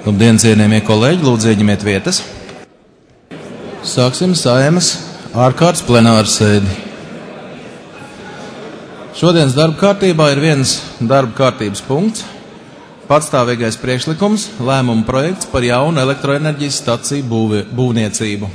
Labdien, cienījamie kolēģi, lūdzu ieņemiet vietas. Sāksim Saeimas ārkārtas plenāru sēdi. Šodienas darba kārtībā ir viens darba kārtības punkts – patstāvīgais priekšlikums, lēmuma projekts par jaunu elektroenerģijas staciju būvniecību.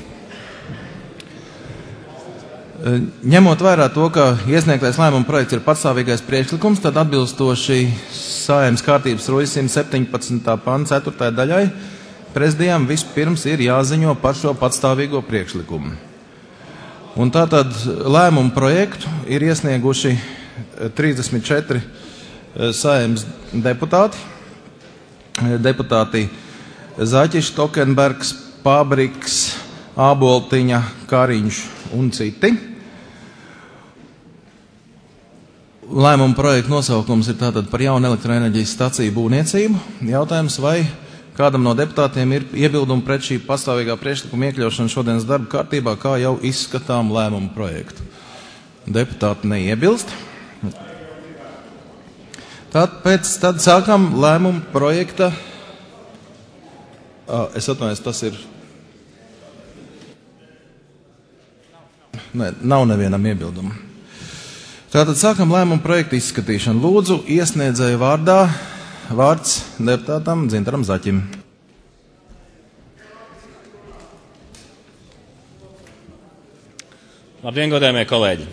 Ņemot vērā to, ka iesniegtais lēmuma projekts ir patstāvīgais priekšlikums, tad atbilstoši Saeimas kārtības rojas 117. panta 4. daļai prezidijām vispirms ir jāziņo par šo patstāvīgo priekšlikumu. Un tātad lēmumu projektu ir iesnieguši 34 Saeimas deputāti. Deputāti Zaķis, Tokenbergs, Pābriks, Āboltiņa, Kariņš un citi. Lēmuma projekta nosaukums ir tātad par jaunu elektroenerģijas staciju būvniecību. Jautājums, vai kādam no deputātiem ir iebildumi pret šī pastāvīgā priekšlikuma iekļaušanu šodienas darba kārtībā, kā jau izskatām lēmuma projektu. Deputāti neiebilst. Tad sākam lēmuma projekta. Es atvainojos, tas ir. Nav nevienam iebildumu. Tātad sākam lēmuma projekta izskatīšanu. Lūdzu, iesniedzēju vārdā vārds deputātam Dzintaram Zaķim. Labdien, godājamie kolēģi!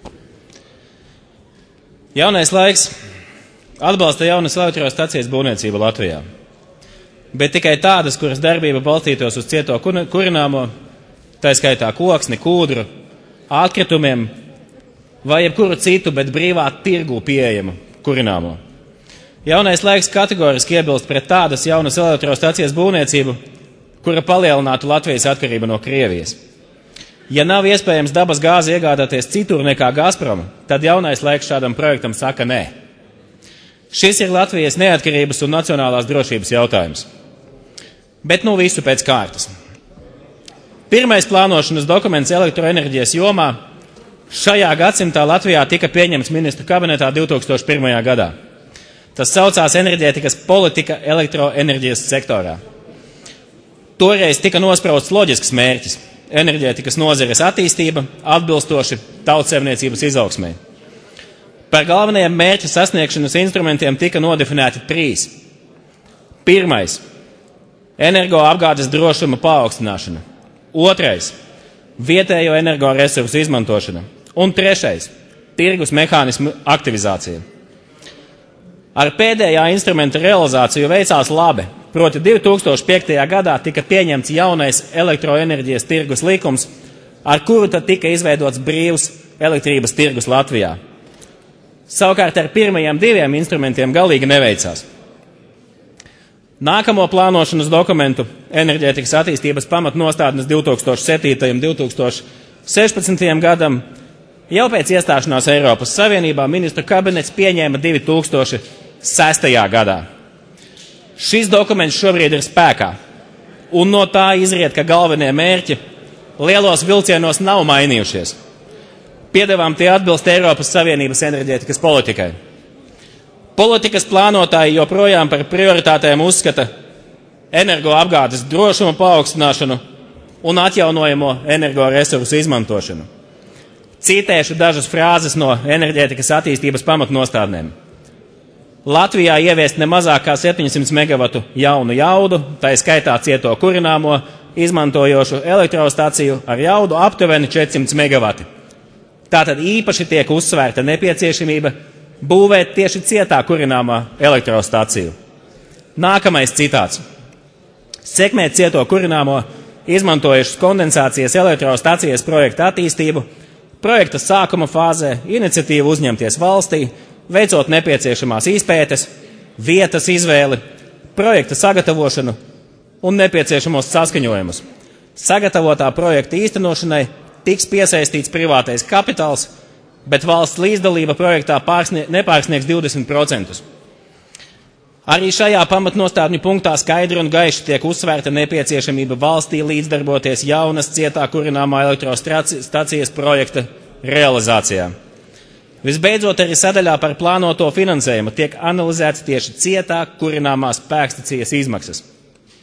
Jaunais laiks atbalsta jaunas elektrostacijas būvniecību Latvijā, bet tikai tādas, kuras darbība balstītos uz cieto kurināmo, tā skaitā koksni, kūdru, atkritumiem vai jebkuru citu, bet brīvā tirgu pieejamu kurināmo. Jaunais laiks kategoriski iebilst pret tādas jaunas elektrostacijas būvniecību, kura palielinātu Latvijas atkarību no Krievijas. Ja nav iespējams dabas gāzi iegādāties citur nekā Gazprom, tad jaunais laiks šādam projektam saka nē. Šis ir Latvijas neatkarības un nacionālās drošības jautājums. Bet visu pēc kārtas. Pirmais plānošanas dokuments elektroenerģijas jomā šajā gadsimtā Latvijā tika pieņemts ministru kabinetā 2001. gadā. Tas saucās enerģētikas politika elektroenerģijas sektorā. Toreiz tika nosprausts loģisks mērķis – enerģētikas nozares attīstība atbilstoši tautsaimniecības izaugsmei. Par galvenajiem mērķa sasniegšanas instrumentiem tika nodefinēti 3. Pirmais – energoapgādes drošuma paaugstināšana. 2. – vietējo energoresursu izmantošana. Un 3. – tirgus mehānismu aktivizācija. Ar pēdējā instrumenta realizāciju veicās labi, proti 2005. gadā tika pieņemts jaunais elektroenerģijas tirgus likums, ar kuru tad tika izveidots brīvs elektrības tirgus Latvijā. Savukārt ar pirmajiem 2 instrumentiem galīgi neveicās. Nākamo plānošanas dokumentu enerģētikas attīstības pamatnostādnes 2007. un 2016. gadam jau pēc iestāšanās Eiropas Savienībā ministru kabinets pieņēma 2006. gadā. Šis dokuments šobrīd ir spēkā, un no tā izriet, ka galvenie mērķi lielos vilcienos nav mainījušies. Piedevām tie atbilst Eiropas Savienības enerģētikas politikai. Politikas plānotāji joprojām par prioritātēm uzskata energoapgādes drošuma paaugstināšanu un atjaunojamo energoresursu izmantošanu. Citēšu dažas frāzes no enerģētikas attīstības pamatnostādnēm. Latvijā ieviest ne mazāk kā 700 megavatu jaunu jaudu, tā skaitā cieto kurināmo, izmantojošu elektrostaciju ar jaudu aptuveni 400 megavati. Tātad īpaši tiek uzsvērta nepieciešamība būvēt tieši cietā kurināmā elektrostaciju. Nākamais citāts. Sekmēt cieto kurināmo, izmantojušas kondensācijas elektrostacijas projekta attīstību, projekta sākuma fāzē iniciatīvu uzņemties valstī, veicot nepieciešamās izpētes, vietas izvēli, projekta sagatavošanu un nepieciešamos saskaņojumus. Sagatavotā projekta īstenošanai tiks piesaistīts privātais kapitāls, bet valsts līdzdalība projektā nepārsniegs 20%. Arī šajā pamatnostādņu punktā skaidri un gaiši tiek uzsvērta nepieciešamība valstī līdzdarboties jaunas cietā kurināmā elektrostacijas projekta realizācijā. Visbeidzot, arī sadaļā par plānoto finansējumu tiek analizēts tieši cietā kurināmās spēkstacijas izmaksas.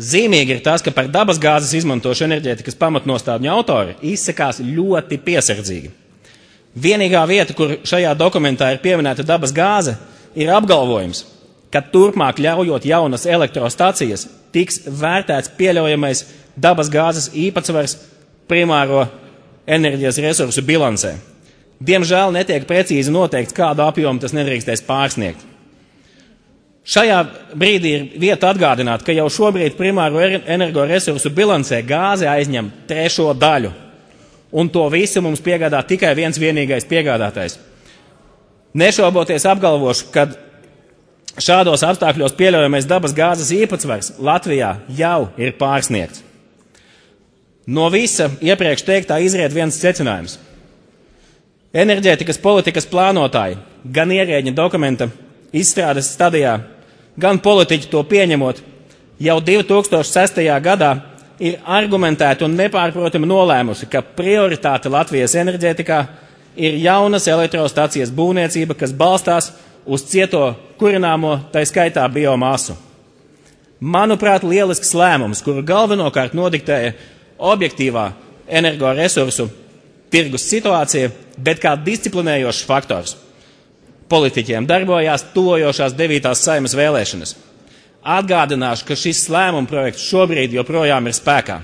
Zīmīgi ir tas, ka par dabasgāzes izmantošu enerģētikas pamatnostādņu autori izsakās ļoti piesardzīgi. Vienīgā vieta, kur šajā dokumentā ir pieminēta dabasgāze, ir apgalvojums, ka turpmāk ļaujot jaunas elektrostacijas tiks vērtēts pieļaujamais dabasgāzes īpatsvars primāro enerģijas resursu bilancē. Diemžēl netiek precīzi noteikts, kādu apjomu tas nedrīkstēs pārsniegt. Šajā brīdī ir vieta atgādināt, ka jau šobrīd primāro energoresursu bilancē gāze aizņem 3 daļu, un to visu mums piegādā tikai viens vienīgais piegādātājs. Nešauboties apgalvošu, ka šādos apstākļos pieļaujamais dabas gāzes īpatsvars Latvijā jau ir pārsniegts. No visa iepriekš teiktā izriet viens secinājums. Enerģētikas politikas plānotāji gan ierēģi dokumenta izstrādes stadijā, gan politiķi to pieņemot, jau 2006. gadā ir argumentēti un nepārprotami nolēmuši, ka prioritāte Latvijas enerģētikā ir jaunas elektrostacijas būvniecība, kas balstās uz cieto kurināmo, tai skaitā biomasu. Manuprāt, lielisks lēmums, kuru galvenokārt nodiktēja objektīvā energoresursu tirgus situācija, bet kā disciplinējošs faktors. Politiķiem darbojās tuvojošās 9. Saeimas vēlēšanas. Atgādināšu, ka šis lēmuma projekts šobrīd joprojām ir spēkā.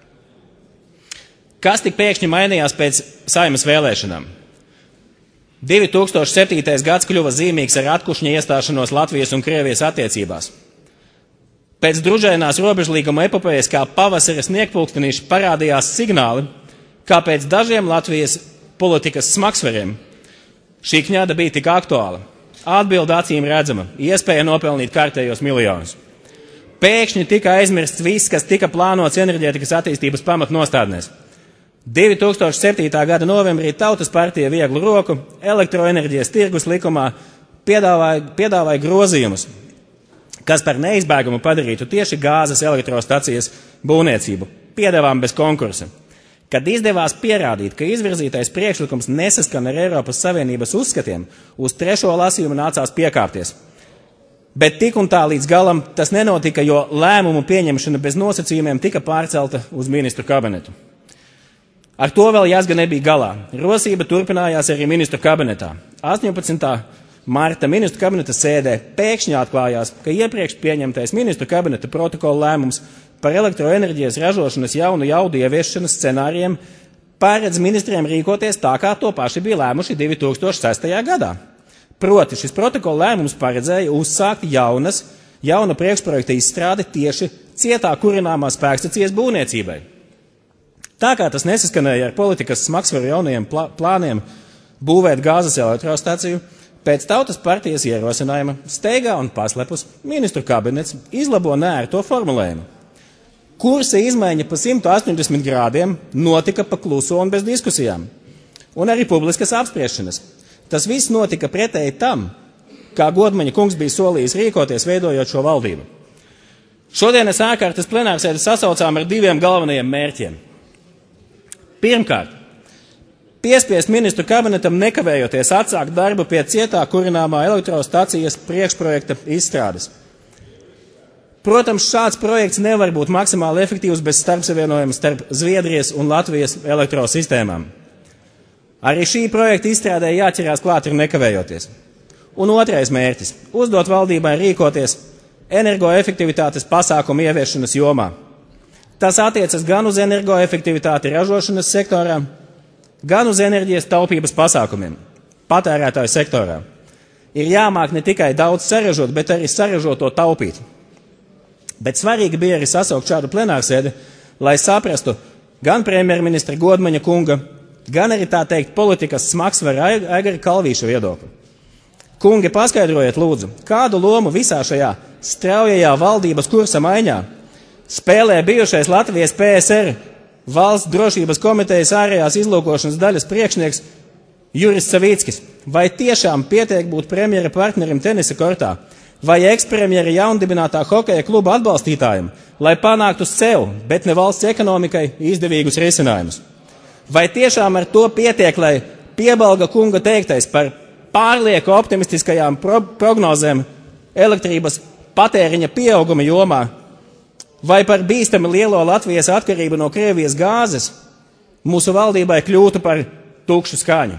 Kas tik pēkšņi mainījās pēc Saeimas vēlēšanām? 2007. gads kļuva zīmīgs ar atkušņa iestāšanos Latvijas un Krievijas attiecībās. Pēc družainās robežlīguma epopējas kā pavasara sniegpulkstenīši parādījās signāli, kāpēc dažiem Latvijas politikas smagsvariem šī kņada bija tik aktuāla. Atbilde acīm redzama, iespēja nopelnīt kārtējos miljonus. Pēkšņi tika aizmirsts viss, kas tika plānots enerģētikas attīstības pamatnostādnēs. 2007. gada novembrī Tautas partija vieglu roku elektroenerģijas tirgus likumā piedāvāja grozījumus, kas par neizbēgumu padarītu tieši gāzes elektrostacijas būvniecību. Piedāvām bez konkursa. Kad izdevās pierādīt, ka izvirzītais priekšlikums nesaskan ar Eiropas Savienības uzskatiem, uz 3. lasījumu nācās piekāpties. Bet tik un tā līdz galam tas nenotika, jo lēmumu pieņemšana bez nosacījumiem tika pārcelta uz ministru kabinetu. Ar to vēl jāsga nebija galā. Rosība turpinājās arī ministru kabinetā. 18. marta ministru kabineta sēdē pēkšņi atklājās, ka iepriekš pieņemtais ministru kabineta protokola lēmums par elektroenerģijas ražošanas jaunu jaudu ieviešanas scenārijiem paredz ministriem rīkoties tā, kā to paši bija lēmuši 2006. gadā. Proti, šis protokola lēmums paredzēja uzsākt jauna priekšprojekta izstrādi tieši cietā kurināmā spēkstacijas būvniecībai. Tā kā tas nesaskanēja ar politikas smagsvaru jaunajiem plāniem būvēt gāzes elektrostaciju, pēc Tautas partijas ierosinājuma steigā un paslepus ministru kabinets izlabo neērto formulējumu. Kursa izmaiņa pa 180 grādiem notika pa kluso un bez diskusijām, un arī publiskas apspriešanas. Tas viss notika pretēji tam, kā Godmaņa kungs bija solījis rīkoties, veidojot šo valdību. Šodienas ārkārtas plenārsēdes sasaucām ar 2 galvenajiem mērķiem. Pirmkārt, piespiest ministru kabinetam nekavējoties atsākt darbu pie cietā kurināmā elektrostacijas priekšprojekta izstrādes. Protams, šāds projekts nevar būt maksimāli efektīvs bez starpsavienojuma starp Zviedrijas un Latvijas elektrosistēmām. Arī šī projekta izstrādē jāķerās klāt ir nekavējoties. Un otrais mērķis – uzdot valdībai rīkoties energoefektivitātes pasākumu ieviešanas jomā. Tas attiecas gan uz energoefektivitāti ražošanas sektorā, gan uz enerģijas taupības pasākumiem patērētāju sektorā. Ir jāmāk ne tikai daudz saražot, bet arī saražoto taupīt. Bet svarīgi bija arī sasaukt šādu plenārsēdi, lai saprastu gan premjerministra Godmaņa kunga, gan arī tā teikt politikas smagsvara Aigara Kalvīša viedokli. Kungi, paskaidrojiet lūdzu, kādu lomu visā šajā straujajā valdības kursa maiņā spēlē bijušais Latvijas PSR Valsts drošības komitejas ārējās izlūkošanas daļas priekšnieks Juris Savīckis? Vai tiešām pietiek būt premjera partnerim tenisa kortā? Vai ekspremjera jaundibinātā hokeja kluba atbalstītājiem, lai panāktu sev, bet ne valsts ekonomikai, izdevīgus risinājumus? Vai tiešām ar to pietiek, lai Piebalga kunga teiktais par pārlieku optimistiskajām prognozēm elektrības patēriņa pieauguma jomā vai par bīstami lielo Latvijas atkarību no Krievijas gāzes mūsu valdībai kļūtu par tukšu skaņu.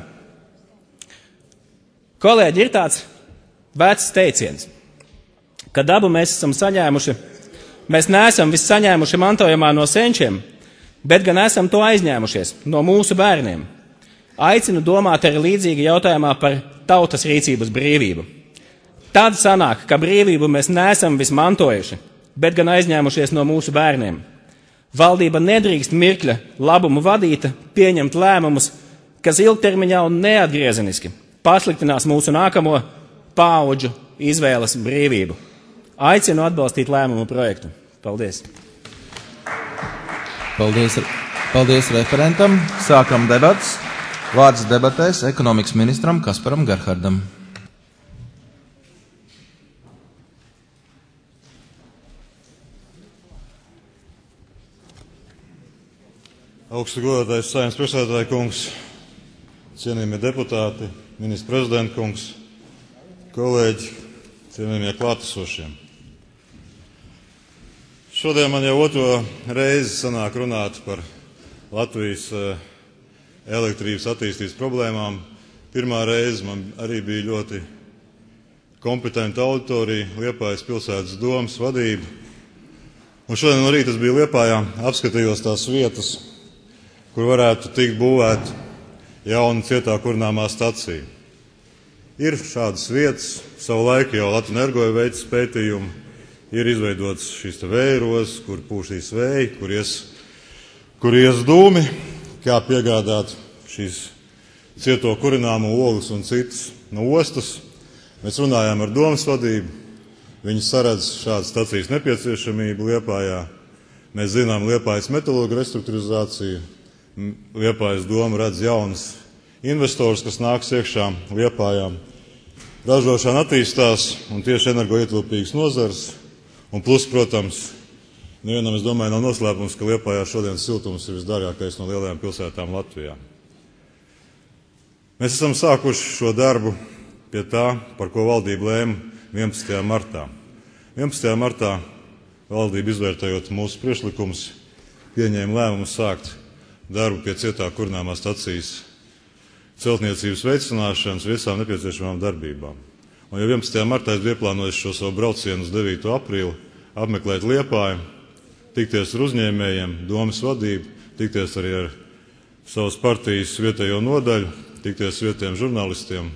Kolēģi, ir tāds vecs teiciens, ka dabu mēs neesam visu saņēmuši mantojumā no senčiem, bet gan esam to aizņēmušies no mūsu bērniem. Aicinu domāt arī līdzīgi jautājumā par tautas rīcības brīvību. Tad sanāk, ka brīvību mēs neesam vismantojuši, bet gan aizņēmušies no mūsu bērniem. Valdība nedrīkst mirkļa labumu vadīta pieņemt lēmumus, kas ilgtermiņā un neatgriezeniski pasliktinās mūsu nākamo paudžu izvēles brīvību. Aicinu atbalstīt lēmumu projektu. Paldies! Paldies referentam. Sākam debats. Vārds debatēs ekonomikas ministram Kasparam Gerhardam. Augstu godātais Saeimas priekšsēdētāja kungs, cienījamie deputāti, ministra prezidenta kungs, kolēģi, cienījamie klātesošie. Šodien man jau otro reizi sanāk runāt par Latvijas elektrības attīstības problēmām. Pirmā reize man arī bija ļoti kompetenta auditorija, Liepājas pilsētas domas vadība. Un šodien no rīta es biju Liepājā, apskatījos tās vietas, kur varētu tikt būvēt jauna cietā kurināmā stacija. Ir šādas vietas, savu laiku jau Latvijas Energo veids pētījumu, ir izveidots šīs vējrozes, kur pūšīs vēji, kur ies dūmi, kā piegādāt šīs cieto kurināmo ogles un citas no ostas. Mēs runājām ar domas vadību, viņi saredz šādas stacijas nepieciešamību Liepājā. Mēs zinām Liepājas metalurgu restruktūrizāciju, Liepājas doma redz jaunas investors, kas nāks iekšā Liepājā. Ražošana attīstās un tieši energoietilpīgas nozars. Un plus, protams, nevienam, es domāju, nav noslēpums, ka Liepājā šodien siltums ir visdārgākais no lielajām pilsētām Latvijā. Mēs esam sākuši šo darbu pie tā, par ko valdība lēma 11. martā. 11. martā valdība, izvērtējot mūsu priekšlikumus, pieņēma lēmumu sākt darbu pie cietā kurināmā stacijas celtniecības veicināšanas visām nepieciešamām darbībām. Un jau 11. martā es biju ieplānojis šo savu braucienu uz 9. aprīli, apmeklēt Liepāju, tikties ar uzņēmējiem, domas vadību, tikties arī ar savas partijas vietējo nodaļu, tikties ar vietējiem žurnālistiem.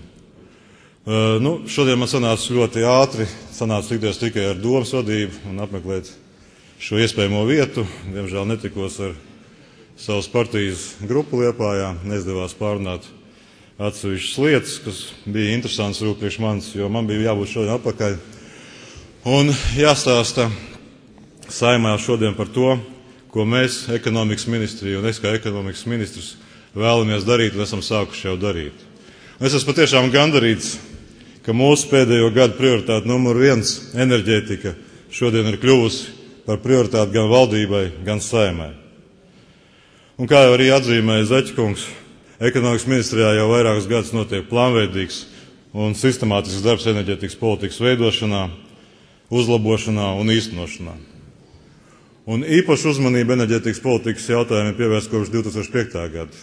Šodien man sanāca ļoti ātri, tikties tikai ar domas vadību un apmeklēt šo iespējamo vietu. Diemžēl netikos ar savas partijas grupu Liepājā, neizdevās pārunāt atsevišķas lietas, kas bija interesants priekš manis, jo man bija jābūt šodien atpakaļ. Un jāstāsta Saeimā šodien par to, ko mēs, ekonomikas ministrija un es kā ekonomikas ministrs, vēlamies darīt un esam sākuši jau darīt. Un es esmu patiešām gandarīts, ka mūsu pēdējo gadu prioritāte numur 1 enerģētika šodien ir kļuvusi par prioritāti gan valdībai, gan Saeimai. Un kā jau arī atzīmēja Zaķkungs, ekonomikas ministrijā jau vairākus gadus notiek plānveidīgs un sistemātisks darbs enerģētikas politikas veidošanā, uzlabošanā un īstenošanā. Un īpašu uzmanību enerģētikas politikas jautājumiem pievērst kopš 2005. gada.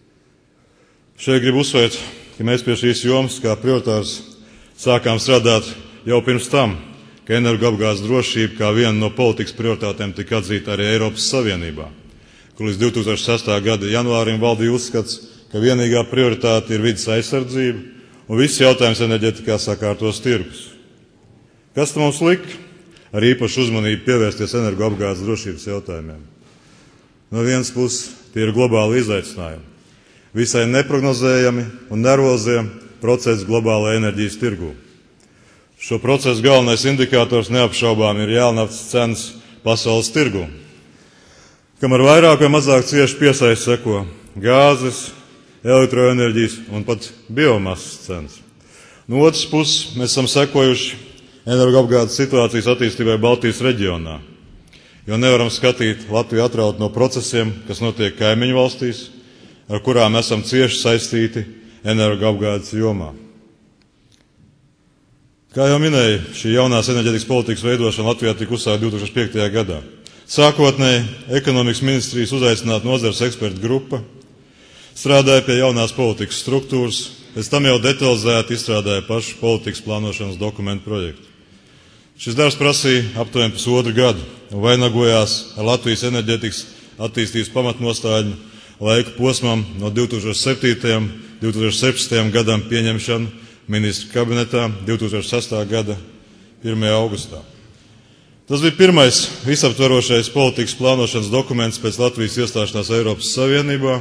Šeit gribu uzsvērt, ka mēs pie šīs jomas kā prioritārs sākām strādāt jau pirms tam, ka energoapgādes drošība kā viena no politikas prioritātēm tika atzīta arī Eiropas Savienībā, kur līdz 2006. gada janvārim valdīja uzskats, ka vienīgā prioritāte ir vides aizsardzība un viss jautājums enerģetikā sakārtos tirgus. Kas tam mums lika? Ar īpašu uzmanību pievērsties energoapgādes drošības jautājumiem. No vienas puses, tie ir globāli izaicinājumi. Visai neprognozējami un nervozie procesi globālajā enerģijas tirgū. Šo procesu galvenais indikators neapšaubām ir jēlnaftas cenas pasaules tirgū, kam ar vairāk vai mazāk cieši piesaist seko gāzes, elektroenerģijas un pat biomasas cenas. No otras puses, mēs esam sekojuši energoapgādes situācijas attīstībai Baltijas reģionā, jo nevaram skatīt Latviju atraut no procesiem, kas notiek kaimiņu valstīs, ar kurām esam cieši saistīti energoapgādes jomā. Kā jau minēju, šī jaunās enerģētikas politikas veidošana Latvijā tika uzsākta 2005. gadā. Sākotnēji ekonomikas ministrijas uzaicināta nozares ekspertu grupa strādāja pie jaunās politikas struktūras, pēc tam jau detalizēti izstrādāja pašu politikas plānošanas dokumentu projektu. Šis darbs prasīja aptuveni pusotru gadu un vainagojās ar Latvijas enerģētikas attīstības pamatnostādņu laika posmam no 2007. un 2017. gadam pieņemšanu ministru kabinetā 2008. gada 1. augustā. Tas bija pirmais visaptverošais politikas plānošanas dokuments pēc Latvijas iestāšanās Eiropas Savienībā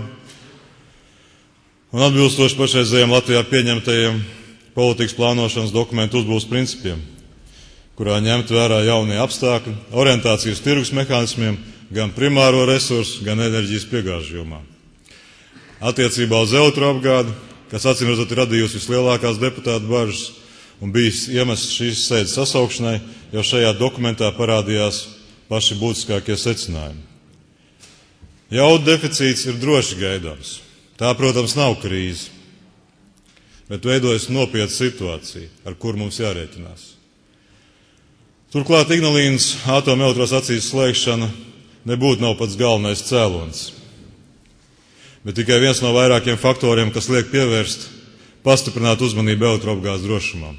un atbilstoši pašreizējiem Latvijā pieņemtajiem politikas plānošanas dokumentu uzbūves principiem, kurā ņemt vērā jaunie apstākļi, orientācijas tirgus mehānismiem, gan primāro resursu, gan enerģijas piegāžu jomā. Attiecībā uz elektroapgādi, kas acīmredzot ir radījusi vislielākās deputātu bažas un bijis iemesls šīs sēdes sasaukšanai, jau šajā dokumentā parādījās paši būtiskākie secinājumi. Jaudu deficīts ir droši gaidāms. Tā, protams, nav krīze, bet veidojas nopietna situācija, ar kuru mums jārēķinās. Turklāt Ignalīnas atomelektrostacijas slēgšana nebūtu nav pats galvenais cēlonis, bet tikai viens no vairākiem faktoriem, kas liek pievērst pastiprināt uzmanību elektroapgādes drošumam.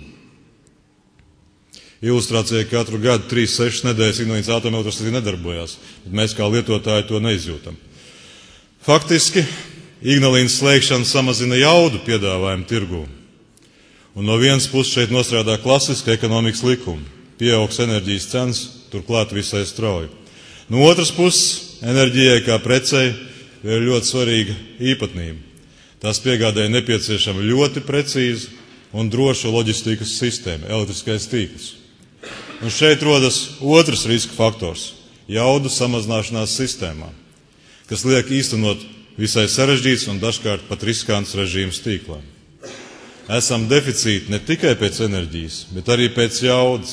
Ilustrācijai katru gadu 3-6 nedēļas Ignalīnas atomelektrostacija nedarbojās, bet mēs kā lietotāji to neizjūtam. Faktiski Ignalīnas slēgšana samazina jaudu piedāvājumu tirgū. Un no vienas puses šeit nostrādā klasiska ekonomikas likuma. Pieaugs enerģijas cenas, turklāt visai strauji. No otras puses, enerģijai kā precei ir ļoti svarīga īpatnība. Tās piegādēja nepieciešama ļoti precīza un droša loģistikas sistēma, elektriskais tīkls. Un šeit rodas otrs riska faktors – jaudu samazināšanās sistēmā, kas liek īstenot visai sarežģīts un dažkārt pat riskants režīms tīklā. Esam deficīti ne tikai pēc enerģijas, bet arī pēc jaudas.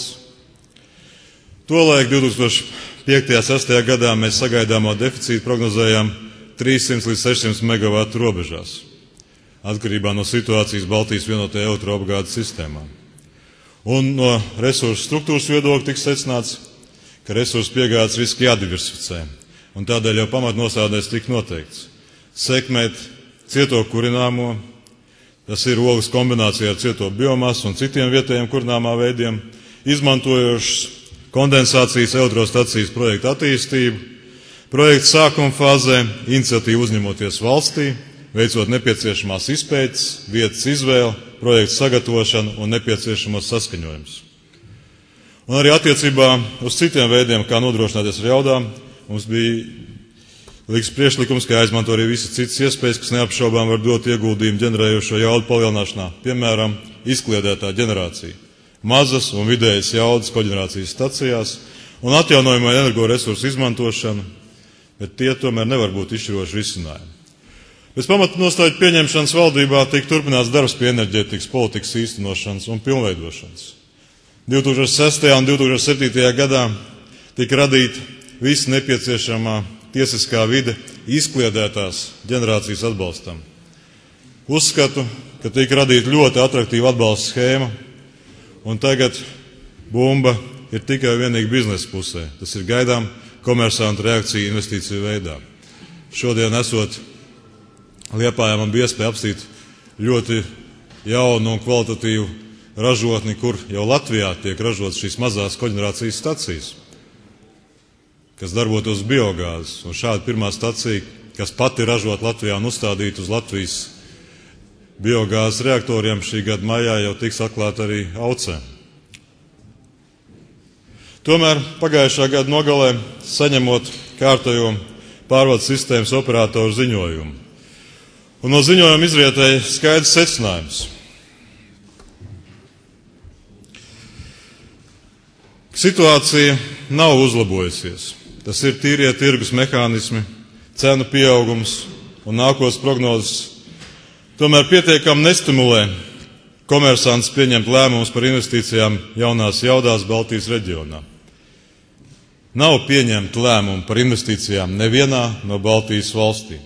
Tolaik 2005. 6. gadā mēs sagaidāmo deficītu prognozējām 300 līdz 600 megavatu robežās, atkarībā no situācijas Baltijas vienotajā elektroapgādes sistēmā. Un no resursu struktūras viedokļa tiks secināts, ka resursu piegādes riski jādiversificē, un tādēļ jau pamatnosādēs tika noteikts sekmēt cieto kurināmo, tas ir ogles kombinācija ar cieto biomasu un citiem vietējiem kurināmā veidiem, izmantojošas kondensācijas elektrostacijas projekta attīstību, projekta sākuma fāzē iniciatīvu uzņemoties valstī, veicot nepieciešamās izpētes, vietas izvēli, projekta sagatavošanu un nepieciešamos saskaņojumus. Un arī attiecībā uz citiem veidiem, kā nodrošināties ar jaudām, mums bija līdz priekšlikums, ka jāizmanto arī visas citas iespējas, kas neapšaubām var dot ieguldījumu ģenerējošo jaudu palielināšanā, piemēram, izkliedētā ģenerācija, mazas un vidējas jaudas koģenerācijas stacijās un atjaunojamo energoresursu izmantošana, bet tie tomēr nevar būt izšķiroši risinājumi. Pēc pamatnostāļu pieņemšanas valdībā tika turpināts darbs pie enerģētikas politikas īstenošanas un pilnveidošanas. 2006. un 2007. gadā tika radīta visa nepieciešamā tiesiskā vide izkliedētās ģenerācijas atbalstam. Uzskatu, ka tika radīta ļoti atraktīva atbalsta schēma, un tagad bumba ir tikai vienīgi biznesa pusē. Tas ir gaidām komersantu reakcija investīciju veidā. Šodien esot Liepājā man bija iespēja apstīt ļoti jaunu un kvalitatīvu ražotni, kur jau Latvijā tiek ražotas šīs mazās koģenerācijas stacijas, kas darbotos biogāzes. Un šāda pirmā stacija, kas pati ražot Latvijā un uzstādīt uz Latvijas biogāzes reaktoriem, šī gada maijā jau tiks atklāta arī Aucē. Tomēr pagājušā gada nogalē, saņemot kārtējo pārvades sistēmas operātoru ziņojumu, un no ziņojuma izrietēja skaidrs secinājums. Situācija nav uzlabojusies. Tas ir tīrie tirgus mehānismi, cenu pieaugums un nākotnes prognozes. Tomēr pietiekami nestimulē komersants pieņemt lēmumus par investīcijām jaunās jaudās Baltijas reģionā. Nav pieņemta lēmumu par investīcijām nevienā no Baltijas valstīm.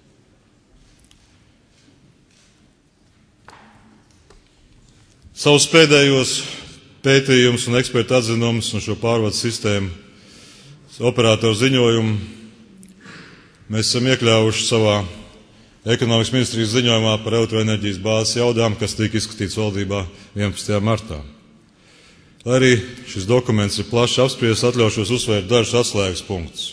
Savus pēdējos pētījumus un ekspertu atzinumus un šo pārvades sistēmu operātoru ziņojumu mēs esam iekļāvuši savā ekonomikas ministrijas ziņojumā par elektroenerģijas bāzes jaudām, kas tika izskatīts valdībā 11. martā. Lai arī šis dokuments ir plaši apspriests, atļaušos uzsvērt dažus atslēgas punktus.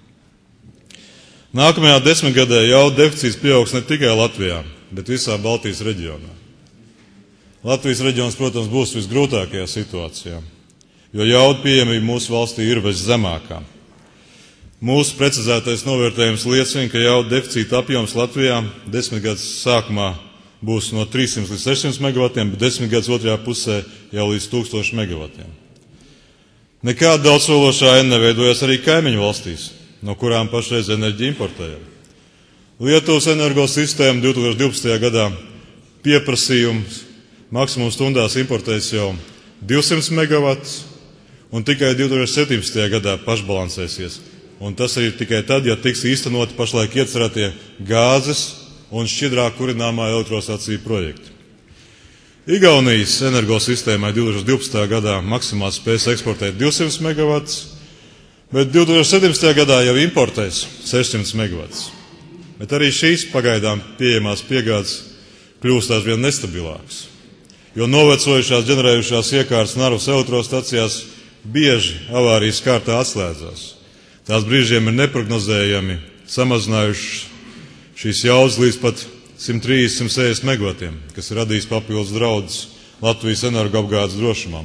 Nākamajā desmitgadē jaudu deficīts pieaugs ne tikai Latvijā, bet visā Baltijas reģionā. Latvijas reģions, protams, būs visgrūtākajā situācijā, jo jaudu pieejamība mūsu valstī ir viszemākā. Mūsu precizētais novērtējums liecina, ka jaudu deficīta apjoms Latvijā desmitgades sākumā būs no 300 līdz 600 megavatiem, bet desmitgades otrajā pusē jau līdz 1000 megavatiem. Nekāda daudzsološā aina neveidojas arī kaimiņu valstīs, no kurām pašreiz enerģiju importējam. Lietuvas energosistēma 2012. gadā pieprasījums maksimums stundās importēs jau 200 megavatus, un tikai 2017. gadā pašbalansēsies. Un tas ir tikai tad, ja tiks īstenoti pašlaik iecerētie gāzes un šķidrā kurināmā elektrostaciju projekti. Igaunijas energosistēmai 2012. gadā maksimāli spēs eksportēt 200 megavatus, bet 2017. gadā jau importēs 600 megavatus. Bet arī šīs pagaidām pieejamās piegādes kļūst aizvien nestabilākas, jo novecojušās ģenerējušās iekārtas Narvas elektrostacijās bieži avārijas kārtā atslēdzās. Tās brīžiem ir neprognozējami samazinājuši šīs jaudas līdz pat 130–160 megavatiem, kas ir radījis papildus draudus Latvijas energoapgādes drošumam.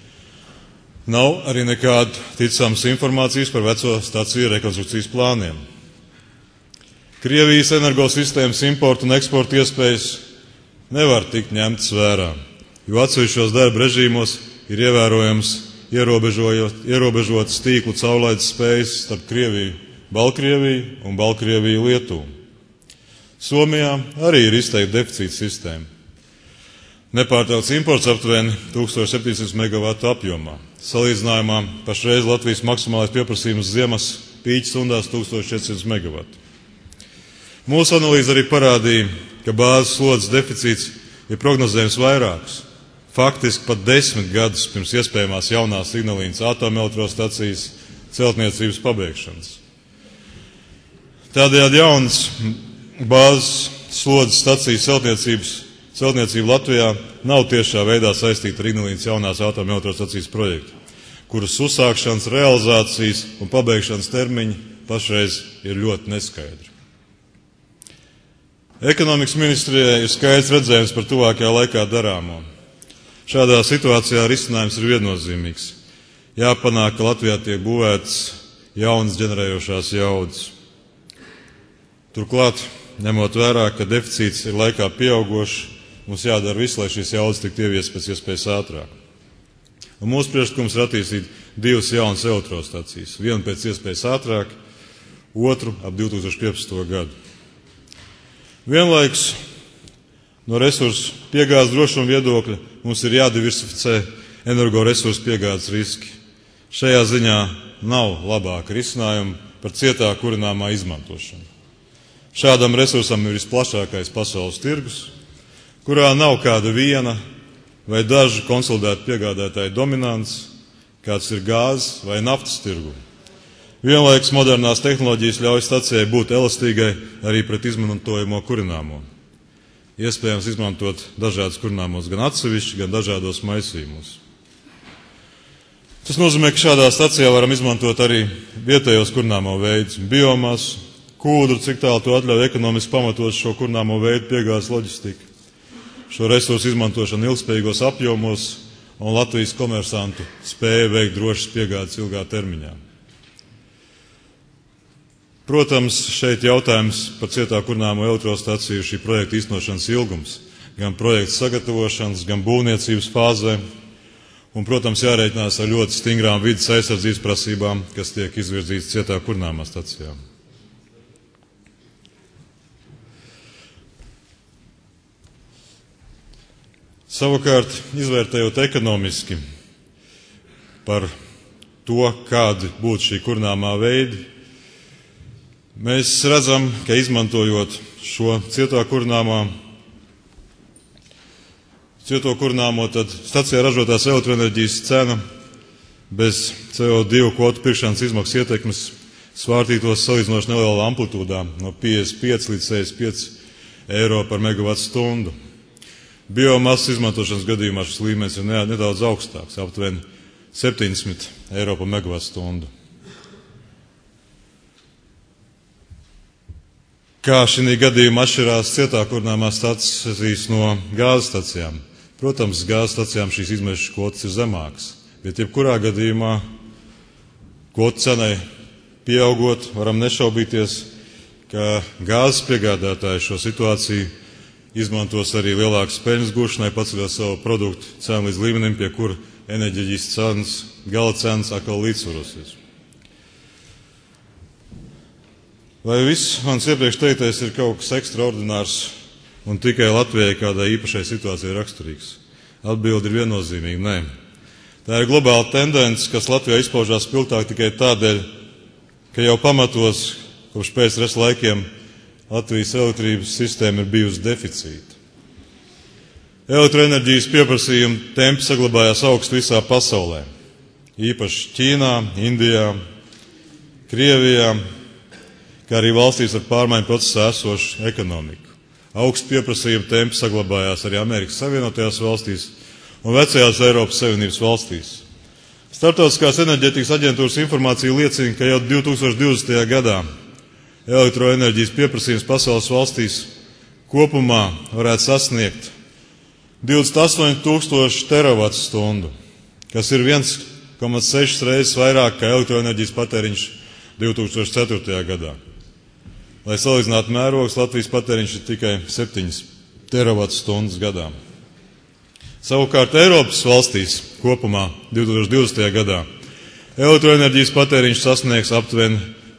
Nav arī nekāda ticamas informācijas par veco staciju rekonstrukcijas plāniem. Krievijas energosistēmas importu un eksportu iespējas nevar tikt ņemtas vērā, jo atsevišķos darba režīmos ir ievērojams ierobežotas tīklu caurlaides spējas starp Krieviju, Baltkrieviju un Baltkrieviju Lietuvu. Somijā arī ir izteikta deficīta sistēma. Nepārtraukts imports aptuveni 1700 megavatu apjomā. Salīdzinājumā pašreiz Latvijas maksimālais pieprasījums ziemas pīķa stundās 1400 megavatu. Mūsu analīze arī parādīja, ka bāzes slodzes deficīts ir prognozējams vairāks. Faktiski pat 10 gadus pirms iespējamās jaunās Ignalīnas atomelektrostacijas celtniecības pabeigšanas. Tādējādi jaunas bāzes slodzes stacijas celtniecība Latvijā nav tiešā veidā saistīta ar Ignalīnas jaunās atomelektrostacijas projektu, kuras uzsākšanas, realizācijas un pabeigšanas termiņi pašreiz ir ļoti neskaidri. Ekonomikas ministrijai ir skaidrs redzējums par tuvākajā laikā darāmo. Šādā situācijā risinājums ir viennozīmīgs. Jāpanāk, ka Latvijā tiek būvētas jaunas ģenerējošās jaudas. Turklāt, ņemot vērā, ka deficīts ir laikā pieaugošs, mums jādara viss, lai šīs jaudas tiktu ieviestas pēc iespējas ātrāk. Un mūsu priekšlikums ir attīstīt 2 jaunas elektrostacijas, vienu pēc iespējas ātrāk, otru ap 2015. gadu. Vienlaikus no resursu piegādes drošuma viedokļa mums ir jādiversificē energoresursu piegādes riski. Šajā ziņā nav labāka risinājuma par cietā kurināmā izmantošanu. Šādam resursam ir visplašākais pasaules tirgus, kurā nav kāda viena vai dažu konsolidētu piegādātāju dominants, kāds ir gāzes vai naftas tirgu. Vienlaikus modernās tehnoloģijas ļauj stacijai būt elastīgai arī pret izmantojamo kurināmo. Iespējams izmantot dažādus kurināmos gan atsevišķi, gan dažādos maisījumos. Tas nozīmē, ka šādā stacijā varam izmantot arī vietējos kurināmo veidus, biomasu, kūdru, cik tālu to atļauj ekonomiski pamatot šo kurināmo veidu piegādes loģistika. Šo resursu izmantošanu ilgspējīgos apjomos un Latvijas komersantu spēja veikt drošas piegādes ilgā termiņā. Protams, šeit jautājums par cietā kurināmo elektrostaciju šī projekta īstenošanas ilgums, gan projekta sagatavošanas, gan būvniecības fāzē, un, protams, jārēķinās ar ļoti stingrām vides aizsardzības prasībām, kas tiek izvirzītas cietā kurināmā stacijā. Savukārt, izvērtējot ekonomiski par to, kādi būtu šī kurināmā veidi, mēs redzam, ka izmantojot šo cieto kurināmo, tad stacijā ražotās elektroenerģijas cena bez CO2 kvotu pirkšanas izmaksu ietekmes svārtītos salīdzinoši nelielā amplitūdā no 55 līdz 65 eiro par megavatu stundu. Biomasas izmantošanas gadījumā šis līmenis ir nedaudz augstāks, aptuveni 70 eiro par megavatu stundu. Kā šī gadījumā atšķirās cietā kurināmās stacijas no gāzes stacijām? Protams, gāzes stacijām šīs izmešu kvotas ir zemākas, bet jebkurā gadījumā kvotu cenai pieaugot, varam nešaubīties, ka gāzes piegādātāji šo situāciju izmantos arī lielākas peļņas gūšanai, paceļot savu produktu cenu līdz līmenim, pie kura enerģijas cenas, gala cenas atkal līdzsvarosies. Vai viss mans iepriekš teiktais ir kaut kas ekstraordinārs un tikai Latvijai kādai īpašai situācijai raksturīgs? Atbilde ir viennozīmīga, nē. Tā ir globāla tendence, kas Latvijā izpaužās spilgtāk tikai tādēļ, ka jau pamatos kopš PSRS laikiem Latvijas elektrības sistēma ir bijusi deficīta. Elektroenerģijas pieprasījuma tempi saglabājās augstu visā pasaulē, īpaši Ķīnā, Indijā, Krievijā, kā arī valstīs ar pārmaiņu procesā esošu ekonomiku. Augsts pieprasījuma tempi saglabājās arī Amerikas Savienotajās valstīs un vecajās Eiropas Savienības valstīs. Startautiskās enerģētikas aģentūras informācija liecina, ka jau 2020. gadā elektroenerģijas pieprasījums pasaules valstīs kopumā varētu sasniegt 28,000 teravatu stundu, kas ir 1,6 reizes vairāk kā elektroenerģijas patēriņš 2004. gadā. Lai salīdzinātu mērogus, Latvijas patēriņš ir tikai 7 teravatu stundas gadā. Savukārt Eiropas valstīs kopumā 2020. gadā elektroenerģijas patēriņš sasniegs aptuveni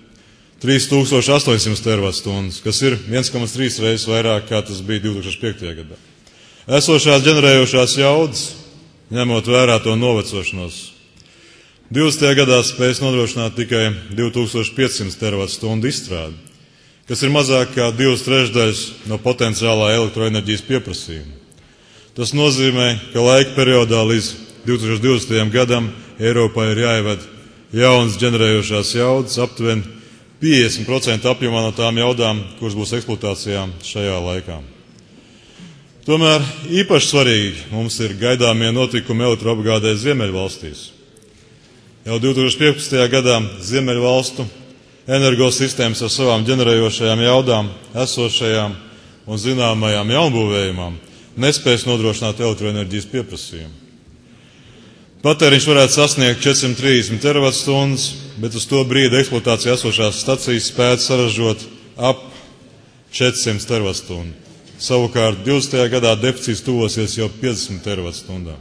3800 teravatu stundas, kas ir 1,3 reizes vairāk kā tas bija 2005. gadā. Esošās ģenerējošās jaudas, ņemot vērā to novecošanos, 20. gadā spējas nodrošināt tikai 2500 teravatu stundu izstrādi, kas ir mazāk kā 2/3 no potenciālā elektroenerģijas pieprasījuma. Tas nozīmē, ka laika periodā līdz 2020. gadam Eiropā ir jāieved jaunas ģenerējošās jaudas aptuveni 50% apjomā no tām jaudām, kuras būs eksploatācijā šajā laikā. Tomēr īpaši svarīgi mums ir gaidāmie notikumi elektroapgādē Ziemeļvalstīs. Jau 2015. gadā Ziemeļvalstu energosistēmas ar savām ģenerējošajām jaudām, esošajām un zināmajām jaunbūvējumām nespēs nodrošināt elektroenerģijas pieprasījumu. Patēriņš varētu sasniegt 430 terawatstundas, bet uz to brīdi eksploatācijā esošās stacijas spētu saražot ap 400 terawatstundu. Savukārt 20. gadā deficīts tuvosies jau 50 terawattstundām.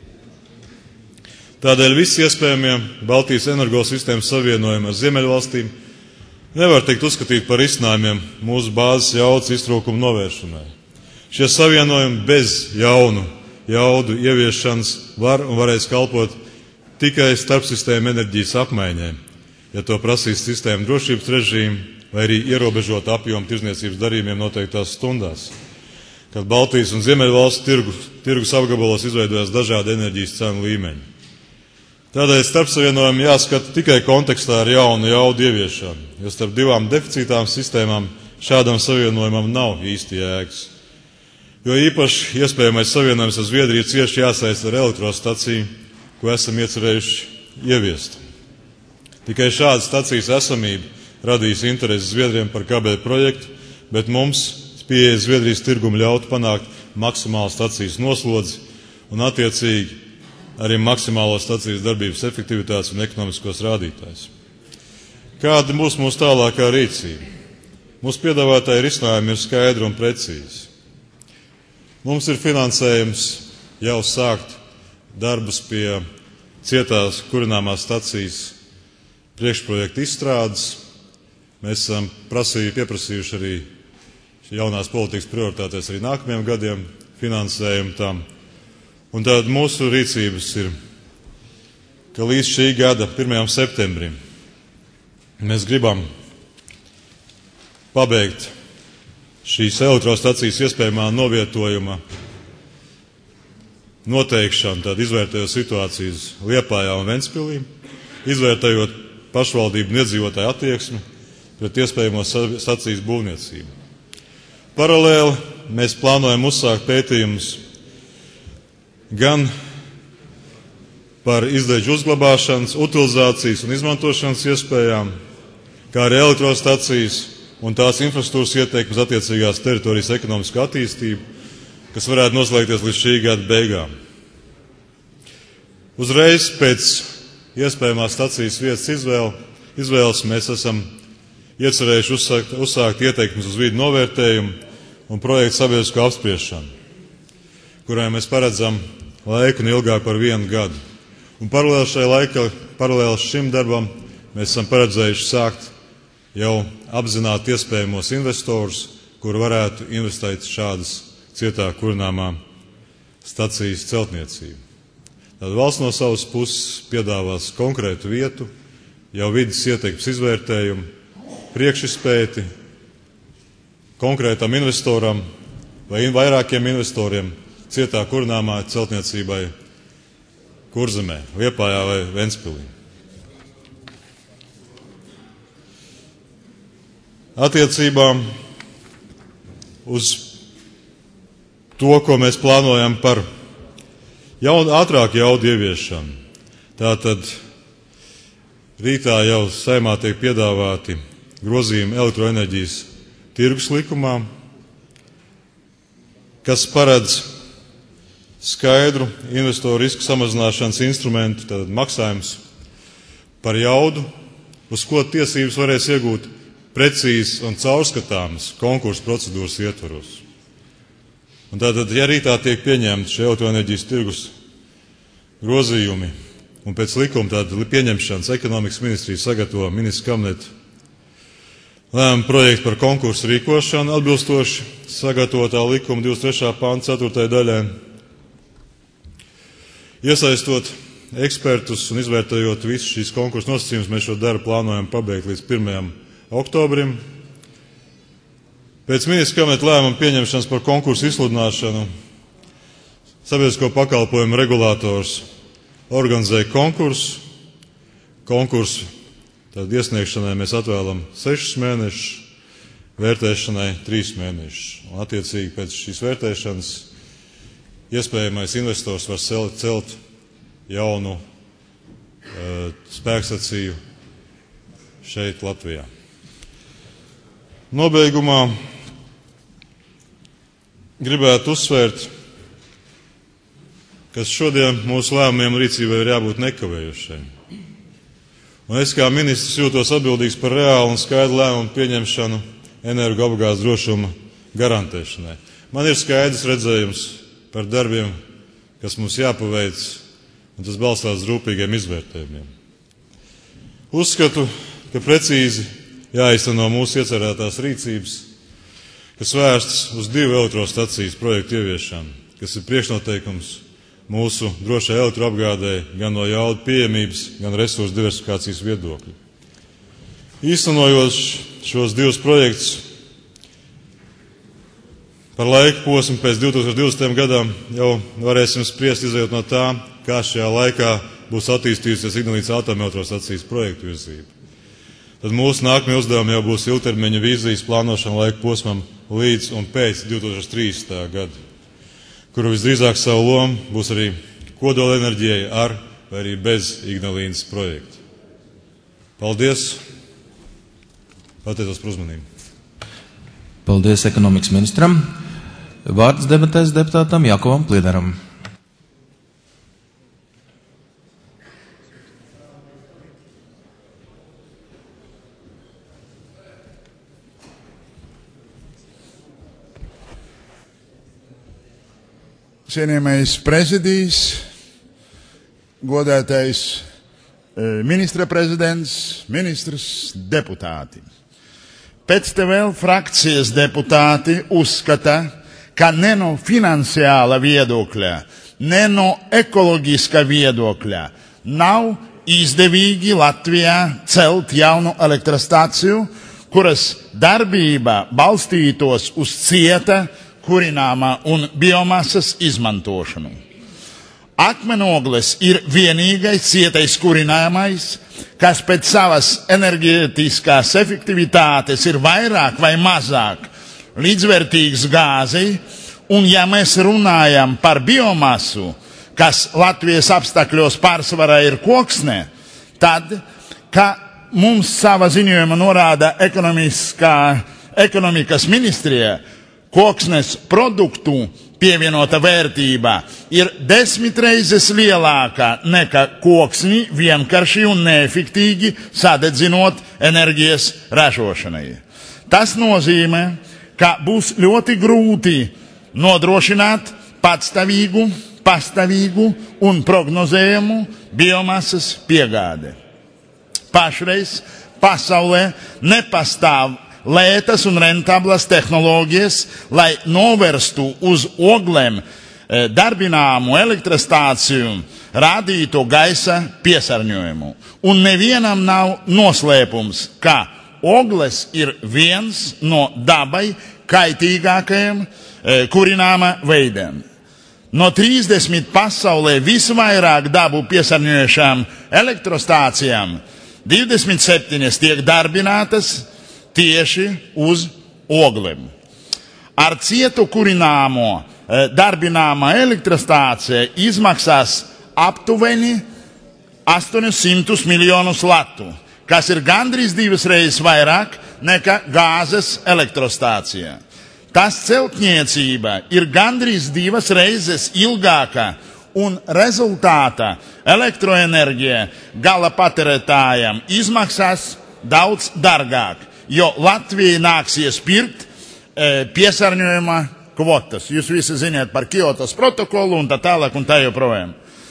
Tādēļ visi iespējamie Baltijas energosistēmas savienojumi ar Ziemeļvalstīm nevar tikt uzskatīt par risinājumiem mūsu bāzes jaudas iztrūkuma novēršanai. Šie savienojumi bez jaunu jaudu ieviešanas var un varēs kalpot tikai starpsistēma enerģijas apmaiņai, ja to prasīs sistēma drošības režīmu vai arī ierobežot apjomu tirdzniecības darījumiem noteiktās stundās, kad Baltijas un Ziemeļvalstu tirgus apgabalos izveidojas dažādi enerģijas cenu līmeņi. Tādēļ starpsavienojumi jāskata tikai kontekstā ar jaunu jaudu ieviešanu, jo starp divām deficītām sistēmām šādam savienojumam nav īsti jēgas. Jo īpaši iespējamais savienojums ar Zviedriju cieši jāsaista ar elektrostaciju, ko esam iecerējuši ieviest. Tikai šāda stacijas esamība radīs interesi Zviedriem par kabeļu projektu, bet mums pieeja Zviedrijas tirgumu ļautu panākt maksimālu stacijas noslodzi un attiecīgi arī maksimālo stacijas darbības efektivitātes un ekonomiskos rādītājus. Kāda būs mūsu tālākā rīcība? Mūsu piedāvātāji risinājumi ir skaidri un precīzi. Mums ir finansējums jau sākt darbus pie cietās kurināmās stacijas priekšprojekta izstrādes. Mēs esam pieprasījuši arī jaunās politikas prioritātēs arī nākamajiem gadiem finansējumu tam. Un tad mūsu rīcības ir, ka līdz šī gada 1. septembrim mēs gribam pabeigt šīs elektrostacijas iespējamā novietojuma noteikšanu, tad izvērtējot situācijas Liepājā un Ventspilī, izvērtējot pašvaldību un iedzīvotāju attieksmi pret iespējamo stacijas būvniecību. Paralēli mēs plānojam uzsākt pētījumus gan par izdevīgu uzglabāšanas, utilizācijas un izmantošanas iespējām, kā arī elektrostacijas un tās infrastruktūras ieteikums attiecīgās teritorijas ekonomisko attīstību, kas varētu noslēgties līdz šī gada beigām. Uzreiz pēc iespējamās stacijas vietas izvēles mēs esam iecerējuši uzsākt ieteikumus uz vidu novērtējumu un projektu sabiedrisko apspriešanu, kurā mēs paredzam laiku un ilgāk par 1 gadu. Un paralēli šim darbam mēs esam paredzējuši sākt jau apzināt iespējamos investorus, kuri varētu investēt šādas cietā kurināmā stacijas celtniecību. Tad valsts no savas puses piedāvās konkrētu vietu, jau vides ieteikums izvērtējumu, priekšizpēti konkrētam investoram vai vairākiem investoriem cietā kurināmā celtniecībai Kurzemē, Liepājā vai Ventspilī. Attiecībā uz to, ko mēs plānojam par ātrāku jaudu ieviešanu. Tātad rītā jau Saeimā tiek piedāvāti grozījumi elektroenerģijas tirgus likumā, kas paredz skaidru investoru risku samazināšanas instrumentu, tātad maksājums par jaudu, uz ko tiesības varēs iegūt precīzas un caurskatāmas konkursu procedūras ietvaros. Un tātad, ja rītā tiek pieņemti šie elektroenerģijas tirgus grozījumi un pēc likuma tāda pieņemšanas ekonomikas ministrija sagatavo ministra kabineta lēmumu projektu par konkursu rīkošanu atbilstoši sagatavotā likuma 23. panta 4. daļai, iesaistot ekspertus un izvērtējot visus šīs konkursu nosacījumus, mēs šo darbu plānojam pabeigt līdz 1. oktobrim. Pēc ministra kabineta lēmuma pieņemšanas par konkursu izsludināšanu sabiedrisko pakalpojumu regulators organizēja konkursu. Konkursu tad iesniegšanai mēs atvēlam 6 mēnešus, vērtēšanai 3 mēnešus. Un attiecīgi pēc šīs vērtēšanas iespējamais investors var celt jaunu spēkstaciju šeit Latvijā. Nobeigumā gribētu uzsvērt, ka šodien mūsu lēmumiem rīcībai ir jābūt nekavējušiem. Un es kā ministrs jūtos atbildīgs par reālu un skaidru lēmumu pieņemšanu energoapgādes drošuma garantēšanai. Man ir skaidrs redzējums par darbiem, kas mums jāpaveic, un tas balstās uz rūpīgiem izvērtējumiem. Uzskatu, ka precīzi jāizteno mūsu iecerētās rīcības, kas vērstas uz 2 elektrostacijas projektu ieviešanu, kas ir priekšnoteikums mūsu drošai elektroapgādei gan no jaudu pieejamības, gan resursu diversifikācijas viedokļa. Īstenojot šos 2 projektus par laika posmu pēc 2020. gadam, jau varēsim spriest izējot no tā, kā šajā laikā būs attīstījusies Ignalīnas atomelektrostacijas projektu virzība. Tad mūsu nākamie uzdevumi jau būs ilgtermiņa vīzijas plānošana laika posmam līdz un pēc 2030. gada, kuru visdrīzāk savu lomu būs arī kodolenerģijai ar vai arī bez Ignalīnas projekta. Paldies! Pateicos par uzmanību. Paldies ekonomikas ministram. Vārds debatēs deputātam Jakovam Pliederam. Cienījamais prezidijs, godātais ministra prezidents, ministrs, deputāti. PCTVL frakcijas deputāti uzskata, ka ne no finansiāla viedokļa, ne no ekoloģiska viedokļa nav izdevīgi Latvijā celt jaunu elektrostaciju, kuras darbība balstītos uz cieta, kurināmā un biomasas izmantošanu. Akmenogles ir vienīgais cietais kurināmais, kas pēc savas enerģētiskās efektivitātes ir vairāk vai mazāk līdzvērtīgs gāzei, un ja mēs runājam par biomasu, kas Latvijas apstākļos pārsvarā ir koksne, tad, kā mums sava ziņojuma norāda ekonomikas ministrija, koksnes produktu pievienota vērtība ir 10 reizes lielāka nekā koksni vienkārši un neefektīgi sadedzinot enerģijas ražošanai. Tas nozīmē, ka būs ļoti grūti nodrošināt pastāvīgu un prognozējumu biomasas piegādi. Pašreiz pasaulē nepastāv lētas un rentablas tehnoloģijas, lai novērstu uz oglēm darbināmu elektrostāciju radīto gaisa piesārņojumu. Un nevienam nav noslēpums, ka ogles ir viens no dabai kaitīgākajiem kurināma veidiem. No 30 pasaulē visvairāk dabu piesārņojušām elektrostācijām 27 tiek darbinātas tieši uz ogliem. Ar cietu kurināmo darbināma elektrostācija izmaksās aptuveni 800 miljonus latu, kas ir gandrīz 2 reizes vairāk nekā gāzes elektrostācija. Tas celtniecība ir gandrīz 2 reizes ilgāka, un rezultātā elektroenerģija gala patērētājiem izmaksās daudz dārgāk, jo Latvijai nāksies pirkt piesārņojuma kvotas. Jūs visi ziniet par Kiotos protokolu un tā tālāk un tā joprojām.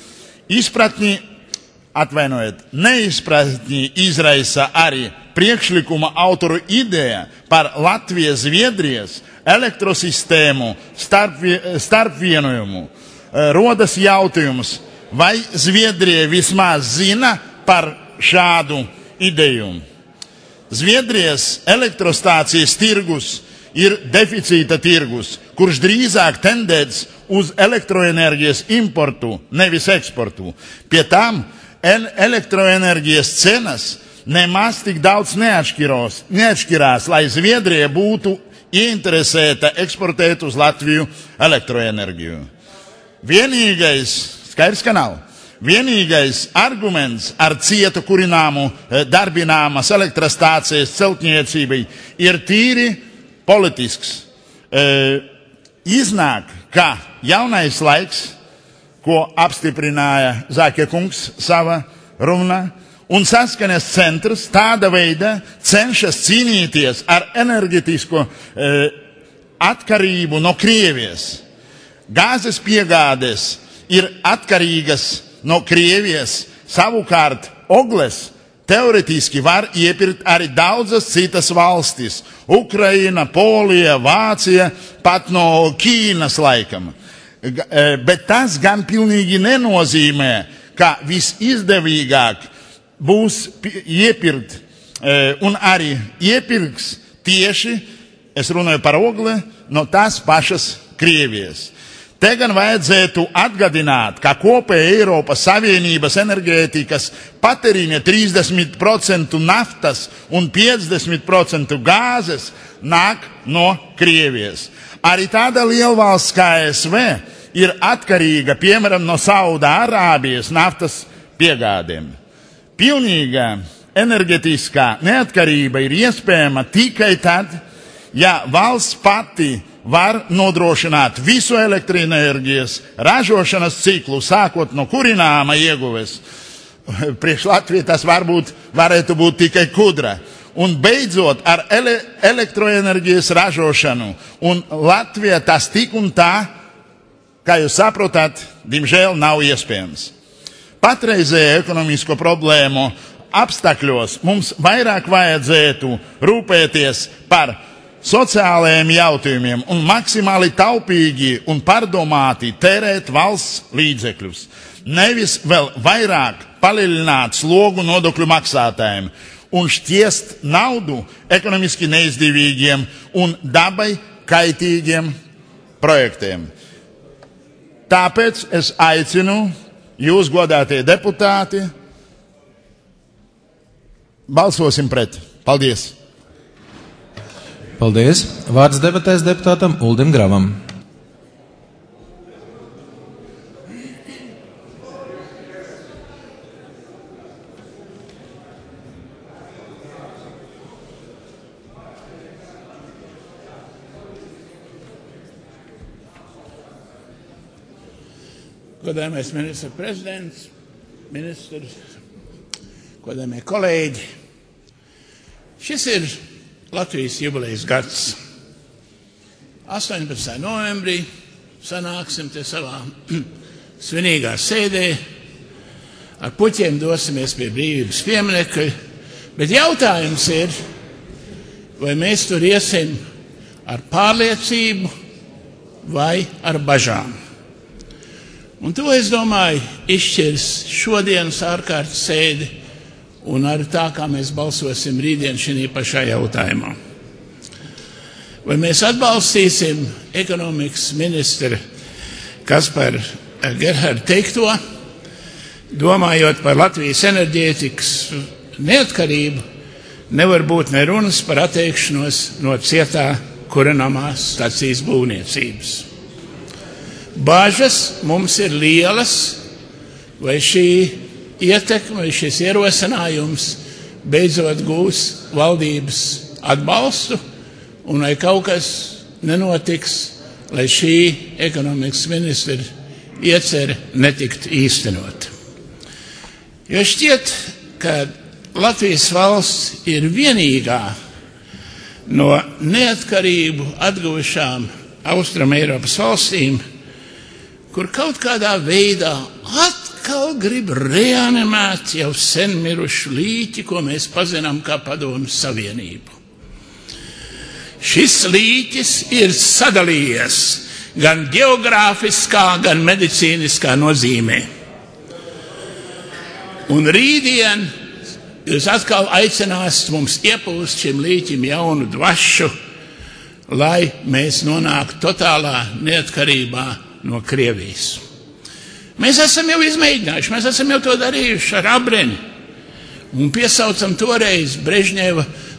Neizpratni izraisa arī priekšlikuma autoru ideja par Latvijas-Zviedrijas elektrosistēmu starpvienojumu. Rodas jautājums, vai Zviedrija vismaz zina par šādu ideju? Zviedrijas elektrostācijas tirgus ir deficīta tirgus, kurš drīzāk tendēts uz elektroenerģijas importu, nevis eksportu. Pie tam elektroenerģijas cenas nemaz tik daudz neatšķirās, lai Zviedrija būtu ieinteresēta eksportēt uz Latviju elektroenerģiju. Vienīgais arguments ar cietu kurināmu darbināmas elektrostācijas celtniecībai ir tīri politisks. Iznāk, ka jaunais laiks, ko apstiprināja Zāke kungs sava runā, un saskaņas centrs tāda veida cenšas cīnīties ar enerģetisko atkarību no Krievijas. Gāzes piegādes ir atkarīgas no Krievijas, savukārt ogles teoretiski var iepirkt arī daudzas citas valstis - Ukraina, Polija, Vācija, pat no Ķīnas laikam. Bet tas gan pilnīgi nenozīmē, ka visizdevīgāk būs iepirkt un arī iepirks tieši, es runāju par ogli, no tās pašas Krievijas. Te gan vajadzētu atgādināt, ka kopēja Eiropas Savienības enerģētikas patēriņa 30% naftas un 50% gāzes nāk no Krievijas. Arī tāda lielvalsts kā ASV ir atkarīga, piemēram, no Saudārābijas naftas piegādēm. Pilnīga enerģetiskā neatkarība ir iespējama tikai tad, ja valsts pati var nodrošināt visu elektroenerģijas ražošanas ciklu, sākot no kurināma ieguves. Priekš Latvijas tas varētu būt tikai kudra. Un beidzot ar elektroenerģijas ražošanu. Un Latvija tas tik un tā, kā jūs saprotat, diemžēl nav iespējams. Patreizējā ekonomisko problēmu apstākļos mums vairāk vajadzētu rūpēties par sociālajiem jautājumiem un maksimāli taupīgi un pārdomāti tērēt valsts līdzekļus. Nevis vēl vairāk palielināt slogu nodokļu maksātājiem un šķiest naudu ekonomiski neizdevīgiem un dabai kaitīgiem projektiem. Tāpēc es aicinu jūs, godātie deputāti, balsosim pret. Paldies! Paldies! Vārds debatēs deputātam Uldim Gravam. Godājamais ministra prezidents, ministrs, godājamie kolēģi. Šis ir Latvijas jubilejas gads. 18. novembrī sanāksim te savā svinīgā sēdē, ar puķiem dosimies pie brīvības pieminekļa, bet jautājums ir, vai mēs tur iesim ar pārliecību vai ar bažām. Un to, es domāju, izšķirs šodienas ārkārtas sēdi un arī tā, kā mēs balsosim rītdien šī pašā jautājumā. Vai mēs atbalstīsim ekonomikas ministra Kaspara Gerharda teikto, domājot par Latvijas enerģētikas neatkarību, nevar būt nerunas par atteikšanos no cietā kurinamās stacijas būvniecības. Bāžas mums ir lielas, vai šī ietekme, vai šis ierosinājums beidzot gūs valdības atbalstu, un vai kaut kas nenotiks, lai šī ekonomikas ministra iecer netikt īstenot. Jo šķiet, ka Latvijas valsts ir vienīgā no neatkarību atguvušām Austrum Eiropas valstīm, kur kaut kādā veidā atkal grib reanimēt jau sen mirušu līķi, ko mēs pazinām kā Padomju Savienību. Šis līķis ir sadalījies gan geogrāfiskā, gan medicīniskā nozīmē. Un rītdien jūs atkal aicināsiet mums iepūst šim līķim jaunu dvašu, lai mēs nonāktu totālā neatkarībā no Krievijas. Mēs esam jau izmēģinājuši, mēs esam jau to darījuši ar Abreni un piesaucam toreiz Brežņeva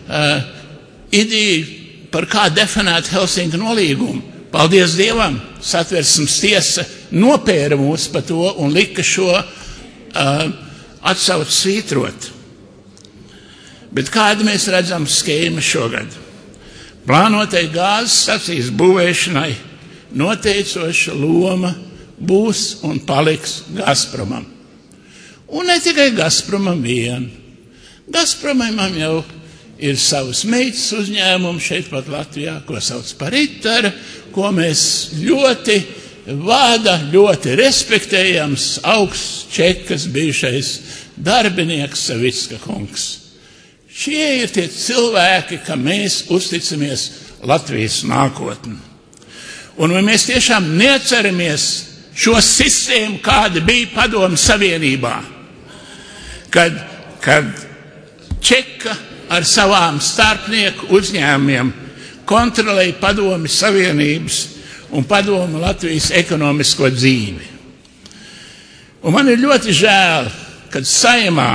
ideju, par kā definēt Helsinku nolīgumu. Paldies Dievam, Satversmes tiesa nopēra mūs par to un lika šo atsauci svītrot. Bet kādu mēs redzam skēmu šogad? Plānotai gāzes stacijas būvēšanai noteicoša loma būs un paliks Gazpromam. Un ne tikai Gazpromam vien. Gazpromam jau ir savs meitas uzņēmums šeit pat Latvijā, ko sauc par Ritara, ko mēs ļoti ļoti respektējams augsts Čekas bijušais darbinieks Savicka kungs. Šie ir tie cilvēki, ka mēs uzticamies Latvijas nākotni. Un vai mēs tiešām neatceramies šo sistēmu, kāda bija Padomju Savienībā, kad Čeka ar savām starpnieku uzņēmumiem kontrolēja Padomju Savienības un Padomju Latvijas ekonomisko dzīvi. Un man ir ļoti žēl, kad Saeimā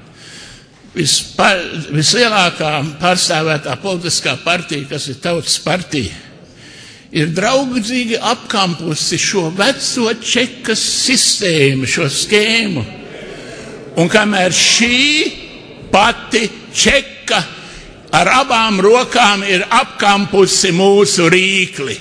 vislielākā pārstāvētā politiskā partija, kas ir Tautas partija, ir draudzīgi apkampusi šo veco Čekas sistēmu, šo skēmu. Un kamēr šī pati Čeka ar abām rokām ir apkampusi mūsu rīkli.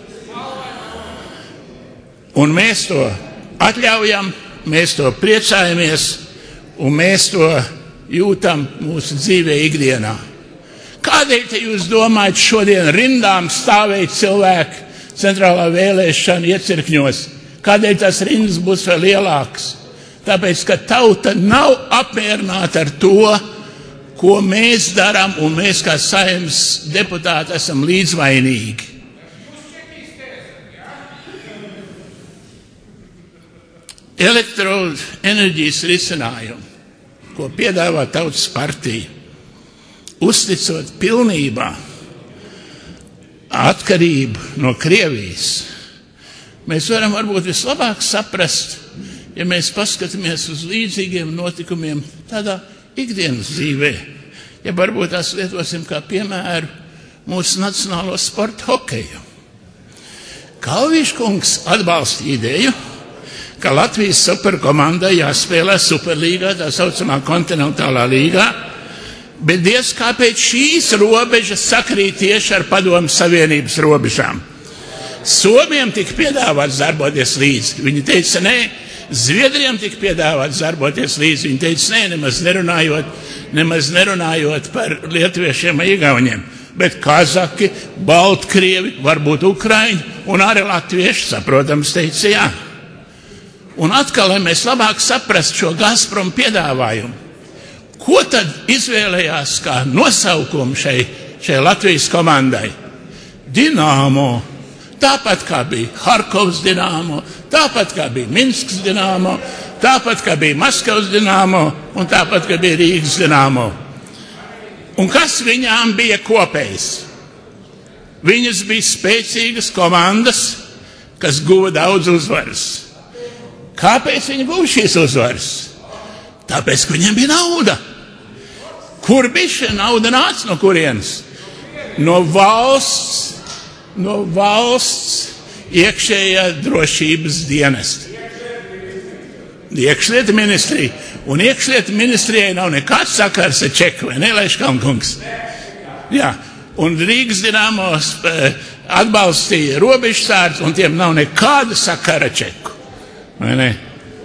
Un mēs to atļaujam, mēs to priecājamies un mēs to jūtam mūsu dzīvē ikdienā. Kādēļ te jūs domājat šodien rindām stāvēt cilvēki centrālā vēlēšana iecirkņos? Kādēļ tas rindas būs vēl lielāks? Tāpēc, ka tauta nav apmierināta ar to, ko mēs darām, un mēs kā Saeimas deputāti esam līdzvainīgi. Elektroenerģijas risinājumu, ko piedāvā Tautas partija, uzticot pilnībā atkarību no Krievijas, Mēs varam varbūt vislabāk saprast, ja mēs paskatāmies uz līdzīgiem notikumiem tādā ikdienas dzīvē. Ja varbūt tās lietosim kā piemēru mūsu nacionālo sporta hokeju. Kalviškungs atbalsta ideju, ka Latvijas superkomandai jāspēlē Superlīgā, tā saucamā kontinentālā līgā, bet diez kāpēc šīs robežas sakrīt tieši ar Padomju Savienības robežām. Somiem tika piedāvāts darboties līdzi. Viņi teica, nē, Zviedriem tika piedāvāts darboties līdzi. Viņi teica, nē, nemaz nerunājot par lietuviešiem un igauņiem. Bet kazaki, baltkrievi, varbūt ukraiņi un arī latvieši, saprotams, teica jā. Un atkal, lai mēs labāk saprastu šo Gazprom piedāvājumu, ko tad izvēlējās kā nosaukumu šai Latvijas komandai? Dinamo. Tāpat kā bija Harkovs Dinamo, tāpat kā bija Minskas Dinamo, tāpat kā bija Maskavas Dinamo un tāpat kā bija Rīgas Dinamo. Un kas viņām bija kopējs? Viņas bija spēcīgas komandas, kas guva daudz uzvaras. Kāpēc viņi guva šīs uzvaras? Tāpēc, ka viņiem bija nauda. Kur bija šī nauda nāca no kurienes? No valsts iekšējā drošības dienesta. Iekšlietu ministrija. Un iekšlietu ministrijai nav nekāds sakars ar čeku, vai ne, Leškalnkungs? Jā. Un Rīgas Dinamos atbalstīja robežsārdzes, un tiem nav nekāda sakara ar čeku. Vai ne?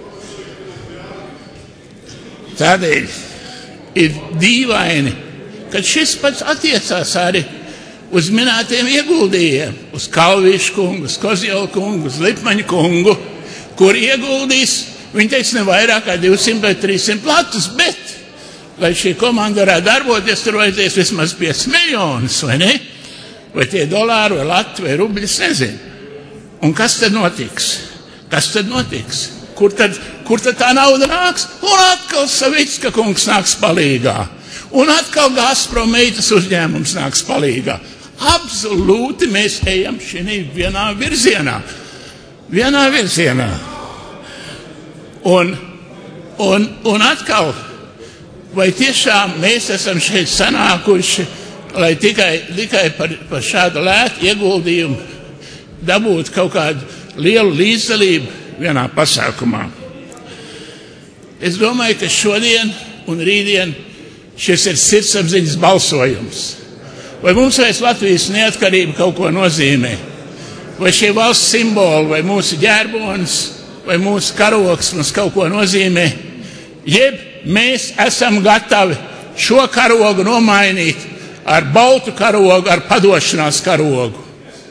Tādēļ ir dīvaini, ka šis pats attiecās arī uz minētiem ieguldījiem, uz Kalvišu kungu, uz Kozjela kungu, uz Lipmaņa kungu, kur ieguldīs, viņi teica, ne vairāk kā 200 vai 300 latus, bet, lai šī komanda varētu darboties, tur vajadzēs vismaz 5 miljonus, vai ne? Vai tie dolāri, vai lati, vai rubļi, es nezinu. Un kas tad notiks? Kur tad tā nauda nāks? Un atkal Savicka kungs nāks palīgā. Un atkal Gazprom meitas uzņēmums nāks palīgā. Absolūti mēs ejam šī vienā virzienā. Un atkal, vai tiešām mēs esam šeit sanākuši, lai tikai par šādu lētu ieguldījumu dabūtu kaut kādu lielu līdzdalību vienā pasākumā? Es domāju, ka šodien un rītdien šis ir sirdsapziņas balsojums. Vai mums vairs Latvijas neatkarība kaut ko nozīmē? Vai šie valsts simboli, vai mūsu ģērbonis, vai mūsu karogs mums kaut ko nozīmē? Jeb mēs esam gatavi šo karogu nomainīt ar baltu karogu, ar padošanās karogu.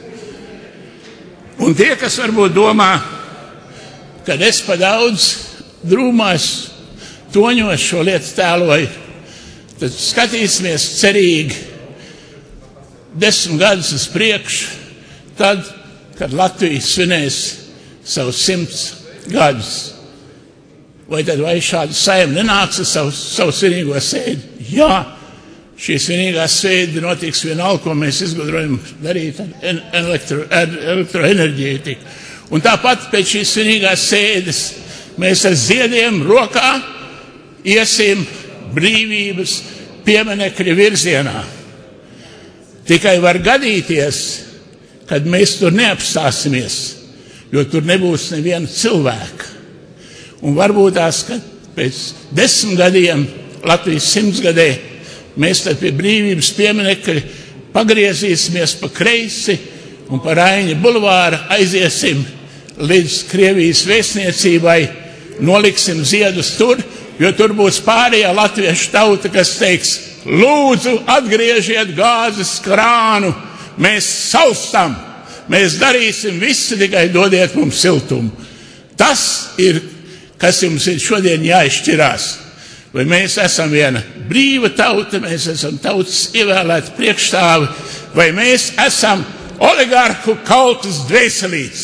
Un tie, kas varbūt domā, kad es pa daudz drūmās toņos šo lietu tēloju, tad skatīsimies cerīgi 10 gadus uz priekšu, tad, kad Latvija svinēs savus 100 gadus. Vai šāda saima nenāks ar savu svinīgo sēdi? Jā, šī svinīgā sēde notiks vienalga, ko mēs izgudrojam darīt ar elektroenerģētiku. Un tāpat pēc šīs svinīgās sēdes mēs ar ziediem rokā iesim brīvības pieminekļa virzienā. Tikai var gadīties, kad mēs tur neapstāsimies, jo tur nebūs neviena cilvēka. Un varbūt tās, kad pēc 10 gadiem, Latvijas 100 gadē, mēs tad pie brīvības pieminekļa pagriezīsimies pa kreisi un pa Raiņa bulvāra aiziesim līdz Krievijas vēstniecībai, noliksim ziedus tur, jo tur būs pārējā latviešu tauta, kas teiks, lūdzu, atgriežiet gāzes krānu, mēs saustam, mēs darīsim visu, tikai dodiet mums siltumu. Tas ir, kas jums ir šodien jāizšķirās. Vai mēs esam viena brīva tauta, mēs esam tautas ievēlēti priekšstāvi, vai mēs esam oligarhu kautas dvēselītes.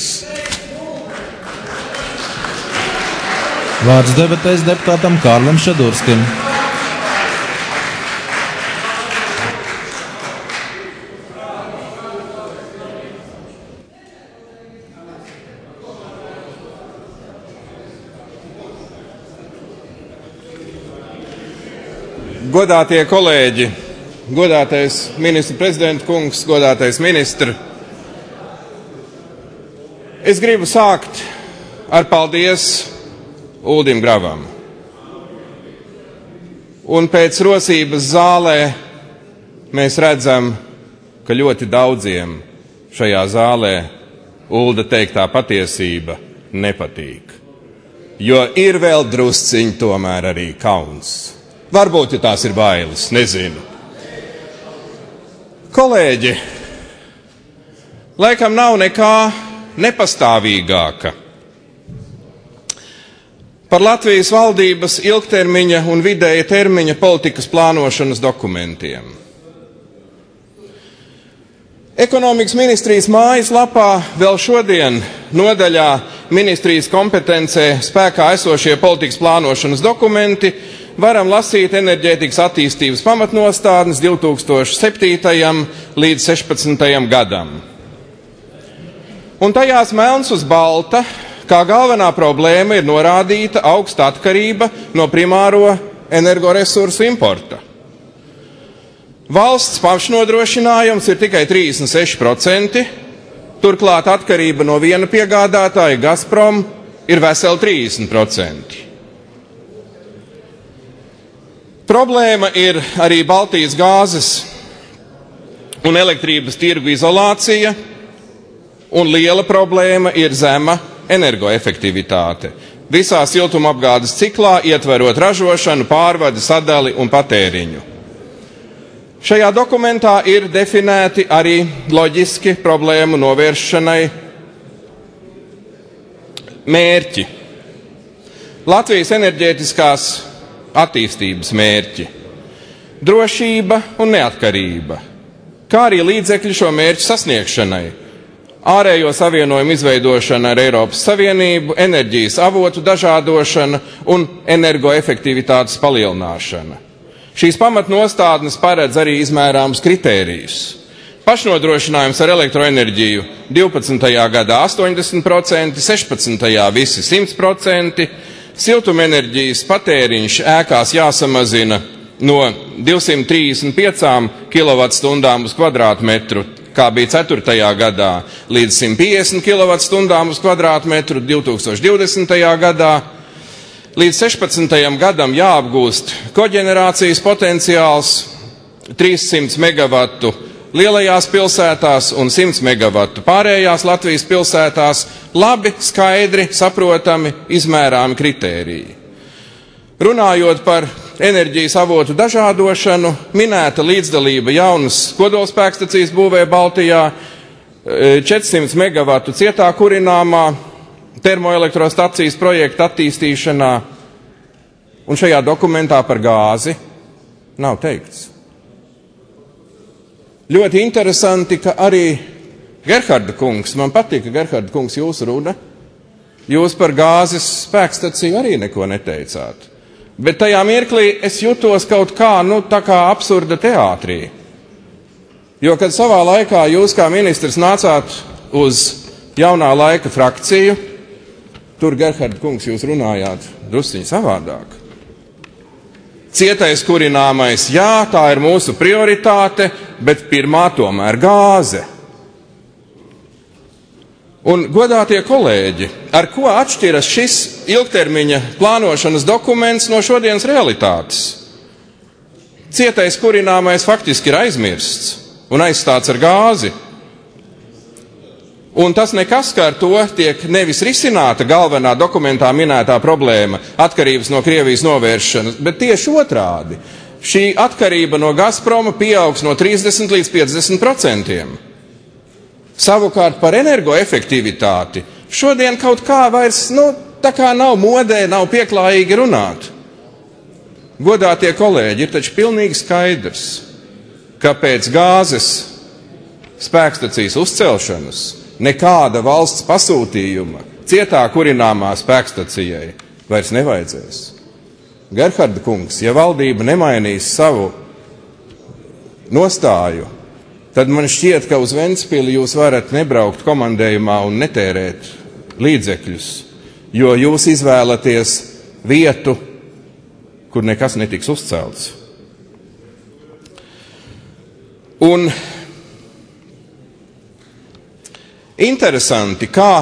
Vārds debatēs deputātam Kārlim Šadurskim. Godātie kolēģi, godātais ministra prezidenta kungs, godātais ministri, es gribu sākt ar paldies Uldim Gravam. Un pēc rosības zālē mēs redzam, ka ļoti daudziem šajā zālē Ulda teiktā patiesība nepatīk. Jo ir vēl drusciņi tomēr arī kauns. Varbūt, ja tās ir bailes, nezinu. Kolēģi, laikam nav nekā nepastāvīgāka par Latvijas valdības ilgtermiņa un vidēja termiņa politikas plānošanas dokumentiem. Ekonomikas ministrijas mājaslapā vēl šodien nodaļā ministrijas kompetencē spēkā esošie politikas plānošanas dokumenti varam lasīt enerģētikas attīstības pamatnostādnes 2007. līdz 16. gadam. Un tajās melns uz balta, kā galvenā problēma ir norādīta augsta atkarība no primāro energoresursu importa. Valsts pašnodrošinājums ir tikai 36%, turklāt atkarība no viena piegādātāja Gazprom ir veseli 30%. Problēma ir arī Baltijas gāzes un elektrības tirgu izolācija, un liela problēma ir zema energoefektivitāte. Visā siltumapgādes ciklā ietverot ražošanu, pārvadi, sadali un patēriņu. Šajā dokumentā ir definēti arī loģiski problēmu novēršanai mērķi. Latvijas enerģētiskās attīstības mērķi, drošība un neatkarība, kā arī līdzekļi šo mērķu sasniegšanai, ārējo savienojumu izveidošana ar Eiropas Savienību, enerģijas avotu dažādošana un energoefektivitātes palielināšana. Šīs pamatnostādnes paredz arī izmērāmus kritērijus. Pašnodrošinājums ar elektroenerģiju 12. gadā 80%, 16. visi 100%, siltumenerģijas patēriņš ēkās jāsamazina no 235 kWh uz kvadrātmetru, kā bija 4. gadā, līdz 150 kWh uz kvadrātmetru 2020. gadā. Līdz 16. gadam jāapgūst koģenerācijas potenciāls 300 megavatu lielajās pilsētās un 100 megavatu pārējās Latvijas pilsētās, labi, skaidri, saprotami, izmērāmi kritēriji. Runājot par enerģijas avotu dažādošanu, minēta līdzdalība jaunas kodolspēkstacijas būvē Baltijā, 400 megavatu cietā kurināmā, termoelektrostacijas projekta attīstīšanā, un šajā dokumentā par gāzi nav teikts. Ļoti interesanti, ka arī Gerharda kungs, man patika Gerharda kungs jūsu runa, jūs par gāzes spēkstaciju arī neko neteicāt. Bet tajā mirklī es jutos kaut kā, tā kā absurda teātrī. Jo, kad savā laikā jūs kā ministrs nācāt uz jaunā laika frakciju, tur, Gerharda kungs, jūs runājāt drusciņi savādāk. Cietais kurināmais, jā, tā ir mūsu prioritāte, bet pirmā tomēr gāze. Un, godātie kolēģi, ar ko atšķiras šis ilgtermiņa plānošanas dokuments no šodienas realitātes? Cietais kurināmais faktiski ir aizmirsts un aizstāts ar gāzi. Un tas nekas, ka ar to tiek nevis risināta galvenā dokumentā minētā problēma - atkarības no Krievijas novēršanas, bet tieši otrādi. Šī atkarība no Gazproma pieaugs no 30 līdz 50%. Savukārt par energoefektivitāti šodien kaut kā vairs, tā kā nav modē, nav pieklājīgi runāt. Godātie kolēģi, ir taču pilnīgi skaidrs, ka pēc gāzes spēkstacijas uzcelšanas nekāda valsts pasūtījuma cietā kurināmā spēkstacijai vairs nevajadzēs. Gerharda kungs, ja valdība nemainīs savu nostāju, tad man šķiet, ka uz Ventspili jūs varat nebraukt komandējumā un netērēt līdzekļus, jo jūs izvēlaties vietu, kur nekas netiks uzcelts. Un interesanti, kā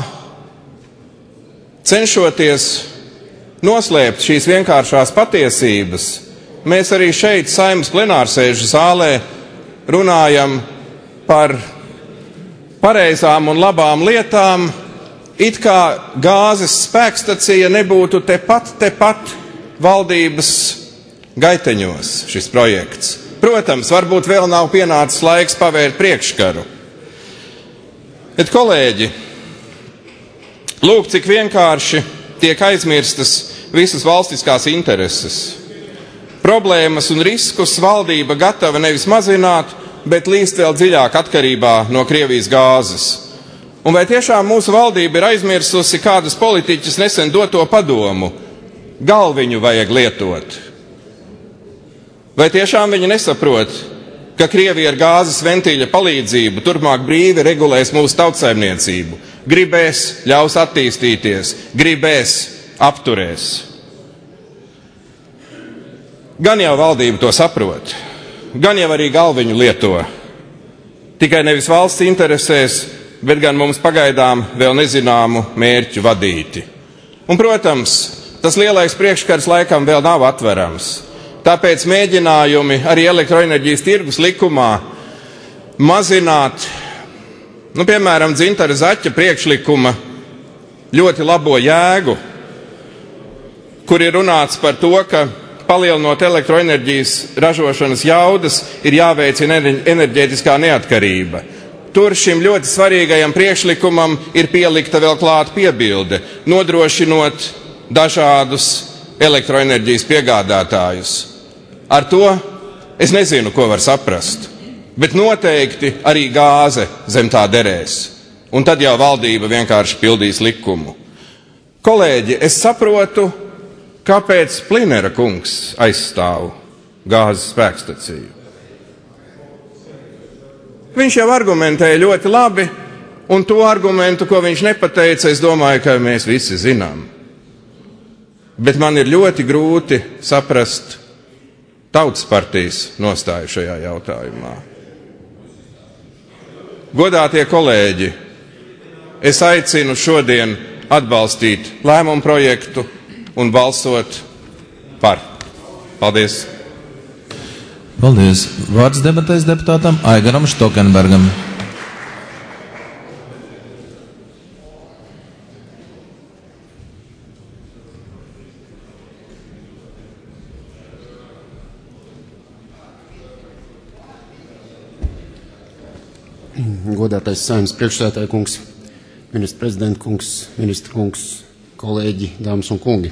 cenšoties noslēpt šīs vienkāršās patiesības, mēs arī šeit Saeimas plenārsēžu zālē runājam par pareizām un labām lietām, it kā gāzes spēkstacija nebūtu tepat valdības gaiteņos šis projekts. Protams, varbūt vēl nav pienācis laiks pavērt priekškaru. Bet, kolēģi, lūk, cik vienkārši tiek aizmirstas visas valstiskās intereses. Problēmas un riskus valdība gatava nevis mazināt, bet līst vēl dziļāk atkarībā no Krievijas gāzes. Un vai tiešām mūsu valdība ir aizmirsusi kādas politiķas nesen doto padomu? Galviņu vajag lietot. Vai tiešām viņi nesaprot, ka Krievija ar gāzes ventīļa palīdzību turpmāk brīvi regulēs mūsu tautsaimniecību, gribēs, ļaus attīstīties, gribēs, apturēs? Gan jau valdība to saprot, gan jau arī galviņu lieto. Tikai nevis valsts interesēs, bet gan mums pagaidām vēl nezināmu mērķu vadīti. Un, protams, tas lielais priekškars laikam vēl nav atverams. Tāpēc mēģinājumi arī elektroenerģijas tirgus likumā mazināt, piemēram, Dzintara Zaķa priekšlikuma ļoti labo jēgu, kur ir runāts par to, ka palielinot elektroenerģijas ražošanas jaudas, ir jāveicina enerģētiskā neatkarība. Tur šim ļoti svarīgajam priekšlikumam ir pielikta vēl klāt piebilde, nodrošinot dažādus elektroenerģijas piegādātājus. Ar to es nezinu, ko var saprast, bet noteikti arī gāze zem tā derēs. Un tad jau valdība vienkārši pildīs likumu. Kolēģi, es saprotu, kāpēc Plinera kungs aizstāv gāzes spēkstaciju. Viņš jau argumentēja ļoti labi, un to argumentu, ko viņš nepateica, es domāju, ka mēs visi zinām. Bet man ir ļoti grūti saprast Tautas partijas nostāju šajā jautājumā. Godātie kolēģi, es aicinu šodien atbalstīt lēmumu projektu un balsot par. Paldies! Paldies! Vārds debatēs deputātam Aigaram Štokenbergam. Godātais Saeimas priekšsēdētāja kungs, ministra prezidenta kungs, ministra kungs, kolēģi, dāmas un kungi.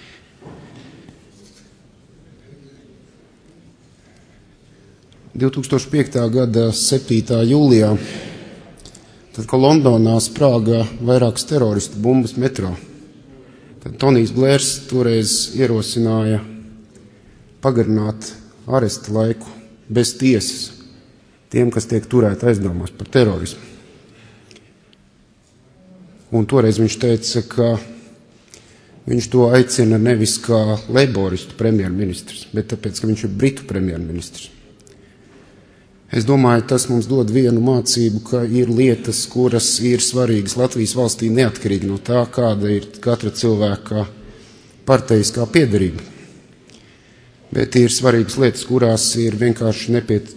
– 2005. gada 7. jūlijā, tad, kad Londonā sprāga vairākas teroristu bumbas metro, tad Tonijs Blērs toreiz ierosināja pagarināt aresta laiku bez tiesas tiem, kas tiek turēti aizdomās par terorismu. Un toreiz viņš teica, ka viņš to aicina nevis kā leiboristu premjerministrs, bet tāpēc, ka viņš ir britu premjerministrs. Es domāju, tas mums dod vienu mācību, ka ir lietas, kuras ir svarīgas Latvijas valstī neatkarīgi no tā, kāda ir katra cilvēka parteiskā piederība. Bet ir svarīgas lietas, kurās ir vienkārši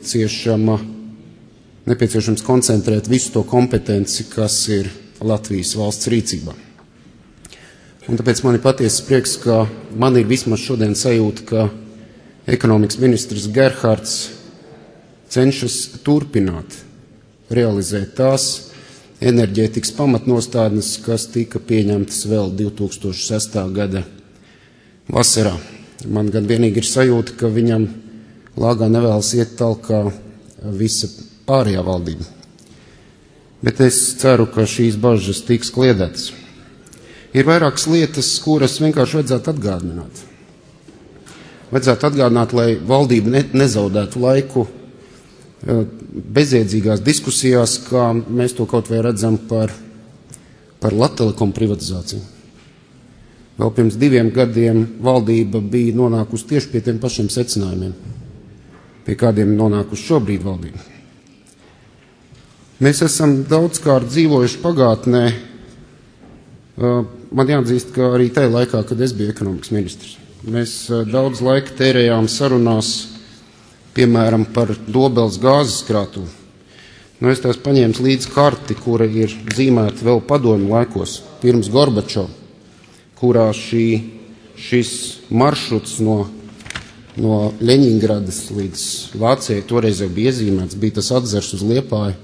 nepieciešams koncentrēt visu to kompetenci, kas ir Latvijas valsts rīcībā. Un tāpēc man ir patiesas prieks, ka man ir vismaz šodien sajūta, ka ekonomikas ministrs Gerhards cenšas turpināt realizēt tās enerģētikas pamatnostādnes, kas tika pieņemtas vēl 2006. gada vasarā. Man gan vienīgi ir sajūta, ka viņam lāgā nevēlas iet tālāk kā visa pārējā valdība. Bet es ceru, ka šīs bažas tiks kliedētas. Ir vairākas lietas, kuras vienkārši vajadzētu atgādināt. Vajadzētu atgādināt, lai valdība nezaudētu laiku bezjēdzīgās diskusijās, kā mēs to kaut vai redzam par Latelekom privatizāciju. Vēl pirms 2 gadiem valdība bija nonākusi tieši pie tiem pašiem secinājumiem, pie kādiem nonākusi šobrīd valdība. Mēs esam daudzkārt dzīvojuši pagātnē. Man jāatzīst, ka arī tajā laikā, kad es biju ekonomikas ministrs, mēs daudz laika tērējām sarunās, piemēram, par Dobeles gāzes krātuvi. Es tās paņēmu līdzi karti, kura ir zīmēta vēl padomju laikos, pirms Gorbačova, kurā šis maršruts no Ļeņingradas līdz Vācijai toreiz jau bija iezīmēts, bija tas atzars uz Liepāju.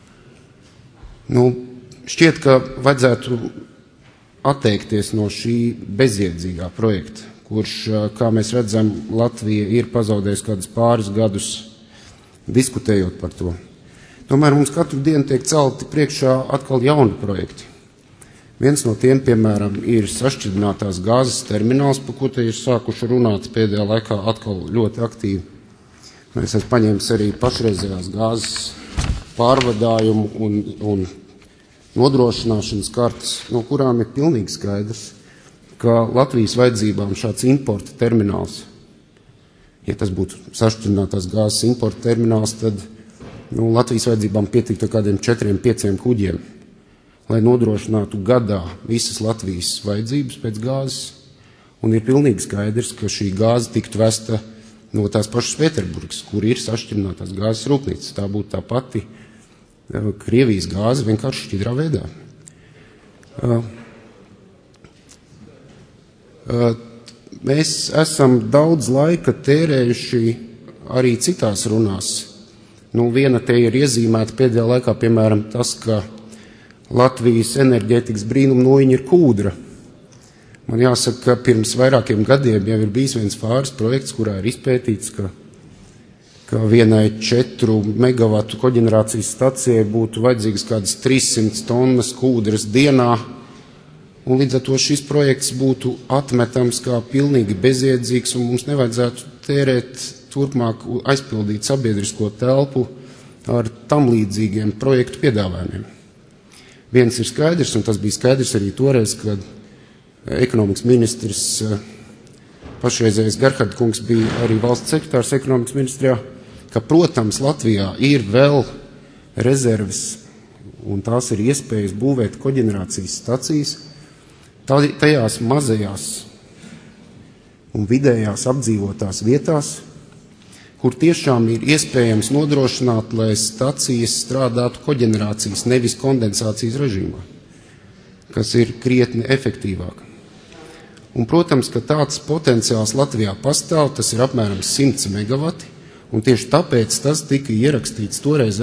Šķiet, ka vajadzētu atteikties no šī bezjēdzīgā projekta, kurš, kā mēs redzam, Latvija ir pazaudējusi kādus pāris gadus diskutējot par to. Tomēr mums katru dienu tiek celti priekšā atkal jauni projekti. Viens no tiem, piemēram, ir sašķidrinātās gāzes termināls, par ko te ir sākuši runāt pēdējā laikā atkal ļoti aktīvi. Mēs esam paņēmis arī pašreizējās gāzes pārvadājumu un nodrošināšanas kartes, no kurām ir pilnīgi skaidrs, ka Latvijas vajadzībām šāds importa termināls, ja tas būtu sašķidrinātās gāzes importa termināls, tad Latvijas vajadzībām pietiktu kādiem 4-5 kuģiem, lai nodrošinātu gadā visas Latvijas vajadzības pēc gāzes, un ir pilnīgi skaidrs, ka šī gāze tiktu vesta no tās pašas Pēterburgas, kur ir sašķidrinātās gāzes rūpnīca. Tā būtu tā pati Krievijas gāze, vienkārši šķidrā veidā. Mēs esam daudz laika tērējuši arī citās runās. Viena te ir iezīmēta pēdējā laikā, piemēram, tas, ka Latvijas enerģētikas brīnumnojiņa ir Kūdra. Man jāsaka, ka pirms vairākiem gadiem jau ir bijis viens fāras projekts, kurā ir izpētīts, ka vienai 4 megavatu koģenerācijas stacijai būtu vajadzīgas kādas 300 tonnas Kūdras dienā, un līdz ar to šis projekts būtu atmetams kā pilnīgi bezjēdzīgs, un mums nevajadzētu tērēt turpmāk aizpildīt sabiedrisko telpu ar tam līdzīgiem projektu piedāvājumiem. Viens ir skaidrs, un tas bija skaidrs arī toreiz, kad ekonomikas ministrs pašreizējais Gerharda kungs bija arī valsts sekretārs ekonomikas ministrijā, ka, protams, Latvijā ir vēl rezerves, un tās ir iespējas būvēt koģenerācijas stacijas tajās mazajās un vidējās apdzīvotās vietās, kur tiešām ir iespējams nodrošināt, lai stacijas strādātu koģenerācijas, nevis kondensācijas režīmā, kas ir krietni efektīvāk. Un, protams, ka tāds potenciāls Latvijā pastāv, tas ir apmēram 100 megavati, un tieši tāpēc tas tika ierakstīts toreiz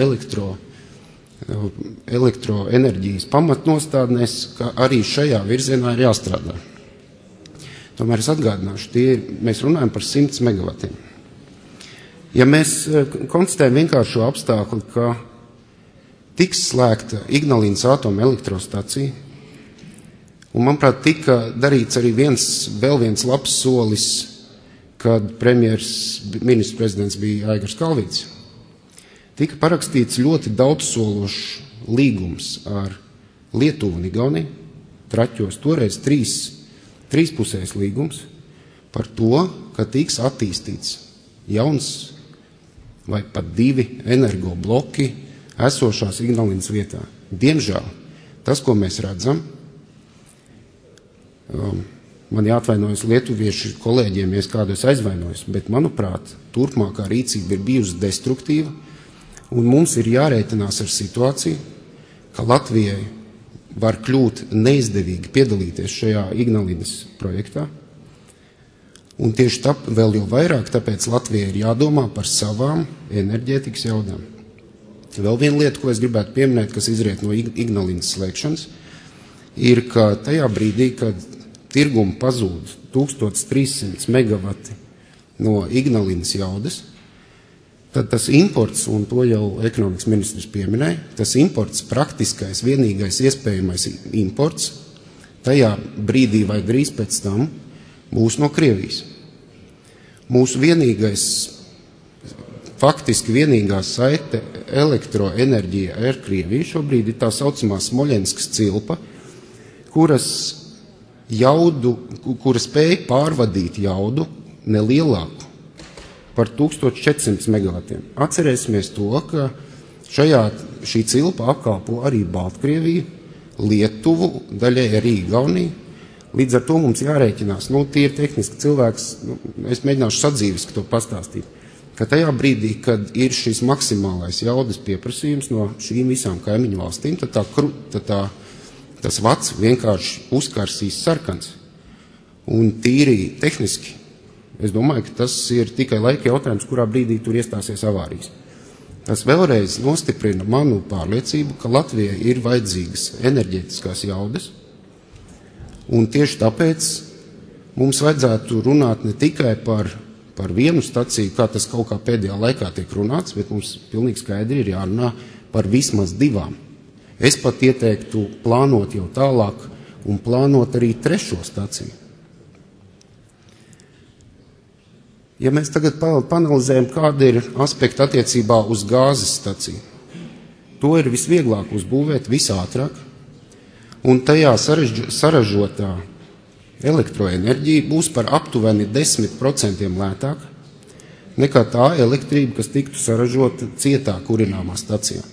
elektroenerģijas pamatnostādnēs, ka arī šajā virzienā ir jāstrādā. Tomēr es atgādināšu, mēs runājam par 100 megavatiem. Ja mēs konstatējam vienkāršo apstākli, ka tiks slēgta Ignalīnas atomelektrostacija, un, manuprāt, tika darīts arī vēl viens labs solis, kad ministrs prezidents bija Aigars Kalvīts, tika parakstīts ļoti daudzsološs līgums ar Lietuvu un Igauniju, traķos toreiz trīspusējs līgums par to, ka tiks attīstīts jauns vai pat 2 energobloki esošās Ignalīnas vietā. Diemžēl tas, ko mēs redzam, man jāatvainojas lietuviešu kolēģiem, ja es kādus aizvainojos, bet, manuprāt, turpmākā rīcība ir bijusi destruktīva, un mums ir jārēķinās ar situāciju, ka Latvijai var kļūt neizdevīgi piedalīties šajā Ignalīnas projektā, un tieši vēl jau vairāk, tāpēc Latvijai ir jādomā par savām enerģētikas jaudām. Vēl viena lieta, ko es gribētu pieminēt, kas izriet no Ignalīnas slēgšanas, ir, ka tajā brīdī, kad tirguma pazūd 1300 megavati no Ignalīnas jaudas, tad tas imports, un to jau ekonomikas ministrs pieminēja, tas imports, praktiskais, vienīgais iespējamais imports, tajā brīdī vai drīz pēc tam būs no Krievijas. Mūsu faktiski vienīgā saite elektroenerģija ar Krieviju šobrīd ir tā saucamā Smoļenskas cilpa, kura spēja pārvadīt jaudu nelielāku par 1400 megavatiem. Atcerēsimies to, ka Šī cilpa apkalpo arī Baltkrieviju, Lietuvu, daļai arī Igauniju. Līdz ar to mums jārēķinās, tīri tehniski cilvēks, es mēģināšu sadzīviski to pastāstīt, ka tajā brīdī, kad ir šis maksimālais jaudas pieprasījums no šīm visām kaimiņu valstīm, tad tas vats vienkārši uzkarsīs sarkans. Un tīri tehniski, es domāju, ka tas ir tikai laika jautājums, kurā brīdī tur iestāsies avārijas. Tas vēlreiz nostiprina manu pārliecību, ka Latvijai ir vajadzīgas enerģētiskās jaudas, un tieši tāpēc mums vajadzētu runāt ne tikai par vienu staciju, kā tas kaut kā pēdējā laikā tiek runāts, bet mums pilnīgi skaidri ir jārunā par vismaz 2. Es pat ieteiktu plānot jau tālāk un plānot arī 3. staciju. Ja mēs tagad panalizējam, kāda ir aspekta attiecībā uz gāzes staciju, to ir visvieglāk uzbūvēt visātrāk, un tajā saražotā elektroenerģija būs par aptuveni 10% lētāk nekā tā elektrība, kas tiktu saražota cietā kurināmā stacijā.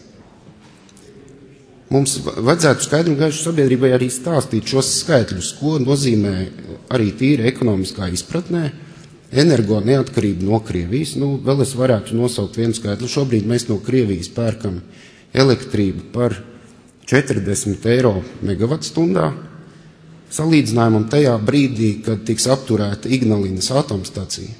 Mums vajadzētu skaidri un gaiši sabiedrībai arī stāstīt šos skaitļus, ko nozīmē arī tīri ekonomiskā izpratnē energo neatkarība no Krievijas. Vēl es varētu nosaukt vienu skaitli. Šobrīd mēs no Krievijas pērkam elektrību par 40 eiro megavatstundā. Salīdzinājumam tajā brīdī, kad tiks apturēta Ignalinas atomstacija,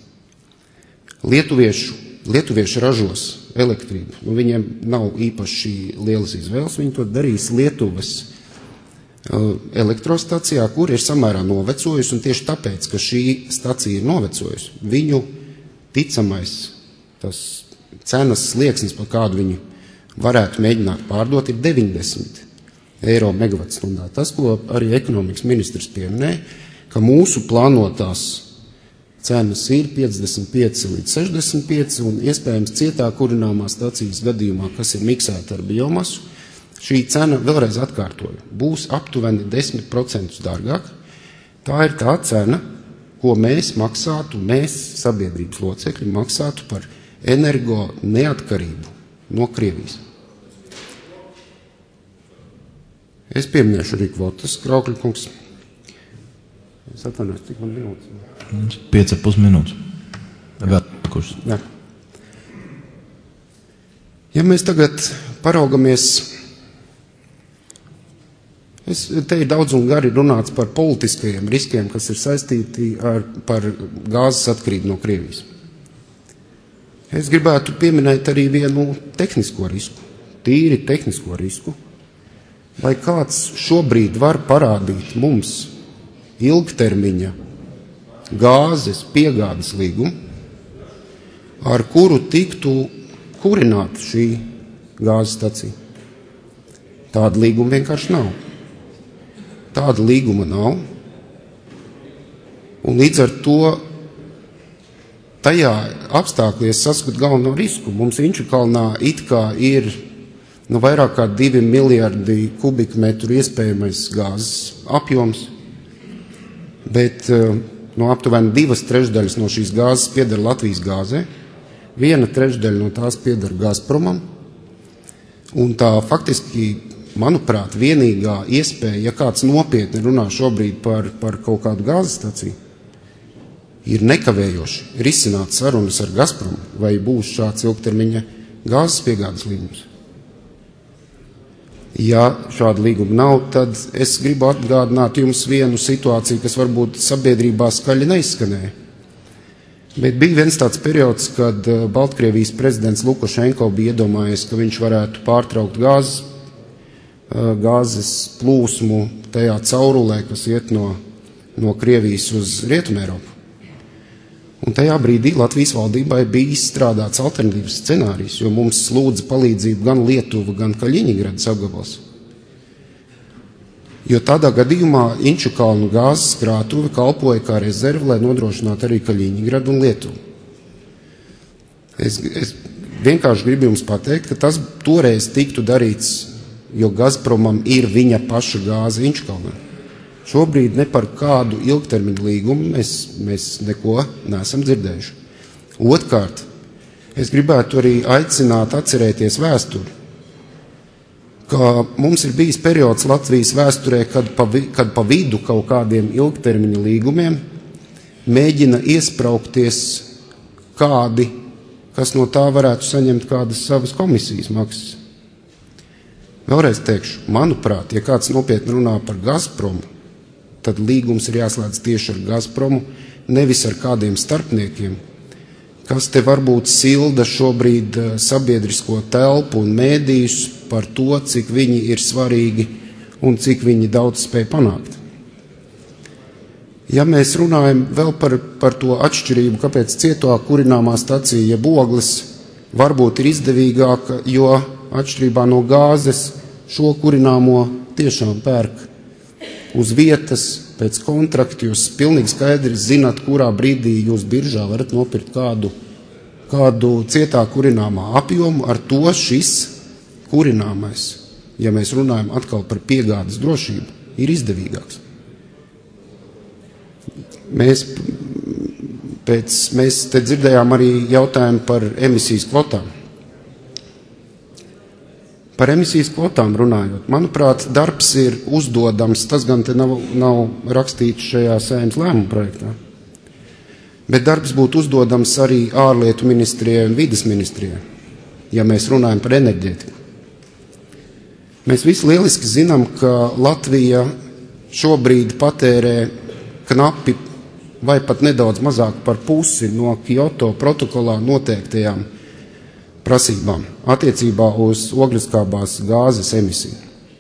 lietuvieši ražos elektrību. Viņiem nav īpaši lielas izvēles, viņi to darīs Lietuvas elektrostacijā, kur ir samērā novecojusi, un tieši tāpēc, ka šī stacija ir novecojusi, viņu ticamais tas cenas slieksnis, par kādu viņi varētu mēģināt pārdot, ir 90 eiro megavatstundā. Tas, ko arī ekonomikas ministrs pieminēja, ka mūsu plānotās cenas ir 55 līdz 65, un iespējams cietā kurināmā stacijas gadījumā, kas ir miksēta ar biomasu, šī cena, vēlreiz atkārtoju, būs aptuveni 10% dārgāk. Tā ir tā cena, ko mēs sabiedrības locekļi maksātu par energo neatkarību no Krievijas. Es pieminēšu arī kvotas, Kraukļa kungs. Es atvainojos, cik man minūtes? 5,5 minūtes. Vēl kurš? Jā. Ja mēs tagad paraugamies, te ir daudz un gari runāts par politiskajiem riskiem, kas ir saistīti par gāzes atkarību no Krievijas. Es gribētu pieminēt arī vienu tehnisko risku, tīri tehnisko risku. Vai kāds šobrīd var parādīt mums ilgtermiņa gāzes piegādes līgumu, ar kuru tiktu kurināta šī gāzes stacija? Tāda līguma vienkārši nav. Tāda līguma nav. Un līdz ar to tajā apstākļā es saskatu galveno risku. Mums Inčukalnā it kā ir vairāk kā 2 miljardi kubikmetru iespējamais gāzes apjoms, bet aptuveni 2/3 no šīs gāzes pieder Latvijas gāzē, 1/3 no tās pieder Gazpromam, un tā faktiski, manuprāt, vienīgā iespēja, ja kāds nopietni runā šobrīd par kaut kādu gāzes staciju, ir nekavējoši risināt sarunas ar Gazpromu, vai būs šāds ilgtermiņa gāzes piegādes līgums. Ja šāda līguma nav, tad es gribu atgādināt jums vienu situāciju, kas varbūt sabiedrībā skaļi neizskanēja. Bet bija viens tāds periods, kad Baltkrievijas prezidents Lukašenko bija iedomājies, ka viņš varētu pārtraukt gāzes plūsmu tajā caurulē, kas iet no Krievijas uz Rietumēropu. Un tajā brīdī Latvijas valdībai bija izstrādāts alternatīvas scenārijs, jo mums lūdza palīdzību gan Lietuva, gan Kaļiņigradas apgabals. Jo tādā gadījumā Inčukalnu gāzes krātuve kalpoja kā rezerve, lai nodrošinātu arī Kaļiņigradu un Lietuvu. Es vienkārši gribu jums pateikt, ka tas toreiz tiktu darīts, jo Gazpromam ir viņa paša gāze Inčukalnā. Šobrīd ne par kādu ilgtermiņu līgumu mēs neko neesam dzirdējuši. Otrkārt, es gribētu arī aicināt atcerēties vēsturi. ka mums ir bijis periods Latvijas vēsturē, kad pa vidu kaut kādiem ilgtermiņa līgumiem mēģina iespraukties kādi, kas no tā varētu saņemt kādas savas komisijas maksas. Vēlreiz teikšu, manuprāt, ja kāds nopietni runā par Gazpromu, tad līgums ir jāslēdz tieši ar Gazpromu, nevis ar kādiem starpniekiem, kas te varbūt silda šobrīd sabiedrisko telpu un mēdījus par to, cik viņi ir svarīgi un cik viņi daudz spēj panākt. Ja mēs runājam vēl par to atšķirību, kāpēc cietā kurināmā stacija, ja ogles varbūt ir izdevīgāka, jo atšķirībā no gāzes šo kurināmo tiešām pērk uz vietas, pēc kontrakta, jūs pilnīgi skaidri zināt, kurā brīdī jūs biržā varat nopirkt kādu cietā kurināmā apjomu, ar to šis kurināmais, ja mēs runājam atkal par piegādes drošību, ir izdevīgāks. Mēs te dzirdējām arī jautājumu par emisijas kvotām. Par emisijas kvotām runājot, manuprāt, darbs ir uzdodams, tas gan te nav rakstīts šajā Saeimas lēmuma projektā, bet darbs būtu uzdodams arī ārlietu ministrijai un vides ministrijai, ja mēs runājam par enerģētiku. Mēs visi lieliski zinām, ka Latvija šobrīd patērē knapi vai pat nedaudz mazāk par pusi no Kyoto protokolā noteiktajām prasībām attiecībā uz ogliskābās gāzes emisiju.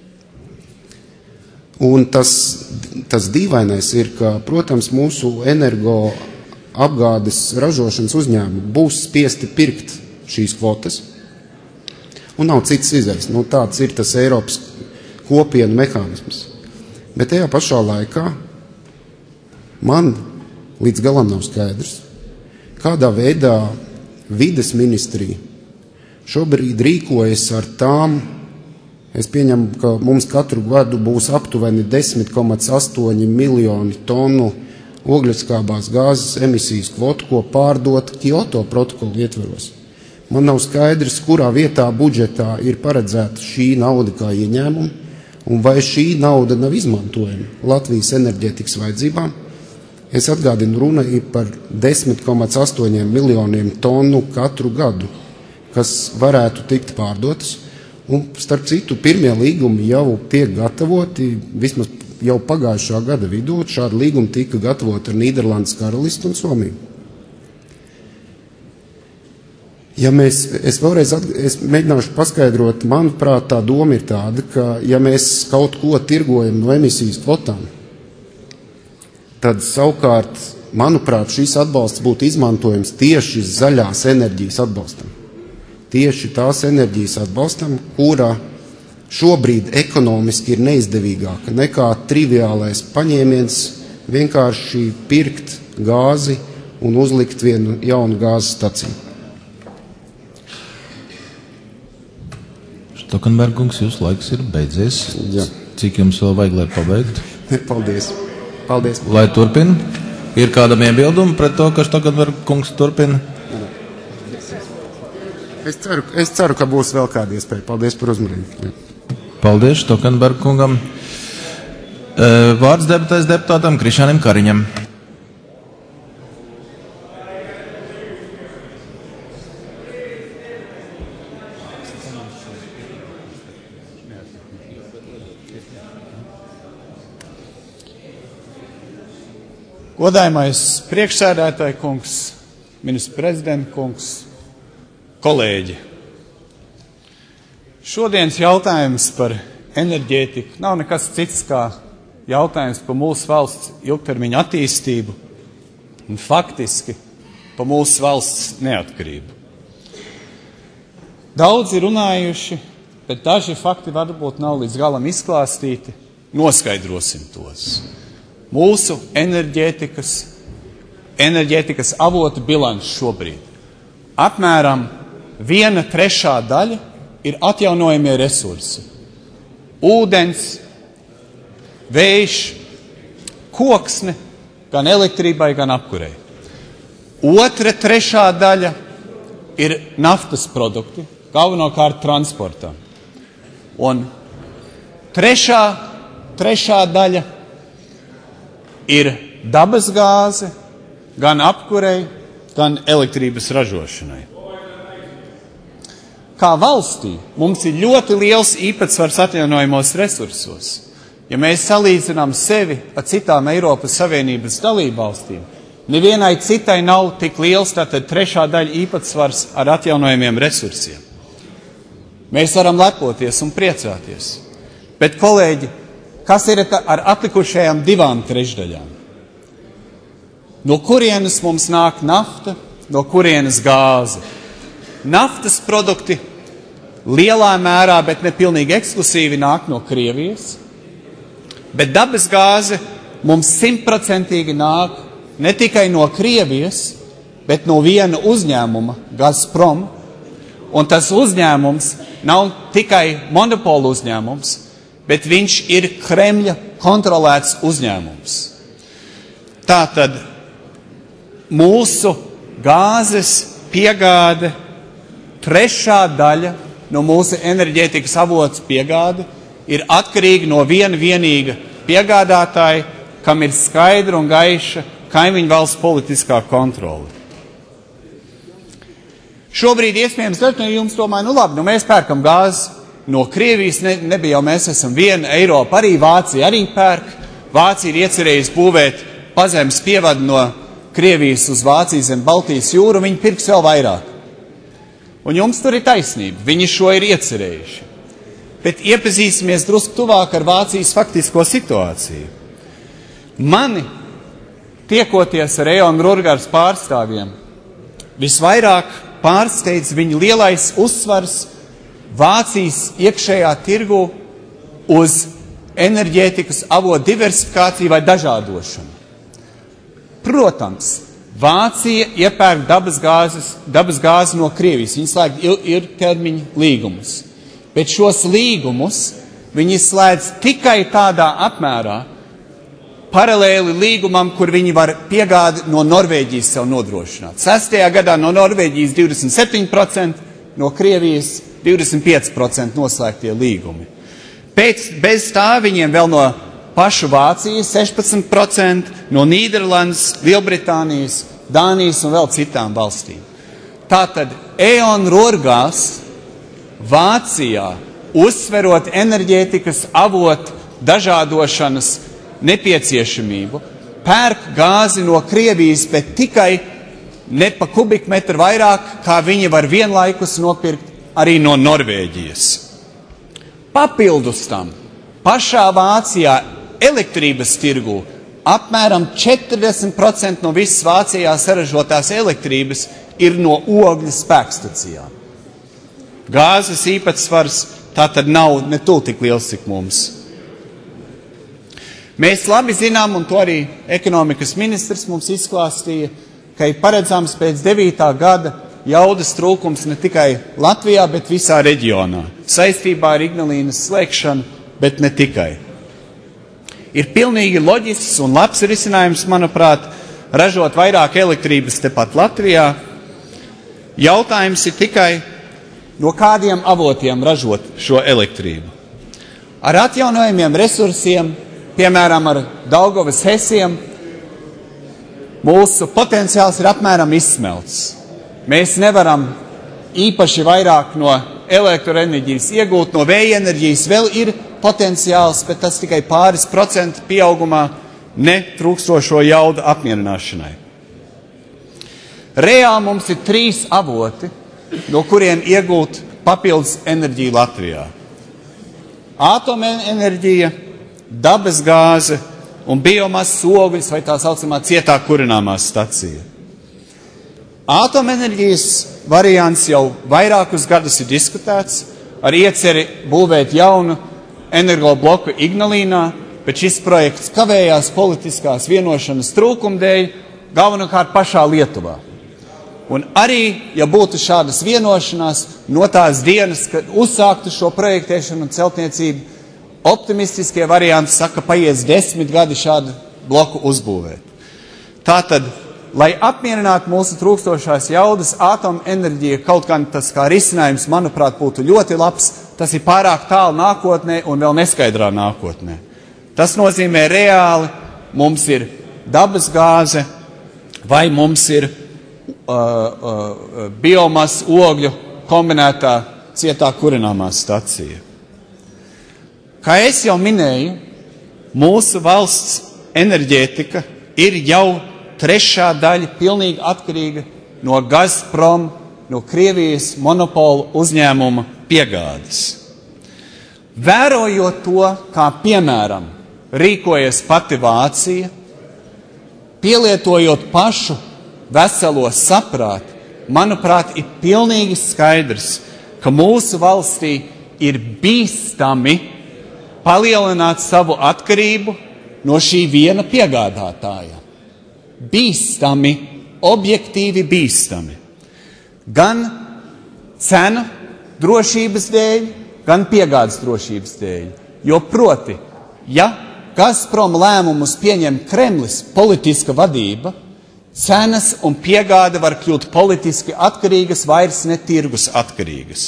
Un tas dīvainais ir, ka, protams, mūsu energo apgādes ražošanas uzņēmumi būs spiesti pirkt šīs kvotas, un nav cits izējas. Tāds ir tas Eiropas kopienu mehānisms. Bet tajā pašā laikā man līdz galam nav skaidrs, kādā veidā vides ministrija šobrīd rīkojas ar tām, es pieņemu, ka mums katru gadu būs aptuveni 10,8 miljoni tonu ogliskābās gāzes emisijas kvotu, ko pārdot Kyoto protokolu ietveros. Man nav skaidrs, kurā vietā budžetā ir paredzēta šī nauda kā ieņēmuma, un vai šī nauda nav izmantojama Latvijas enerģētikas vajadzībām. Es atgādinu, runa ir par 10,8 miljoniem tonu katru gadu, kas varētu tikt pārdotas. Un, starp citu, pirmie līgumi jau tiek gatavoti, vismaz jau pagājušā gada vidū. Šādi līgumi tika gatavoti ar Nīderlandes karalisti un Somiju. Ja es mēģināšu paskaidrot, manuprāt, tā doma ir tāda, ka ja mēs kaut ko tirgojam no emisijas kvotām, tad savukārt, manuprāt, šis atbalsts būtu izmantojams tieši zaļās enerģijas atbalstam. Tieši tās enerģijas atbalstam, kura šobrīd ekonomiski ir neizdevīgāka nekā triviālais paņēmiens vienkārši pirkt gāzi un uzlikt vienu jaunu gāzes staciju. Stokenbergungs, jūsu laiks ir beidzies. Jā. Cik jums vēl vajag, lai pabeigtu? Paldies. Paldies. Lai turpina. Ir kādam iebildumi pret to, ka Stokenbergungs turpina? Es ceru, ka būs vēl kāda iespēja. Paldies par uzmanību. Paldies Stokenbergungam. Vārds debatais deputātam Krišānim Kariņam. Godājamais priekšsēdētāja kungs, ministra prezidenta kungs, kolēģi. Šodienas jautājums par enerģētiku nav nekas cits kā jautājums par mūsu valsts ilgtermiņa attīstību un faktiski par mūsu valsts neatkarību. Daudzi runājuši, bet daži fakti varbūt nav līdz galam izklāstīti. Noskaidrosim tos. Mūsu enerģētikas avotu bilanci šobrīd. Apmēram 1/3 daļa ir atjaunojamie resursi. Ūdens, vējš, koksne, gan elektrībai, gan apkurei. 2/3 daļa ir naftas produkti, galvenokārt transportam. Un Trešā daļa ir dabas gāze gan apkurei, gan elektrības ražošanai. Kā valstī mums ir ļoti liels īpatsvars atjaunojamos resursos. Ja mēs salīdzinām sevi ar citām Eiropas Savienības dalībvalstīm, nevienai citai nav tik liels tātad trešā daļa īpatsvars ar atjaunojumiem resursiem. Mēs varam lepoties un priecāties. Bet, kolēģi, kas ir ar atlikušajām 2/3? No kurienes mums nāk nafta, no kurienes gāze? Naftas produkti lielā mērā, bet ne pilnīgi ekskluzīvi nāk no Krievijas, bet dabas gāze mums 100% nāk ne tikai no Krievijas, bet no viena uzņēmuma, Gazprom, un tas uzņēmums nav tikai monopola uzņēmums, bet viņš ir Kremļa kontrolēts uzņēmums. Tātad mūsu gāzes piegāde, trešā daļa no mūsu enerģētikas avotu piegāde ir atkarīga no viena vienīga piegādātāja, kam ir skaidra un gaiša kaimiņu valsts politiskā kontrole. Šobrīd iespējams daži no jums domā, labi, mēs pērkam gāzi no Krievijas, nebija jau mēs esam viena Eiropa, arī Vācija arī pērk. Vācija ir iecerējusi būvēt pazemes pievadu no Krievijas uz Vāciju zem Baltijas jūru, viņi pirks vēl vairāk. Un jums tur ir taisnība, viņi šo ir iecerējuši. Bet iepazīsimies drusku tuvāk ar Vācijas faktisko situāciju. Mani, tiekoties ar E.ON Rurgars pārstāvjiem, visvairāk pārsteidz viņa lielais uzsvars Vācijas iekšējā tirgu uz enerģētikas avotu diversifikāciju vai dažādošanu. Protams, Vācija iepērk dabas gāzi no Krievijas, viņi slēg ilgtermiņa līgumus. Bet šos līgumus viņi slēdz tikai tādā apmērā, paralēli līgumam, kur viņi var piegādi no Norvēģijas sev nodrošināt. 6. gadā no Norvēģijas 27%, no Krievijas 25% noslēgtie līgumi. Bez tā viņiem vēl no pašu Vācijas 16%, no Nīderlandes, Lielbritānijas, Dānijas un vēl citām valstīm. Tātad E.ON Rurgās Vācijā, uzsverot enerģētikas avotu dažādošanas nepieciešamību, pērk gāzi no Krievijas, bet tikai ne pa kubikmetru vairāk, kā viņi var vienlaikus nopirkt arī no Norvēģijas. Papildus tam, pašā Vācijā elektrības tirgū apmēram 40% no visas Vācijā saražotās elektrības ir no ogļu spēkstacijām. Gāzes īpatsvars tātad nav ne tuvu tik liels, cik mums. Mēs labi zinām, un to arī ekonomikas ministrs mums izklāstīja, ka ir paredzams pēc 9. gada jaudas trūkums ne tikai Latvijā, bet visā reģionā. Saistībā ar Ignalīnas slēgšanu, bet ne tikai. Ir pilnīgi loģisks un labs risinājums, manuprāt, ražot vairāk elektrības tepat Latvijā. Jautājums ir tikai, no kādiem avotiem ražot šo elektrību. Ar atjaunojumiem resursiem, piemēram, ar Daugavas hesiem, mūsu potenciāls ir apmēram izsmelts. Mēs nevaram īpaši vairāk no elektroenerģijas iegūt, no vēja enerģijas vēl ir potenciāls, bet tas tikai pāris procentu pieaugumā netrūkstošo jaudu apmierināšanai. Reāli mums ir 3 avoti, no kuriem iegūt papildus enerģiju Latvijā. Atomenerģija, dabas gāze un biomasas ogļus vai tā saucamā cietā kurināmā stacija. Atomenerģijas variants jau vairākus gadus ir diskutēts, ar ieceri būvēt jaunu energobloku Ignalīnā, bet šis projekts kavējās politiskās vienošanas trūkuma dēļ, galvenokārt pašā Lietuvā. Un arī, ja būtu šādas vienošanās no tās dienas, kad uzsāktu šo projektēšanu un celtniecību, optimistiskie varianti saka, paies 10 gadi šādu bloku uzbūvēt. Tātad, lai apmierinātu mūsu trūkstošās jaudas, atomenerģija kaut kā tas kā risinājums, manuprāt, būtu ļoti labs, tas ir pārāk tālu nākotnē un vēl neskaidrā nākotnē. Tas nozīmē reāli mums ir dabas gāze vai mums ir biomas ogļu kombinētā cietā kurināmā stacija. Kā es jau minēju, mūsu valsts enerģētika ir jau trešā daļa pilnīgi atkarīga no Gazprom, no Krievijas monopolu uzņēmuma piegādes. Vērojot to, kā piemēram rīkojas pati Vācija, pielietojot pašu veselo saprātu, manuprāt, ir pilnīgi skaidrs, ka mūsu valstī ir bīstami palielināt savu atkarību no šī viena piegādātāja. Bīstami, objektīvi bīstami. Gan cenu drošības dēļ, gan piegādes drošības dēļ. Jo proti, ja Gazprom lēmumus pieņem Kremlis, politiska vadība, cenas un piegāde var kļūt politiski atkarīgas, vairs ne tirgus atkarīgas.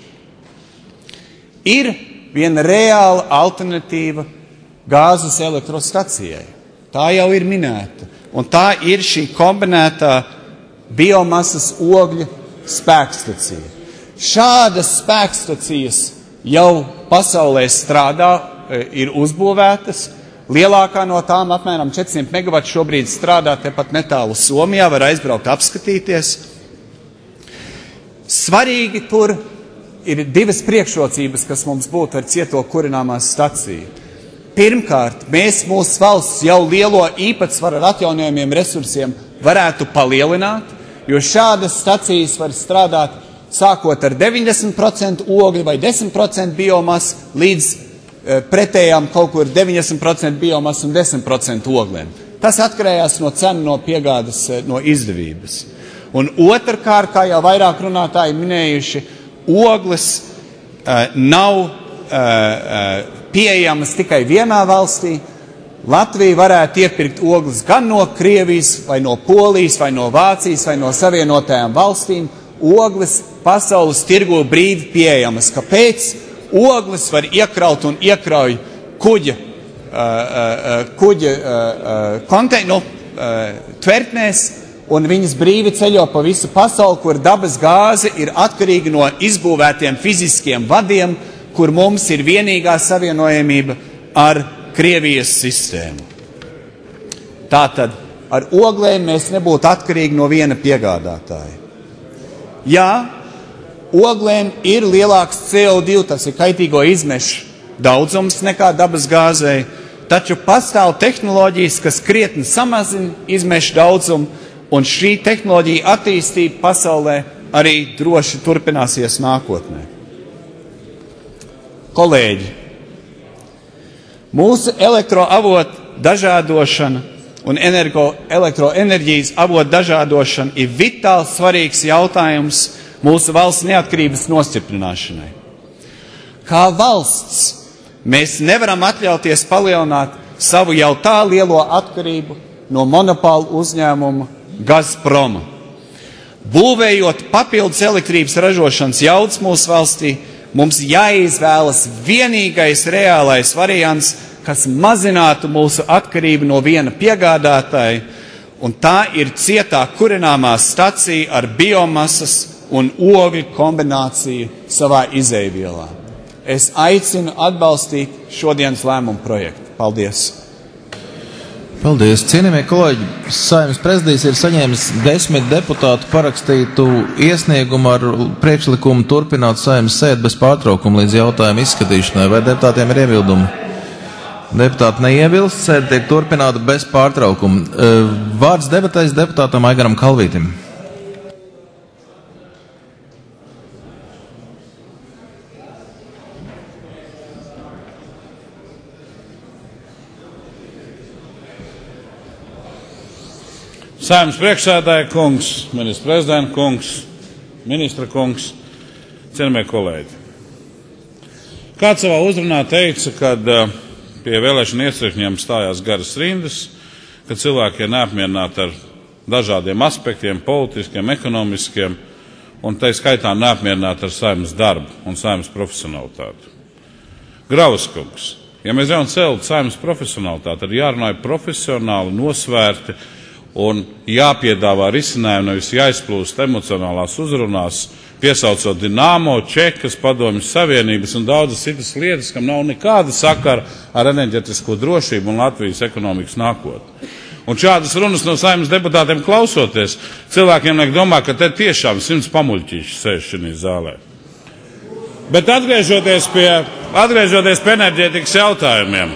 Ir viena reāla alternatīva gāzes elektrostacijai. Tā jau ir minēta. Un tā ir šī kombinētā biomasas ogļu spēkstacija. Šādas spēkstacijas jau pasaulē strādā, ir uzbūvētas. Lielākā no tām, apmēram 400 megavatu, šobrīd strādā tepat netālu Somijā, var aizbraukt apskatīties. Svarīgi tur ir divas priekšrocības, kas mums būtu ar cieto kurināmās staciju. Pirmkārt, mēs mūsu valsts jau lielo īpatsvaru ar atjaunojumiem resursiem varētu palielināt, jo šādas stacijas var strādāt sākot ar 90% ogļu vai 10% biomas līdz pretējām kaut kur 90% biomas un 10% oglēm. Tas atkarējās no cenu, no piegādes, no izdevības. Un otrkārt, kā jau vairāk runātāji minējuši, ogles nav pieejamas tikai vienā valstī. Latvija varētu iepirkt ogles gan no Krievijas, vai no Polijas, vai no Vācijas, vai no Savienotajām valstīm. Ogles pasaules tirgu brīvi pieejamas. Kāpēc? Ogles var iekraut un iekrauj kuģa tvertnēs, un viņas brīvi ceļo pa visu pasauli, kur dabas gāze ir atkarīga no izbūvētiem fiziskiem vadiem, kur mums ir vienīgā savienojamība ar Krievijas sistēmu. Tātad ar oglēm mēs nebūtu atkarīgi no viena piegādātāja. Jā, oglēm ir lielāks CO2, tas ir kaitīgo izmešu daudzums nekā dabas gāzei, taču pastāv tehnoloģijas, kas krietni samazina izmešu daudzumu, un šī tehnoloģija attīstība pasaulē arī droši turpināsies nākotnē. Kolēģi, mūsu elektroavotu dažādošana un elektroenerģijas avotu dažādošana ir vitāli svarīgs jautājums mūsu valsts neatkarības nostiprināšanai. Kā valsts mēs nevaram atļauties palielināt savu jau tā lielo atkarību no monopolu uzņēmuma Gazproma. Būvējot papildus elektrības ražošanas jaudas mūsu valstī, mums jāizvēlas vienīgais reālais variants, kas mazinātu mūsu atkarību no viena piegādātāja, un tā ir cietā kurināmā stacija ar biomasas un ogļu kombināciju savā izejvielā. Es aicinu atbalstīt šodienas lēmumu projektu. Paldies! Paldies! Cienījamie kolēģi, Saeimas prezidijs ir saņēmis 10 deputātu parakstītu iesniegumu ar priekšlikumu turpināt Saeimas sēdi bez pārtraukuma līdz jautājumu izskatīšanai. Vai deputātiem ir iebildumi? Deputāti neiebilst, sēde tiek turpināta bez pārtraukuma. Vārds debatēs deputātam Aigaram Kalvītim. Saeimas priekšsēdētāja kungs, ministra prezidenta kungs, ministra kungs, cienījamie kolēģi. Kāds savā uzrunā teica, kad pie vēlēšana iecirkņiem stājās garas rindas, kad cilvēki ir neapmierināti ar dažādiem aspektiem, politiskiem, ekonomiskiem, un tai skaitā neapmierināti ar Saeimas darbu un Saeimas profesionalitāti. Grauskungs, ja mēs gribam celt Saeimas profesionalitāti, tad jārunāja profesionāli, nosvērti un jāpiedāvā risinājumi, nevis jāizplūst emocionālās uzrunās, piesaucot Dinamo, Čekas, Padomju Savienības un daudzas citas lietas, kam nav nekāda sakara ar enerģetisko drošību un Latvijas ekonomikas nākotni. Un šādas runas no Saeimas deputātiem klausoties, cilvēkiem liek domāt, ka te tiešām 100 pamuļķīši sēž šajā zālē. Bet atgriežoties pie enerģētikas jautājumiem.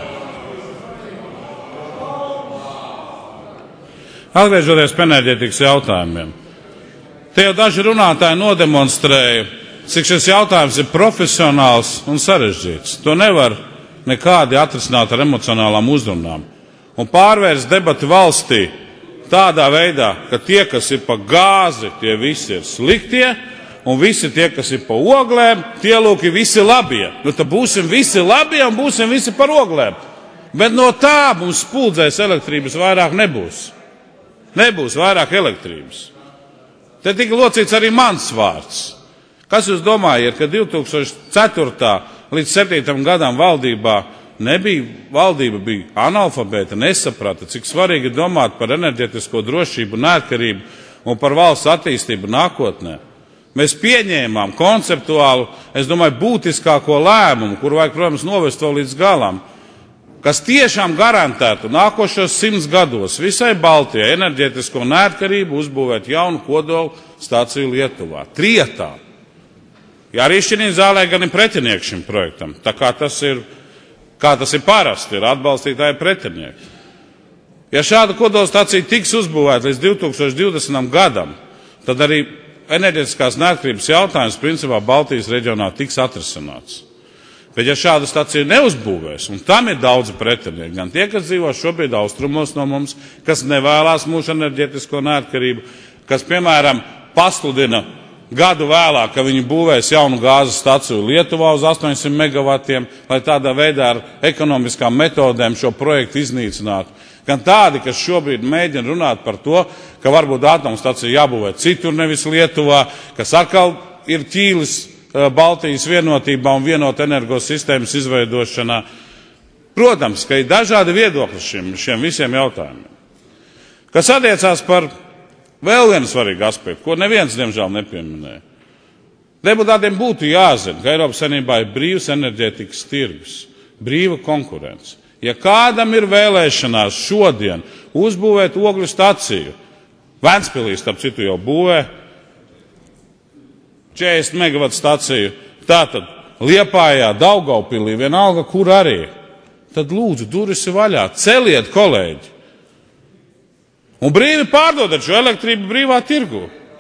Te jau daži runātāji nodemonstrēja, cik šis jautājums ir profesionāls un sarežģīts. To nevar nekādi atrisināt ar emocionālām uzrunām. Un pārvērst debati valstī tādā veidā, ka tie, kas ir pa gāzi, tie visi ir sliktie, un visi tie, kas ir pa oglēm, tie lūk ir visi labie. Nu tad būsim visi labie un būsim visi par oglēm. Bet no tā mums spuldzēs elektrības vairāk nebūs. Nebūs vairāk elektrības. Te tika locīts arī mans vārds. Kas jūs domājat, ka 2004. līdz 2007. gadam valdība bija analfabēta, nesaprata, cik svarīgi ir domāt par enerģetisko drošību, neatkarību un par valsts attīstību nākotnē? Mēs pieņēmām konceptuālu, es domāju, būtiskāko lēmumu, kuru vajag, protams, novest vēl līdz galam, kas tiešām garantētu nākošos 100 gados visai Baltijai enerģetisko neatkarību uzbūvēt jaunu kodolu stāciju Lietuvā. Trietā. Ja arī šī zālē gan ir pretinieki šim projektam, tā kā tas ir parasti, ir atbalstītāji pretinieki. Ja šāda kodola stācija tiks uzbūvēta līdz 2020. gadam, tad arī enerģetiskās neatkarības jautājums principā Baltijas reģionā tiks atrisināts. Bet ja šādu staciju neuzbūvēs, un tam ir daudzi pretinieki, gan tie, kas dzīvo šobrīd austrumos no mums, kas nevēlās mūsu enerģetisko neatkarību, kas, piemēram, pasludina gadu vēlāk, ka viņi būvēs jaunu gāzes staciju Lietuvā uz 800 megavatiem, lai tādā veidā ar ekonomiskām metodēm šo projektu iznīcinātu. Gan tādi, kas šobrīd mēģina runāt par to, ka varbūt atomstacija jābūvē citur, nevis Lietuvā, kas atkal ir ķīlis Baltijas vienotībā un vienot energosistēmas izveidošanā. Protams, ka ir dažādi viedokļi šiem visiem jautājumiem. Kas attiecās par vēl vienu svarīgu aspektu, ko neviens, diemžēl, nepieminēja. Deputātiem būtu jāzina, ka Eiropas Savienībā ir brīvs enerģētikas tirgus, brīva konkurence. Ja kādam ir vēlēšanās šodien uzbūvēt ogļu staciju, Ventspilī, starp citu, jau būvē 40 megavatu staciju, tātad Liepājā, Daugavpilī, vienalga, kur arī, tad lūdzu, durvis ir vaļā, celiet, kolēģi. Un brīvi pārdodat šo elektrību brīvā tirgu.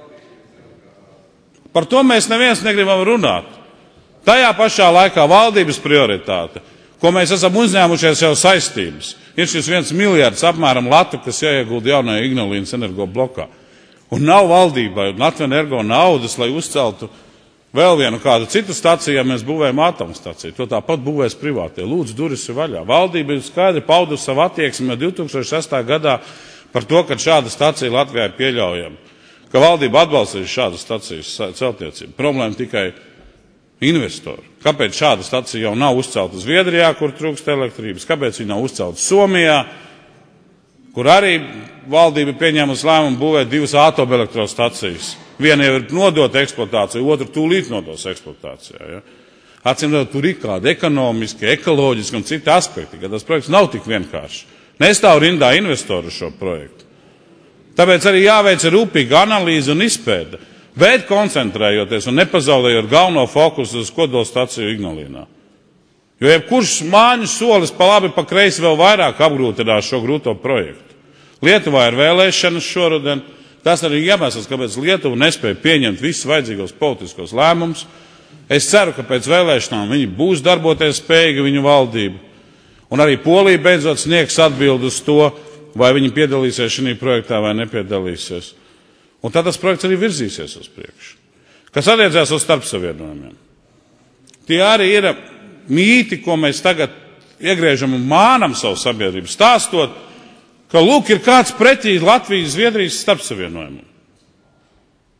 Par to mēs neviens negribam runāt. Tajā pašā laikā valdības prioritāte, ko mēs esam uzņēmušies jau saistības, ir šis 1 miljards apmēram latu, kas jāiegulda jaunajā Ignalīnas energo blokā. Un nav valdībai un Latvenergo naudas, lai uzceltu vēl vienu kādu citu staciju, ja mēs būvējam atomstaciju. To tāpat būvēs privātie. Lūdzu, durvis ir vaļā. Valdība ir skaidri paudusi savu attieksmi jau 2006. gadā par to, ka šāda stacija Latvijā ir pieļaujama. Ka valdība atbalstīs šādu stacijas celtniecību. Problēma tikai investori. Kāpēc šāda stacija jau nav uzcelta Zviedrijā, kur trūkst elektrības? Kāpēc viņa nav uzcelta Somijā, kur arī valdība pieņēmusi lēmumu būvēt 2 atomelektrostacijas. Viena jau ir nodota eksploatācija, otra tūlīt nodos eksploatācijā. Ja? Atcīmredzot, tur ir kādi ekonomiski, ekoloģiski un citi aspekti, ka tas projekts nav tik vienkārši. Nestāv rindā investoru šo projektu. Tāpēc arī jāveic rūpīga analīze un izpēde, bet koncentrējoties un nepazaudējot galveno fokusu uz kodolstaciju Ignalīnā. Jo jebkurš māņu solis pa labi, pa kreisi vēl vairāk apgrūtinās šo grūto projektu. Lietuvā ir vēlēšanas šoruden. Tas arī iemesls, kāpēc Lietuva nespēja pieņemt visus vajadzīgos politiskos lēmumus. Es ceru, ka pēc vēlēšanām viņi būs darboties spējīgi viņu valdību. Un arī Polija beidzot sniegs atbildi uz to, vai viņi piedalīsies šajā projektā vai nepiedalīsies. Un tad tas projekts arī virzīsies uz priekšu. Kas attiecās uz starpsavienojumiem. Tie arī ir mīti, ko mēs tagad iegriežam un mānam savu sabiedrību, stāstot, ka lūk ir kāds pretī Latvijas-Zviedrijas starpsavienojumam.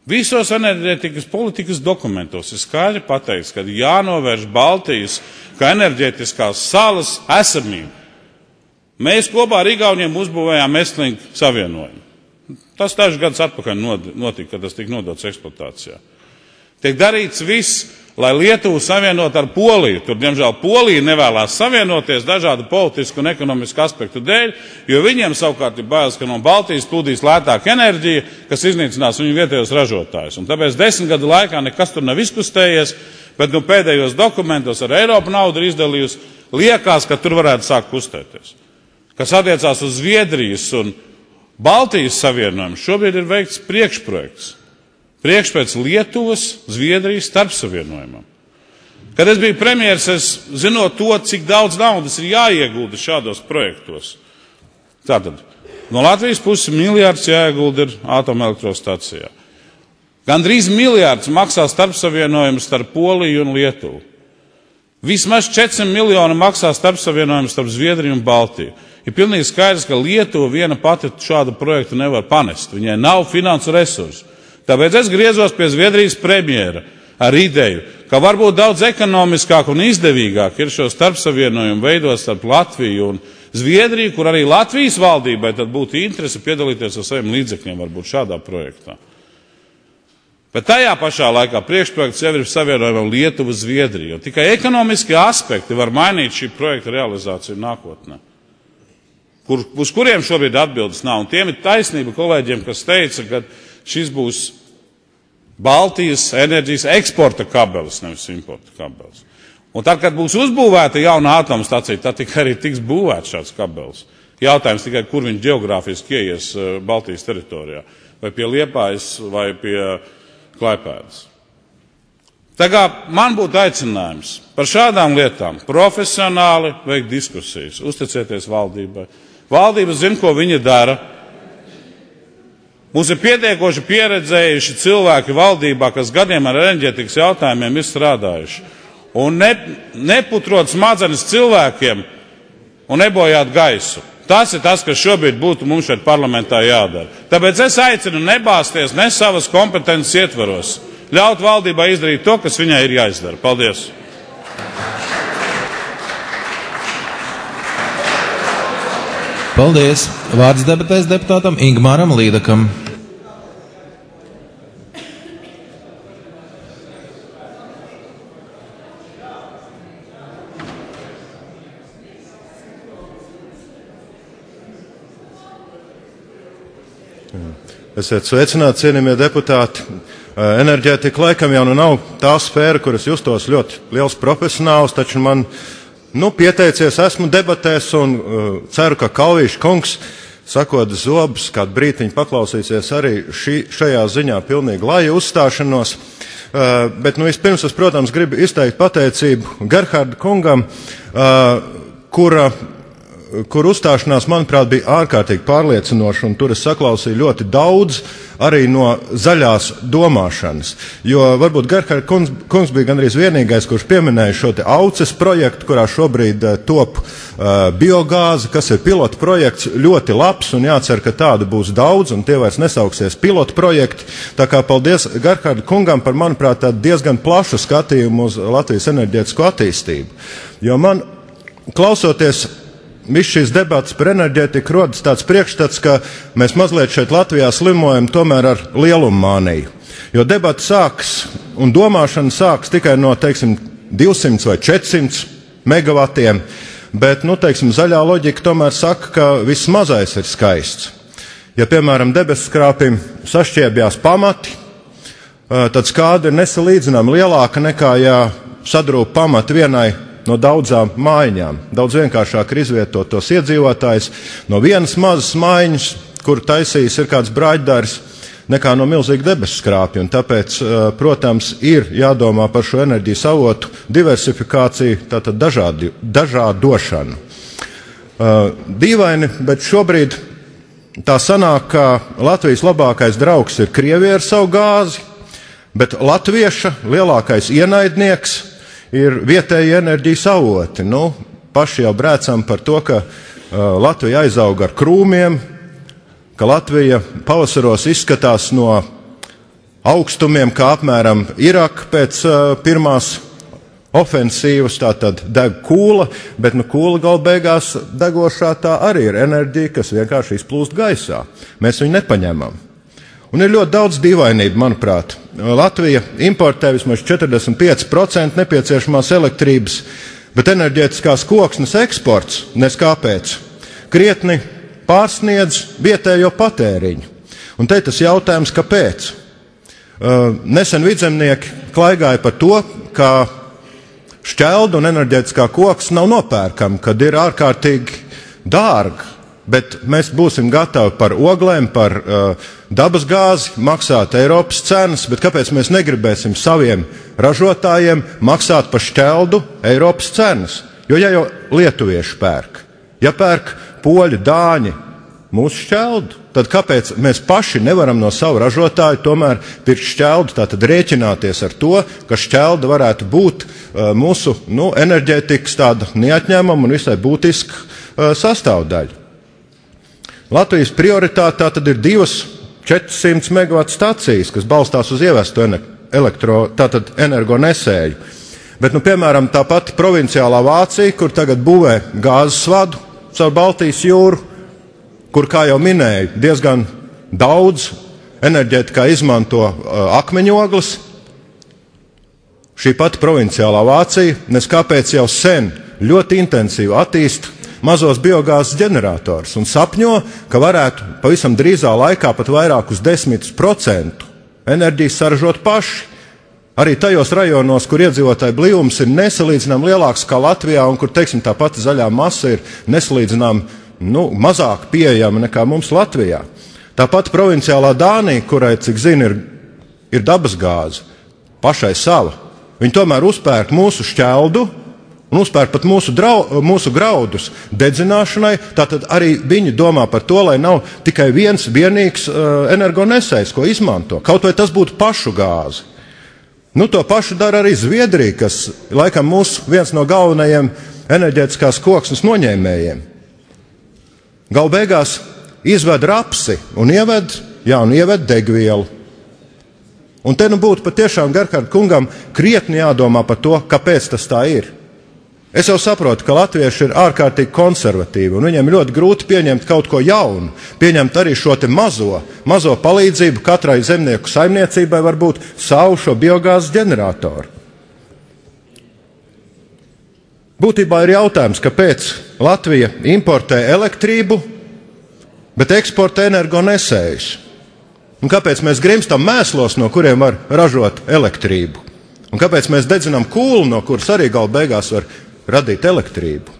Visos enerģētikas politikas dokumentos ir skaidri pateikts, ka jānovērš Baltijas kā enerģētiskās salas esamību. Mēs kopā ar Igauniem uzbūvējām Estlink savienojumu. Tas dažus gadus atpakaļ notika, kad tas tika nodots eksploatācijā. Tiek darīts viss, lai Lietuvu savienot ar Poliju. Tur, diemžēl, Polija nevēlās savienoties dažādu politisku un ekonomisku aspektu dēļ, jo viņiem savukārt ir bailes, ka no Baltijas plūdīs lētāka enerģija, kas iznīcinās viņu vietējos ražotājus. Un tāpēc 10 gadu laikā nekas tur nav izkustējies, bet pēdējos dokumentos ar Eiropu naudu ir izdalījusi, liekas, ka tur varētu sākt kustēties. Kas attiecās uz Zviedrijas un Baltijas savienojumu, šobrīd ir veikts priekšprojekts. Priekšpēc Lietuvas, Zviedrijas starpsavienojumam. Kad es biju premjeras, es zinot to, cik daudz naudas ir jāiegulda šādos projektos. Tātad, no Latvijas puses miljards jāiegulda ir atomelektrostacijā. Gandrīz miljards maksā starpsavienojums starp Poliju un Lietuvu. Vismaz 400 miljoni maksā starpsavienojums starp Zviedriju un Baltiju. Ir pilnīgi skaidrs, ka Lietuva viena pati šādu projektu nevar panest. Viņai nav finansu resursu. Tāpēc es griezos pie Zviedrijas premjera ar ideju, ka varbūt daudz ekonomiskāk un izdevīgāk ir šo starpsavienojumu veidot starp Latviju un Zviedriju, kur arī Latvijas valdībai tad būtu interese piedalīties ar saviem līdzekļiem varbūt šādā projektā. Bet tajā pašā laikā priekšprojekts jau ir savienojumam Lietuva-Zviedrija, jo tikai ekonomiskie aspekti var mainīt šī projekta realizāciju nākotnē. Uz kuriem šobrīd atbildes nav. Un tiem ir taisnība kolēģiem, kas teica, ka šis būs Baltijas enerģijas eksporta kabelis, nevis importa kabelis. Un tad, kad būs uzbūvēta jauna atomstacija, tad tikai arī tiks būvēts šāds kabelis. Jautājums tikai, kur viņš geogrāfiski ieies Baltijas teritorijā. Vai pie Liepājas, vai pie Klaipēdas. Tagad man būtu aicinājums par šādām lietām profesionāli veikt diskusijas, uzticēties valdībai. Valdība zina, ko viņa dara. Mums ir pietiekoši pieredzējuši cilvēki valdībā, kas gadiem ar enerģētikas jautājumiem ir strādājuši. Un neputrot smadzenes cilvēkiem un nebojāt gaisu. Tas ir tas, kas šobrīd būtu mums šeit parlamentā jādara. Tāpēc es aicinu nebāzties ne savas kompetences ietvaros. Ļaut valdībai izdarīt to, kas viņai ir jāizdara. Paldies! Paldies! Vārds debatēs deputātam Ingmāram Līdakam. Esiet sveicināti, cienījamie deputāti. Enerģētika laikam jau nav tā sfēra, kuras justos ļoti liels profesionāls, taču man pieteicies esmu debatēs un ceru, ka Kalvīša kungs, sakot zobus, kādu brītiņu paklausīsies arī šajā ziņā pilnīgi laja uzstāšanos. Bet vispirms es, protams, gribu izteikt pateicību Gerharda kungam, kur uzstāšanās, manuprāt, bija ārkārtīgi pārliecinoša, un tur es saklausīju ļoti daudz arī no zaļās domāšanas. Jo varbūt Gerhard kungs bija gandrīz vienīgais, kurš pieminēja šo te Auces projektu, kurā šobrīd top biogāze, kas ir pilota projekts, ļoti labs, un jācer, ka tādu būs daudz, un tie vairs nesauksies pilota projekti. Tā kā paldies Gerhard kungam par, manuprāt, tādu diezgan plašu skatījumu uz Latvijas enerģētisko attīstību. Jo man, klausoties viss šīs debatas par enerģētiku, rodas tāds priekšstats, ka mēs mazliet šeit Latvijā slimojam tomēr ar lielummāniju. Jo debata sāks un domāšana sāks tikai no, 200 vai 400 megavatiem, bet, zaļā loģika tomēr saka, ka viss mazais ir skaists. Ja, piemēram, debesskrāpim sašķiebjās pamati, tad skāde ir nesalīdzinām lielāka nekā, ja sadrūp pamati vienai no daudzām mājiņām. Daudz vienkāršāk ir izvietot tos iedzīvotājus no vienas mazas mājiņas, kur taisījis ir kāds brāļdārs, nekā no milzīga debesskrāpja. Un tāpēc, protams, ir jādomā par šo enerģijas avotu diversifikāciju, tātad dažādošanu. Dīvaini, bet šobrīd tā sanāk, ka Latvijas labākais draugs ir Krievija ar savu gāzi, bet latvieša lielākais ienaidnieks ir vietēji enerģijas avoti. Paši jau brēcam par to, ka Latvija aizaug ar krūmiem, ka Latvija pavasaros izskatās no augstumiem, kā apmēram Iraka pēc pirmās ofensīvas, tā tad deg kūla, bet kūla gala beigās degošā tā arī ir enerģija, kas vienkārši izplūst gaisā. Mēs viņu nepaņemam. Un ir ļoti daudz dīvainību, manuprāt. Latvija importē vismaz 45% nepieciešamās elektrības, bet enerģētiskās koksnes eksports, nes kāpēc, krietni pārsniedz vietējo patēriņu. Un te tas jautājums, kāpēc? Nesen vidzemnieki klaigāja par to, ka šķelda un enerģētiskā koks nav nopērkama, kad ir ārkārtīgi dārga, bet mēs būsim gatavi par oglēm, par dabas gāzi maksāt Eiropas cenas, bet kāpēc mēs negribēsim saviem ražotājiem maksāt par šķeldu Eiropas cenas? Jo ja jau lietuvieši pērk, ja pērk poļi, dāņi mūsu šķeldu, tad kāpēc mēs paši nevaram no savu ražotāju tomēr pirkt šķeldu, tātad rēķināties ar to, ka šķelda varētu būt mūsu enerģētikas tāda neatņēmama un visai būtiska sastāvdaļa. Latvijas prioritāte tātad ir 400 megawatu stacijas, kas balstās uz ievestu energonesēju. Bet, piemēram, tā pati provinciālā Vācija, kur tagad būvē gāzes vadu caur Baltijas jūru, kur, kā jau minēju, diezgan daudz enerģētikā izmanto akmeņogles. Šī pati provinciālā Vācija, nes kāpēc jau sen ļoti intensīvi attīsta mazos biogāzes ģenerators un sapņo, ka varētu pavisam drīzā laikā pat vairāk uz 10% enerģijas saražot paši. Arī tajos rajonos, kur iedzīvotāju blīvums ir nesalīdzinām lielāks kā Latvijā un kur, teiksim, tā pati zaļā masa ir nesalīdzinām mazāk pieejama nekā mums Latvijā. Tāpat provinciālā Dānija, kurai, cik zinu, ir dabas gāze, pašai sava, viņi tomēr uzpērk mūsu šķeldu un uzpērk pat mūsu graudus dedzināšanai, tātad arī viņi domā par to, lai nav tikai viens vienīgs energonesējs, ko izmanto. Kaut vai tas būtu pašu gāzi. To pašu dara arī Zviedrija, kas laikam mūsu viens no galvenajiem enerģētiskās koksnes noņēmējiem. Galu beigās izved rapsi un ieved degvielu. Un te būtu patiešām Gerharda kungam krietni jādomā par to, kāpēc tas tā ir. Es jau saprotu, ka latvieši ir ārkārtīgi konservatīvi, un viņiem ļoti grūti pieņemt kaut ko jaunu, pieņemt arī šo te mazo palīdzību katrai zemnieku saimniecībai varbūt savu šo biogāzes ģeneratoru. Būtībā ir jautājums, kāpēc Latvija importē elektrību, bet eksportē energonesējus. Un kāpēc mēs grimstam mēslos, no kuriem var ražot elektrību? Un kāpēc mēs dedzinām kūlu, no kuras arī gala beigās var radīt elektrību?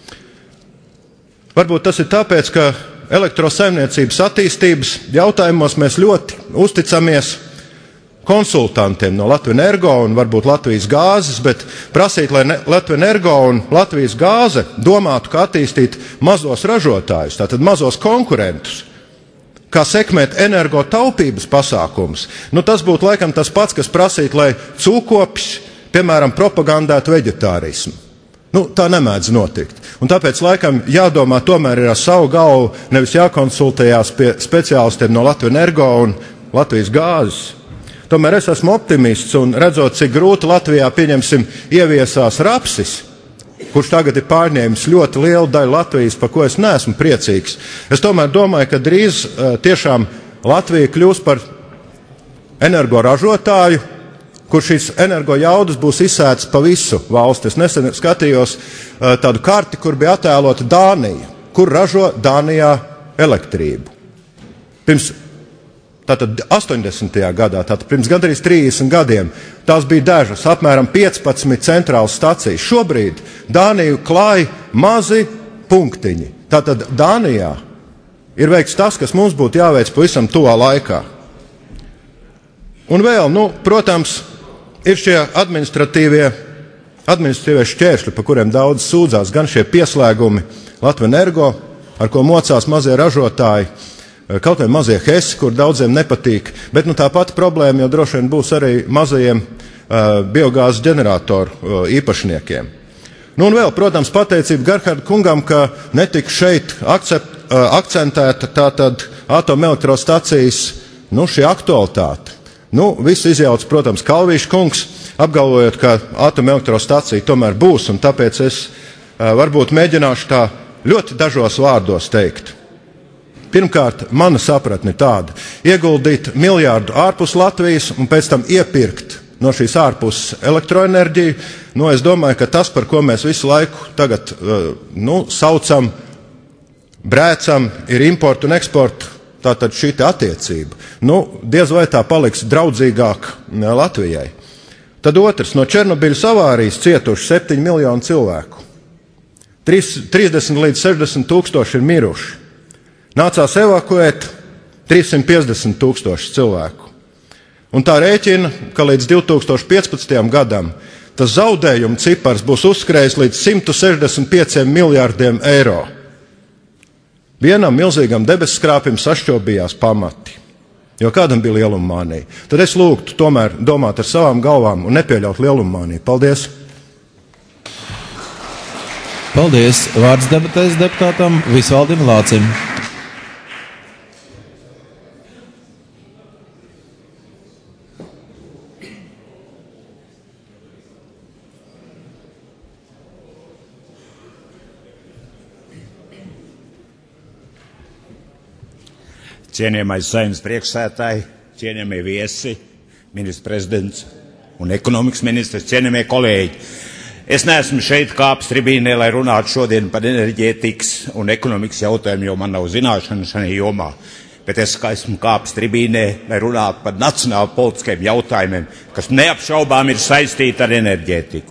Varbūt tas ir tāpēc, ka elektrosaimniecības attīstības jautājumos mēs ļoti uzticamies konsultantiem no Latvenergo un varbūt Latvijas gāzes, bet prasīt, lai Latvenergo un Latvijas gāze domātu, kā attīstīt mazos ražotājus, tātad mazos konkurentus, kā sekmēt energotaupības pasākumus. Tas būtu laikam tas pats, kas prasīt, lai cūkopis, piemēram, propagandētu veģetārismu. Tā nemēdz notikt. Un tāpēc laikam jādomā tomēr ir ar savu galvu, nevis jākonsultējās pie speciālistiem no Latvenergo un Latvijas gāzes. Tomēr es esmu optimists un redzot, cik grūti Latvijā, pieņemsim, ieviesās rapsis, kurš tagad ir pārņēmis ļoti lielu daļu Latvijas, par ko es neesmu priecīgs. Es tomēr domāju, ka drīz tiešām Latvija kļūs par energoražotāju, kur šīs energo jaudas būs izsētas pa visu valsti. Es nesen skatījos tādu karti, kur bija attēlota Dānija, kur ražo Dānijā elektrību. Tātad 80. gadā, tātad pirms gandrīz 30 gadiem, tās bija dažas, apmēram 15 centrālas stacijas. Šobrīd Dāniju klāj mazi punktiņi. Tātad Dānijā ir veikts tas, kas mums būtu jāveic pavisam tuvā laikā. Un vēl, protams, ir šie administratīvie šķēršļi, pa kuriem daudz sūdzās, gan šie pieslēgumi Latvenergo, ar ko mocās mazie ražotāji, kaut vai mazie hesi, kur daudziem nepatīk, bet tā pati problēma jau droši vien būs arī mazajiem biogāzes ģeneratoru īpašniekiem. Un vēl, protams, pateicība Gerharda kungam, ka netika šeit akcentēta tātad atomelektrostacijas šī aktualitāte. Nu, visu izjauc, protams, Kalvīša kungs, apgalvojot, ka atomelektrostacija tomēr būs, un tāpēc es varbūt mēģināšu tā ļoti dažos vārdos teikt. Pirmkārt, mana sapratne tāda - ieguldīt miljārdu ārpus Latvijas un pēc tam iepirkt no šīs ārpuses elektroenerģiju. Nu, es domāju, ka tas, par ko mēs visu laiku tagad saucam, brēcam, ir importu un eksportu, tātad šī attiecība. Nu, diez vai tā paliks draudzīgāk Latvijai. Tad otrs, no Černobiļas avārijas cietuši 7 miljoni cilvēku. 30 līdz 60 tūkstoši ir miruši. Nācās evakuēt 350 tūkstoši cilvēku. Un tā rēķina, ka līdz 2015. gadam tas zaudējumu cipars būs uzskrējis līdz 165 miljārdiem eiro. Vienam milzīgam debesskrāpim sašķobījās pamati, jo kādam bija lielummānija. Tad es lūgtu tomēr domāt ar savām galvām un nepieļaut lielummāniju. Paldies! Paldies! Vārds debatēs deputātam Visvaldim Lācim. Cienījamais Saeimas priekšsēdētāji, cienījamie viesi, ministrs prezidents un ekonomikas ministrs, cienījamie kolēģi. Es neesmu šeit kāpis tribīnē, lai runātu šodien par enerģētikas un ekonomikas jautājumu, jo man nav zināšana šajā jomā. Bet es esmu kāpis tribīnē, lai runātu par nacionāli politiskiem jautājumiem, kas neapšaubām ir saistīti ar enerģētiku.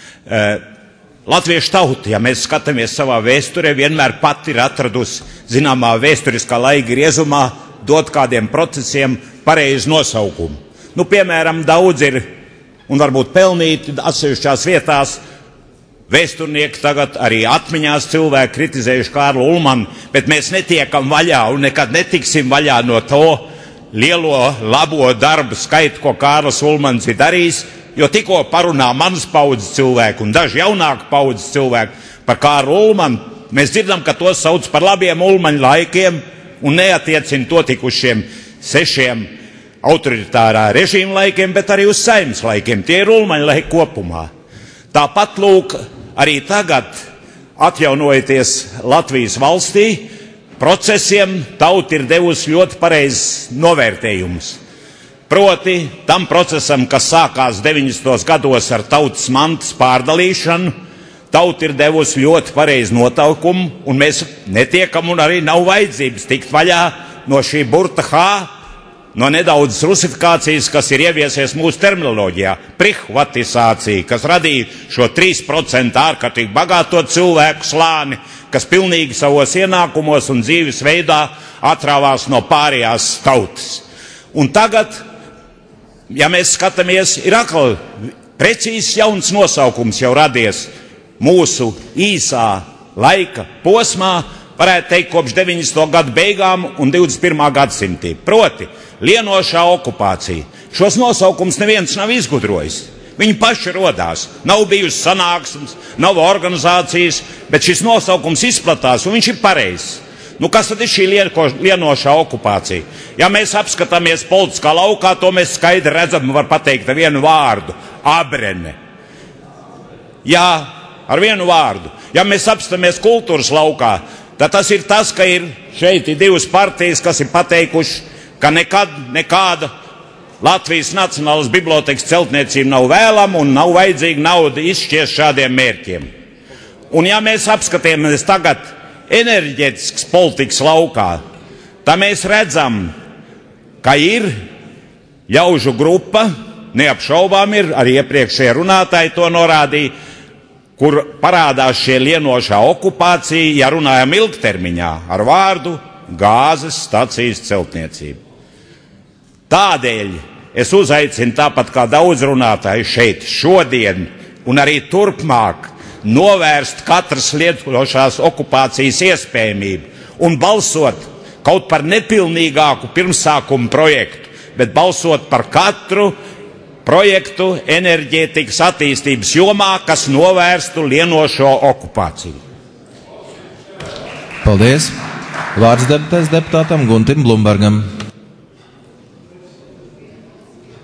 Latviešu tauta, ja mēs skatāmies savā vēsturē, vienmēr pati ir atradusi zināmā vēsturiskā laika griezumā dot kādiem procesiem pareizu nosaukumu. Nu, piemēram, daudz ir un varbūt pelnīti atsevišķās vietās vēsturnieki tagad arī atmiņās cilvēki kritizējuši Kārlu Ulmanu, bet mēs netiekam vaļā un nekad netiksim vaļā no to lielo labo darbu skaitu, ko Kārlis Ulmans ir darījis. Jo tikko parunā manas paudzes cilvēku un daži jaunāku paudzes cilvēku par Kārlu Ulmanu, mēs dzirdam, ka to sauc par labiem Ulmaņu laikiem un neatiecina to tik uz šiem 6 autoritārā režīma laikiem, bet arī uz Saeimas laikiem. Tie ir Ulmaņu laiki kopumā. Tāpat lūk, arī tagad atjaunojoties Latvijas valstī, procesiem tauta ir devusi ļoti pareizs novērtējumus. Proti, tam procesam, kas sākās 90. gados ar tautas mantas pārdalīšanu, tauta ir devusi ļoti pareizu notaukumu, un mēs netiekam un arī nav vajadzības tikt vaļā no šī burta H, no nedaudzas rusifikācijas, kas ir ieviesies mūsu terminoloģijā, prihvatizācija, kas radīja šo 3% ārkārtīgi bagāto cilvēku slāni, kas pilnīgi savos ienākumos un dzīves veidā atrāvās no pārējās tautas. Un tagad, ja mēs skatāmies, ir atkal precīzs jauns nosaukums jau radies mūsu īsā laika posmā, varētu teikt, kopš 90. gadu beigām un 21. gadsimtī. Proti, lienošā okupācija. Šos nosaukums neviens nav izgudrojis. Viņi paši rodās. Nav bijusi sanāksmes, nav organizācijas, bet šis nosaukums izplatās un viņš ir pareizs. Nu, kas tad ir šī lienošā okupācija? Ja mēs apskatāmies politiskā laukā, to mēs skaidri redzam, var pateikt ar vienu vārdu – abrene. Jā, ar vienu vārdu. Ja mēs apskatāmies kultūras laukā, tad tas ir tas, ka ir šeit divas partijas, kas ir pateikuši, ka nekāda Latvijas Nacionālās bibliotekas celtniecība nav vēlama un nav vajadzīga nauda izšķiest šādiem mērķiem. Un ja mēs apskatāmies tagad enerģētiskas politikas laukā, tā mēs redzam, ka ir ļaužu grupa, neapšaubām ir, arī iepriekšējie runātāji to norādīja, kur parādās šie lienošā okupācija, ja runājam ilgtermiņā, ar vārdu gāzes stacijas celtniecība. Tādēļ es uzaicinu tāpat kā daudz runātāji šeit šodien un arī turpmāk novērst katras lietošās okupācijas iespējamību un balsot kaut par nepilnīgāku pirmsākumu projektu, bet balsot par katru projektu enerģētikas attīstības jomā, kas novērstu lienošo okupāciju. Paldies! Vārds debatēs deputātam Guntim Blumbergam.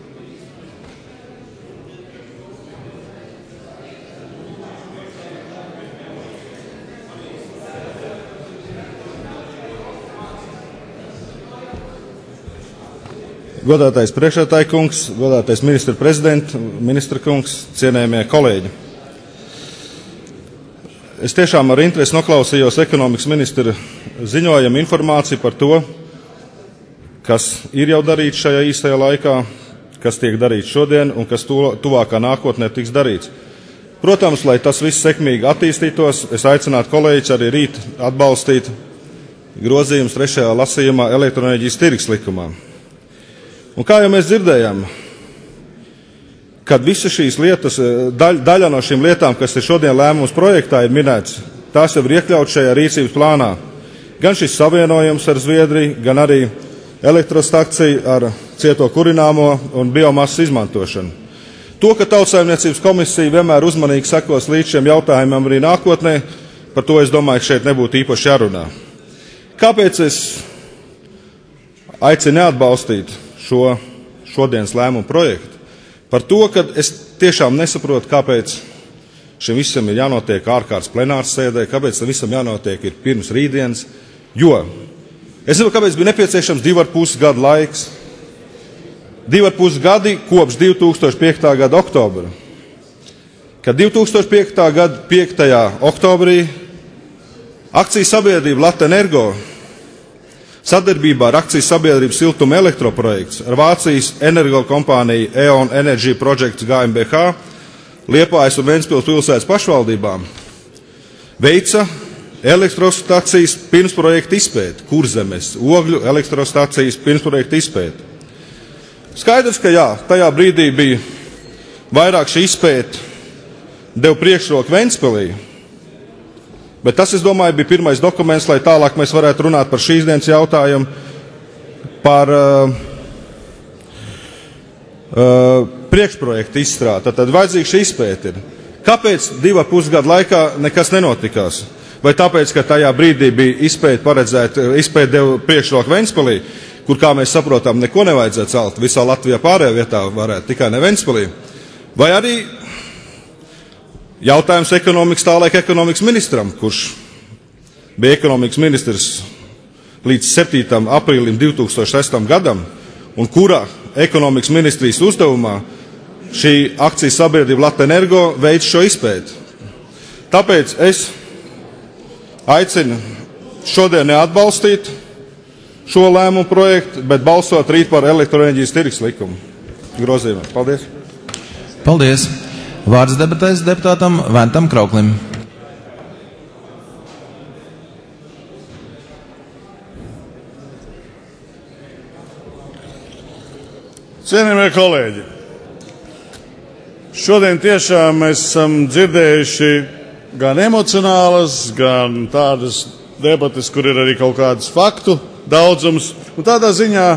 godātais priekšsēdētāja kungs, godātais ministra prezidents, ministra kungs, cienējamie kolēģi. Es tiešām ar interesi noklausījos ekonomikas ministra ziņojumu informāciju par to, kas ir jau darīts šajā īstajā laikā, kas tiek darīts šodien un kas tuvākā nākotnē tiks darīts. Protams, lai tas viss sekmīgi attīstītos, es aicinātu kolēģis arī rīt atbalstīt grozījumus 3. lasījumā elektroenerģijas tirgus likumā. Un kā jau mēs dzirdējām, kad visas šīs lietas, daļa no šīm lietām, kas ir šodien lēmums projektā, ir minēts, tās jau ir iekļauts šajā rīcības plānā. Gan šis savienojums ar Zviedriju, gan arī elektrostaciju ar cieto kurināmo un biomasas izmantošanu. To, ka Tautsaimniecības komisija vienmēr uzmanīgi sekos līdz šiem jautājumiem arī nākotnē, par to es domāju, ka šeit nebūtu īpaši jārunā. Kāpēc es aicinu neatbalstīt šodienas lēmumu projektu? Par to, ka es tiešām nesaprotu, kāpēc šim visam ir jānotiek ārkārtas plenāras sēdē, kāpēc tam visam jānotiek ir pirms rītdienas, jo es nezinu, kāpēc bija nepieciešams 2,5 gadu laiks. 2,5 gadi kopš 2005. gada oktobra. Kad 2005. gada 5. oktobrī akcijas sabiedrība Latenergo sadarbībā ar akcijas sabiedrību Siltuma elektroprojekts ar Vācijas energokompāniju E.ON Energy Projects GmbH, Liepājas un Ventspils pilsētas pašvaldībām veica elektrostacijas pirmsprojekta izpēti, Kurzemes ogļu elektrostacijas pirmsprojekta izpēti. Skaidrs, ka jā, tajā brīdī bija vairāk šī izpēta deva priekšroku Ventspilī, bet tas, es domāju, bija pirmais dokuments, lai tālāk mēs varētu runāt par šīs dienas jautājumu, par priekšprojektu izstrādi. Tad vajadzīga šī izpēta ir. Kāpēc 2,5 gadu laikā nekas nenotikās? Vai tāpēc, ka tajā brīdī bija izpēta deva priekšroku Ventspilī, kur, kā mēs saprotam, neko nevajadzētu celt, visā Latvijā pārējā vietā varētu, tikai ne Ventspilī? Vai arī jautājums tālaik ekonomikas ministram, kurš bija ekonomikas ministrs līdz 7. aprīlim 2006. gadam, un kura ekonomikas ministrijas uzdevumā šī akcijas sabiedrība Latenergo veic šo izpēti. Tāpēc es aicinu šodien neatbalstīt šo lēmumu projektu, bet balsot rīt par elektroenerģijas tirgus likumu grozījumiem. Paldies! Paldies! Vārds debatēs deputātam Ventam Krauklim. Cienījamie kolēģi, šodien tiešām mēs esam dzirdējuši gan emocionālas, gan tādas debates, kur ir arī kaut kādas faktu daudzums. Un tādā ziņā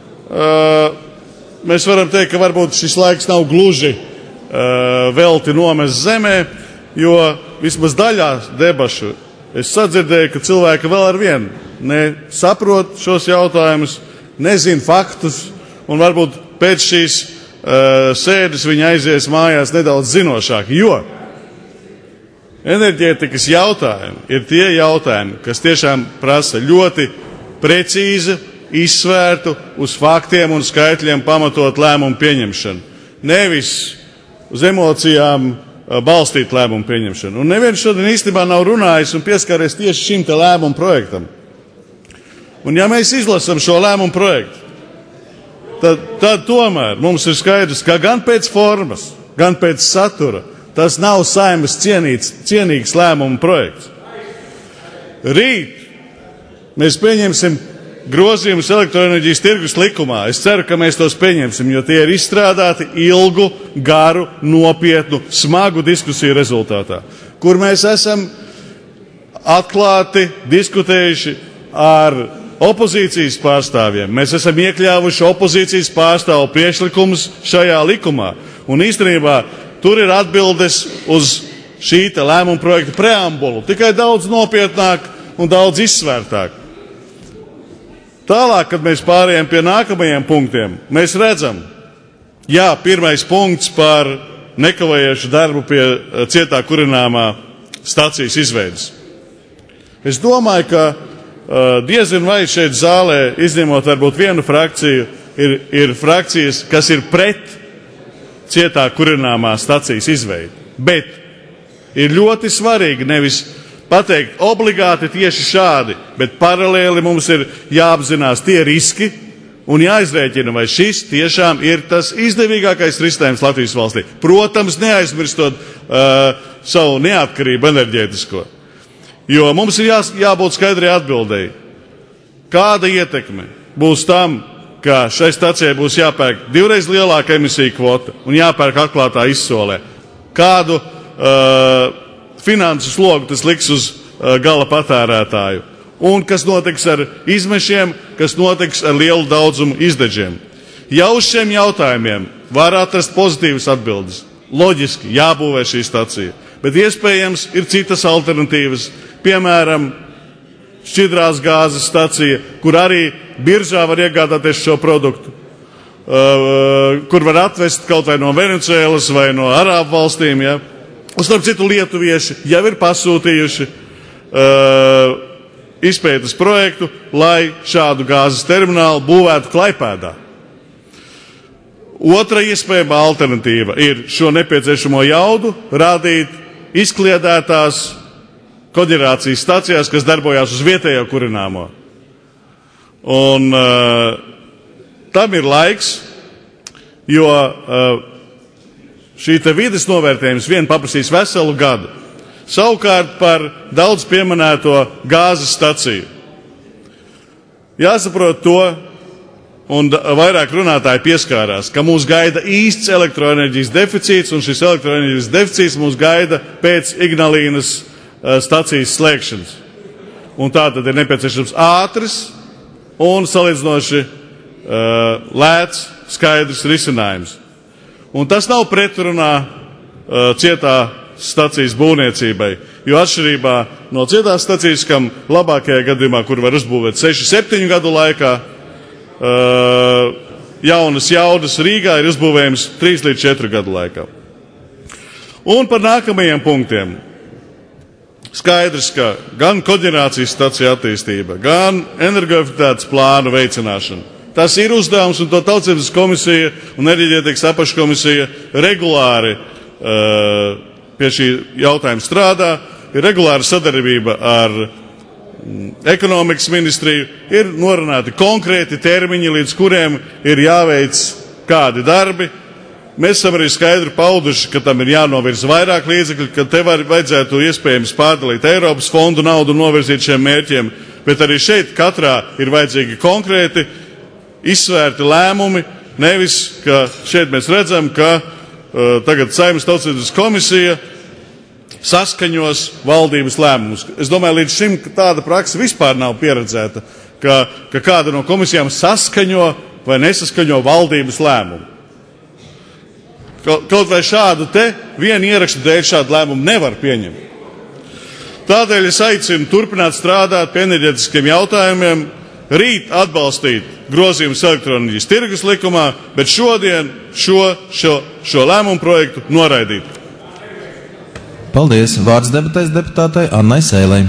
mēs varam teikt, ka varbūt šis laiks nav gluži velti nomest zemē, jo vismaz daļā debašu es sadzirdēju, ka cilvēki vēl ar vienu nesaprot šos jautājumus, nezin faktus, un varbūt pēc šīs sēdes viņi aizies mājās nedaudz zinošāki, jo enerģētikas jautājumi ir tie jautājumi, kas tiešām prasa ļoti precīzi, izsvērtu, uz faktiem un skaitļiem pamatot lēmumu pieņemšanu. Nevis uz emocijām balstīt lēmumu pieņemšanu. Un neviens šodien īstenībā nav runājis un pieskaries tieši šim te lēmumu projektam. Un ja mēs izlasam šo lēmumu projektu, tad tomēr mums ir skaidrs, ka gan pēc formas, gan pēc satura tas nav Saeimas cienīgs lēmumu projekts. Rīt mēs pieņemsim grozījumus elektroenerģijas tirgus likumā. Es ceru, ka mēs tos pieņemsim, jo tie ir izstrādāti ilgu, garu, nopietnu, smagu diskusiju rezultātā, kur mēs esam atklāti diskutējuši ar opozīcijas pārstāvjiem. Mēs esam iekļāvuši opozīcijas pārstāvu priekšlikumus šajā likumā. Un īstenībā tur ir atbildes uz šī te lēmuma projekta preambulu, tikai daudz nopietnāk un daudz izsvērtāk. Tālāk, kad mēs pārējām pie nākamajiem punktiem, mēs redzam, pirmais punkts par nekavējošu darbu pie cietā kurināmā stacijas izveidas. Es domāju, ka diezin vai šeit zālē, izņemot varbūt vienu frakciju, ir frakcijas, kas ir pret cietā kurināmā stacijas izveidi. Bet ir ļoti svarīgi nevis pateikt obligāti tieši šādi, bet paralēli mums ir jāapzinās tie riski un jāizrēķina, vai šis tiešām ir tas izdevīgākais risinājums Latvijas valstī. Protams, neaizmirstot savu neatkarību enerģētisko. Jo mums ir jābūt skaidrai atbildēji. Kāda ietekme būs tam, ka šai stacijai būs jāpērk 2 lielāka emisiju kvota un jāpērk atklātā izsolē? Kādu finansu slogu tas liks uz gala patērētāju? Un kas notiks ar izmešiem, kas notiks ar lielu daudzumu izdeģiem? Ja uz šiem jautājumiem var atrast pozitīvas atbildes, loģiski jābūvē šī stacija, bet iespējams ir citas alternatīvas, piemēram, šķidrās gāzes stacija, kur arī biržā var iegādāties šo produktu, kur var atvest kaut vai no Venecuēlas vai no Arābu valstīm, ja? Un starp citu lietuvieši jau ir pasūtījuši izpētes projektu, lai šādu gāzes terminālu būvētu Klaipēdā. Otra iespējama alternatīva ir šo nepieciešamo jaudu rādīt izkliedētās koģenerācijas stacijās, kas darbojās uz vietējo kurināmo. Un tam ir laiks, jo šī te vides novērtējums vien paprasīs veselu gadu. Savukārt par daudz pieminēto gāzes staciju. Jāsaprot to, un vairāk runātāji pieskārās, ka mūs gaida īsts elektroenerģijas deficīts, un šis elektroenerģijas deficīts mūs gaida pēc Ignalīnas stacijas slēgšanas. Un tā tad ir nepieciešams ātrs un salīdzinoši lēts, skaidrs risinājums. Un tas nav pretrunā cietā stacijas būvniecībai, jo atšķirībā no cietās stacijas, kam labākajā gadījumā, kur var uzbūvēt 6-7 gadu laikā, jaunas jaudas Rīgā ir uzbūvējums 3-4 gadu laikā. Un par nākamajiem punktiem. Skaidrs, ka gan koģenerācijas stacija attīstība, gan energoefektivitātes plānu veicināšana. Tas ir uzdevums, un to Tautsēmniecības komisija un enerģētikas apakškomisija regulāri pie šī jautājuma strādā. Ir regulāra sadarbība ar ekonomikas ministriju, ir norunāti konkrēti termiņi, līdz kuriem ir jāveic kādi darbi. Mēs esam arī skaidri pauduši, ka tam ir jānovirza vairāk līdzekļu, ka te vajadzētu iespējams pārdalīt Eiropas fondu naudu un novirzīt šiem mērķiem, bet arī šeit katrā ir vajadzīgi konkrēti izsvērti lēmumi, nevis, ka šeit mēs redzam, ka tagad Saeimas Tautsēmniecības komisija saskaņos valdības lēmumus. Es domāju, līdz šim tāda praksa vispār nav pieredzēta, ka kāda no komisijām saskaņo vai nesaskaņo valdības lēmumu. Kaut vai šādu te vienu ierakstu dēļ šādu lēmumu nevar pieņemt. Tādēļ es aicinu turpināt strādāt pie enerģētiskiem jautājumiem, rīt atbalstīt grozījumus elektroenerģijas tirgus likumā, bet šodien šo lēmumu projektu noraidīt. Paldies. Vārds debatēs deputātai Annai Sēlei.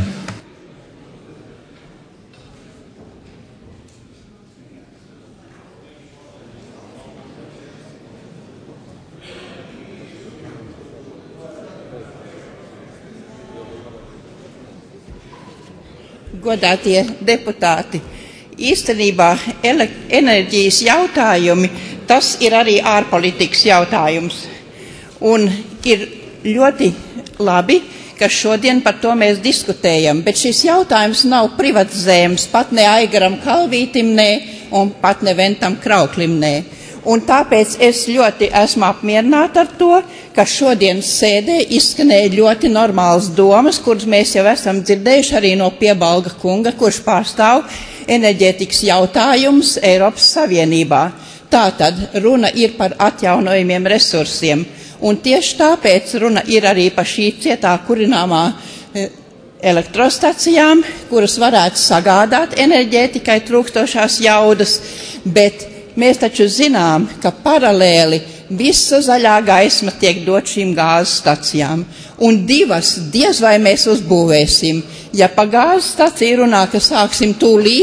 Godātie deputāti, īstenībā enerģijas jautājumi, tas ir arī ārpolitikas jautājums. Un ir ļoti labi, ka šodien par to mēs diskutējam, bet šis jautājums nav privatizējams pat ne Aigaram Kalvītim, un pat ne Ventam Krauklim, Un tāpēc es ļoti esmu apmierināta ar to, ka šodienas sēdē izskanēja ļoti normālas domas, kuras mēs jau esam dzirdējuši arī no Piebalga kunga, kurš pārstāv enerģētikas jautājumus Eiropas Savienībā. Tātad runa ir par atjaunojumiem resursiem, un tieši tāpēc runa ir arī par šī cietā kurināmā elektrostacijām, kuras varētu sagādāt enerģētikai trūkstošās jaudas, bet mēs taču zinām, ka paralēli visa zaļā gaisma tiek dot šīm gāzes stacijām, un divas diez vai mēs uzbūvēsim. Ja pa gāzes staciju runā, ka sāksim tūlīt,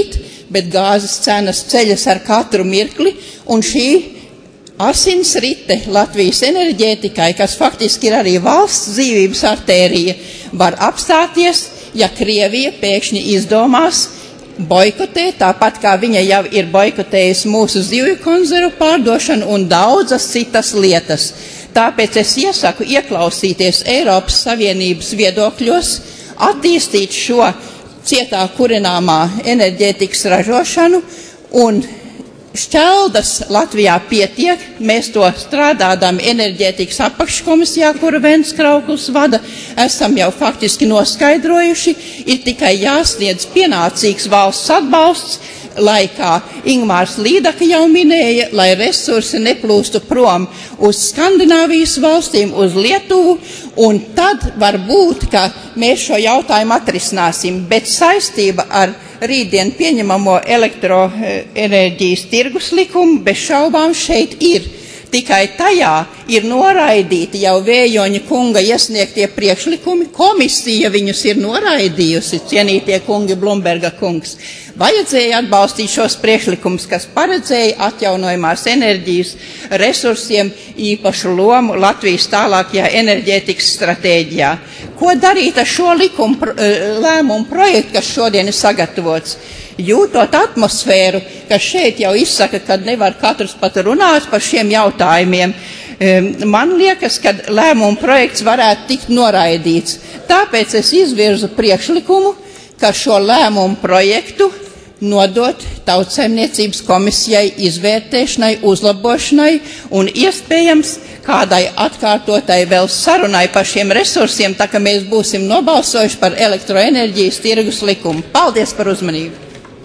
bet gāzes cenas ceļas ar katru mirkli, un šī asins rite Latvijas enerģētikai, kas faktiski ir arī valsts dzīvības artērija, var apstāties, ja Krievija pēkšņi izdomās boikotēt, tāpat kā viņa jau ir boikotējusi mūsu zivju konzervu pārdošanu un daudzas citas lietas. Tāpēc es iesaku ieklausīties Eiropas Savienības viedokļos, attīstīt šo cietā kurināmā enerģētikas ražošanu, un šķeldas Latvijā pietiek. Mēs to strādādam enerģētikas apakškomisijā, kuru Vents Krauklis vada, esam jau faktiski noskaidrojuši, ir tikai jāsniedz pienācīgs valsts atbalsts, lai, kā Ingmārs Līdaka jau minēja, lai resursi neplūstu prom uz Skandināvijas valstīm, uz Lietuvu, un tad var būt, ka mēs šo jautājumu atrisināsim, bet saistība ar rītdien pieņemamo elektroenerģijas tirgus likumu bez šaubām šeit ir. Tikai tajā ir noraidīti jau Vējoņa kunga iesniegtie priekšlikumi, komisija viņus ir noraidījusi, cienītie kungi Blumberga kungs. Vajadzēja atbalstīt šos priekšlikumus, kas paredzēja atjaunojumās enerģijas resursiem īpašu lomu Latvijas tālākajā enerģētikas stratēģijā. Ko darīt ar šo lēmumu projektu, kas šodien ir sagatavots? Jūtot atmosfēru, kas šeit jau izsaka, kad nevar katrs pat runāt par šiem jautājumiem, man liekas, ka lēmuma projekts varētu tikt noraidīts. Tāpēc es izvirzu priekšlikumu, ka šo lēmumu projektu nodot Tautsaimniecības komisijai izvērtēšanai, uzlabošanai un iespējams kādai atkārtotai vēl sarunai par šiem resursiem, tā ka mēs būsim nobalsojuši par elektroenerģijas tirgus likumu. Paldies par uzmanību!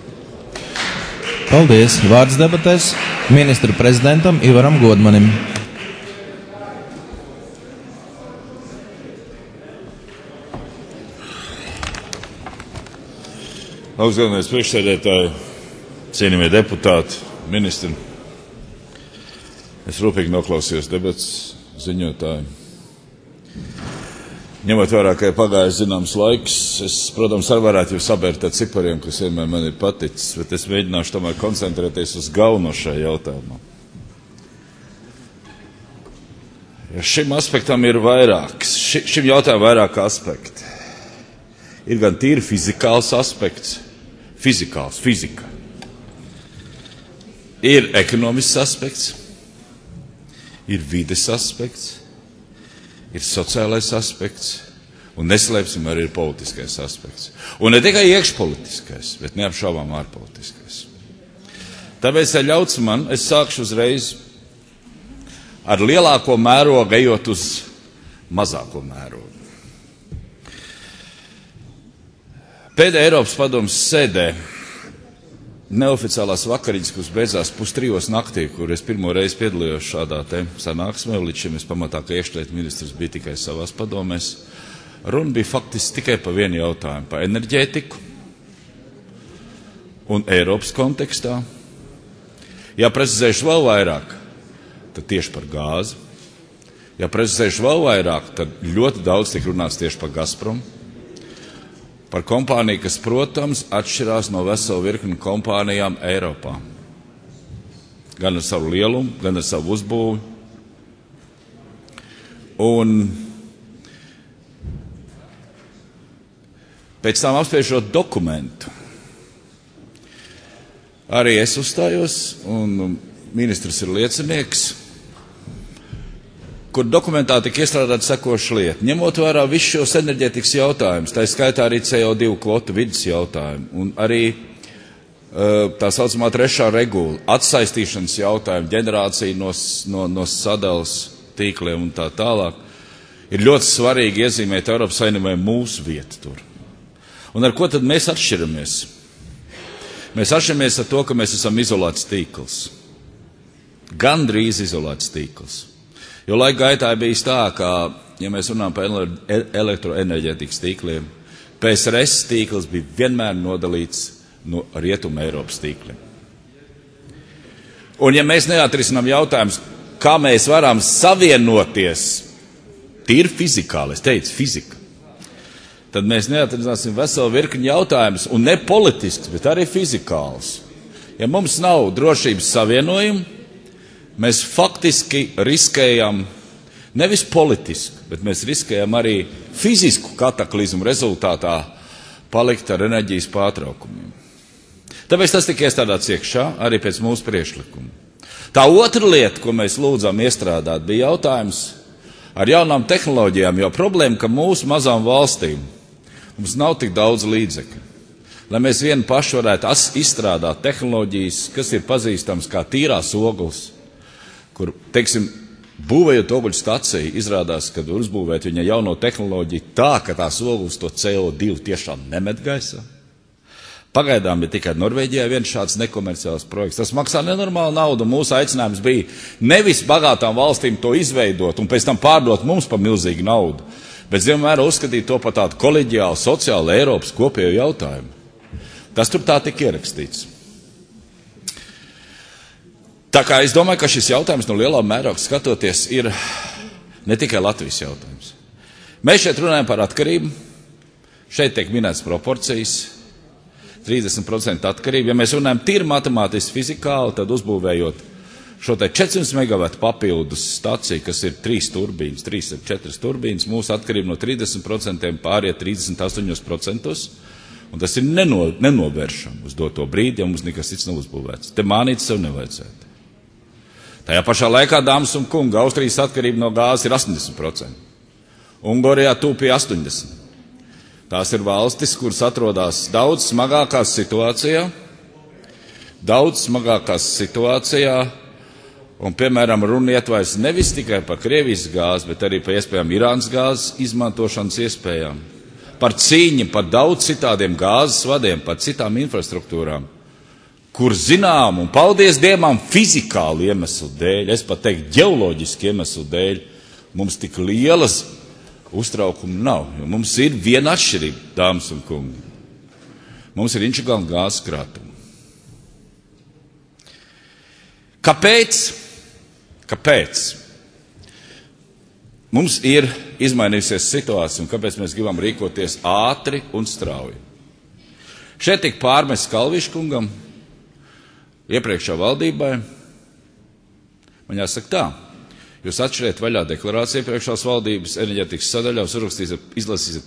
Paldies! Vārds debatēs ministru prezidentam Ivaram Godmanim. Augstgadāmais priekšsēdētāji, cienījamie deputāti, ministri. Es rūpīgi noklausījos debats ziņotāju. Ņemot vērā, ka ir pagājis zināms laiks, es, protams, arī varētu jūs sabērt ar cipariem, kas vienmēr man ir paticis, bet es mēģināšu tomēr koncentrēties uz galveno šajā jautājumā. Ja šim aspektam ir vairāks, šim jautājumam vairāk aspekti. Ir gan tīri fizikāls aspekts, fizika. Ir ekonomisks aspekts, ir vides aspekts, ir sociālais aspekts, un neslēpsim arī ir politiskais aspekts. Un ne tikai iekšpolitiskais, bet neapšaubām ārpolitiskais. Tāpēc, ja ļauts man, es sākšu uzreiz ar lielāko mērogu, ejot uz mazāko mērogu. Pēdējā Eiropas padomes sēdē neoficiālās vakariņas, kuras beidzās 2:30 naktī, kur es pirmo reizi piedalījos šādā te sanāksmē, līdz šim es pamatā, ka iekšlietu ministrs bija tikai savās padomēs. Runa bija faktiski tikai par vienu jautājumu, par enerģētiku un Eiropas kontekstā. Ja precizēšu vēl vairāk, tad tieši par gāzi. Ja precizēšu vēl vairāk, tad ļoti daudz tiek runāts tieši par Gazprom. Par kompāniju, kas, protams, atšķirās no vesela virkni kompānijām Eiropā. Gan ar savu lielumu, gan ar savu uzbūvi. Un pēc tam apspriežot dokumentu, arī es uzstājos, un ministrs ir liecinieks, kur dokumentā tika iestrādāta sekoša lieta. Ņemot vērā visus šos enerģētikas jautājumus, tā skaitā arī CO2 kvotu vidas jautājumu, un arī tā saucamā 3. regula, atsaistīšanas jautājumu, ģenerācija no sadalas tīkliem un tā tālāk, ir ļoti svarīgi iezīmēt Eiropas Savienībai mūsu vietu tur. Un ar ko tad mēs atšķiramies? Mēs atšķiramies ar to, ka mēs esam izolēts tīkls. Gandrīz izolēts tīkls. Jo laika gaitā bija tā, ka, ja mēs runājam par elektroenerģētikas tīkliem, PSRS tīkls bija vienmēr nodalīts no Rietuma Eiropas tīkliem. Un ja mēs neatrisinām jautājumus, kā mēs varam savienoties, tīri fizikāli, es teicu fizika, tad mēs neatrisināsim veselu virkni jautājumus, un ne politisks, bet arī fizikāls. Ja mums nav drošības savienojumu, mēs faktiski riskējam nevis politiski, bet mēs riskējam arī fizisku kataklizmu rezultātā palikt ar enerģijas pārtraukumiem. Tāpēc tas tika iestādāts iekšā arī pēc mūsu priekšlikuma. Tā otra lieta, ko mēs lūdzām iestrādāt, bija jautājums ar jaunām tehnoloģijām, jo problēma, ka mūsu mazām valstīm mums nav tik daudz līdzekļu. Lai mēs vienu pašu varētu izstrādāt tehnoloģijas, kas ir pazīstams kā tīrās ogles, kur, teiksim, būvējot ogļu staciju, izrādās, kad uzbūvēt viņa jauno tehnoloģiju tā, ka tās ogles to CO2 tiešām nemet gaisā. Pagaidām ir tikai Norvēģijā viens šāds nekomerciāls projekts. Tas maksā nenormālu naudu. Mūsu aicinājums bija nevis bagātām valstīm to izveidot un pēc tam pārdot mums par milzīgu naudu, bet vienmēr uzskatīt to par tādu koleģiālu, sociālu Eiropas kopējo jautājumu. Tas tur tā tika ierakstīts. Tā kā es domāju, ka šis jautājums no lielā mērā skatoties ir ne tikai Latvijas jautājums. Mēs šeit runājam par atkarību. Šeit tiek minētas proporcijas. 30% atkarība. Ja mēs runājam tīri matemātiski, fizikāli, tad uzbūvējot šo te 400 megavatu papildus staciju, kas ir 3 turbīnas, 3 ar 4 turbīnas, mūsu atkarība no 30% pāriet 38%, un tas ir nenovēršam uz doto brīdi, ja mums nekas cits nav uzbūvēts. Te mānīt sev nevajadzētu. Tajā pašā laikā, dāmas un kungi, Austrijas atkarība no gāzes ir 80%. Ungarijā tūp pie 80%. Tās ir valstis, kuras atrodas daudz smagākā situācijā, un, piemēram, runa iet vairs nevis tikai par Krievijas gāzi, bet arī par iespējām Irānas gāzes izmantošanas iespējām, par cīņu, par daudz citādiem gāzes vadiem, par citām infrastruktūrām, kur zinām, un paldies Dievam, fizikāli iemeslu dēļ, es pat teiktu ģeoloģiski iemeslu dēļ, mums tik lielas uztraukumu nav, jo mums ir viena atšķirība, dāmas un kungi. Mums ir Inčukalna gāzes krātuma. Kāpēc? Mums ir izmainījusies situācija, un kāpēc mēs gribam rīkoties ātri un strauji. Šeit tika pārmests Kalviša kungam, iepriekšā valdībai. Man jāsaka tā. Jūs atšķiriet vaļā deklarāciju iepriekšās valdības enerģētikas sadaļā, izlasīsiet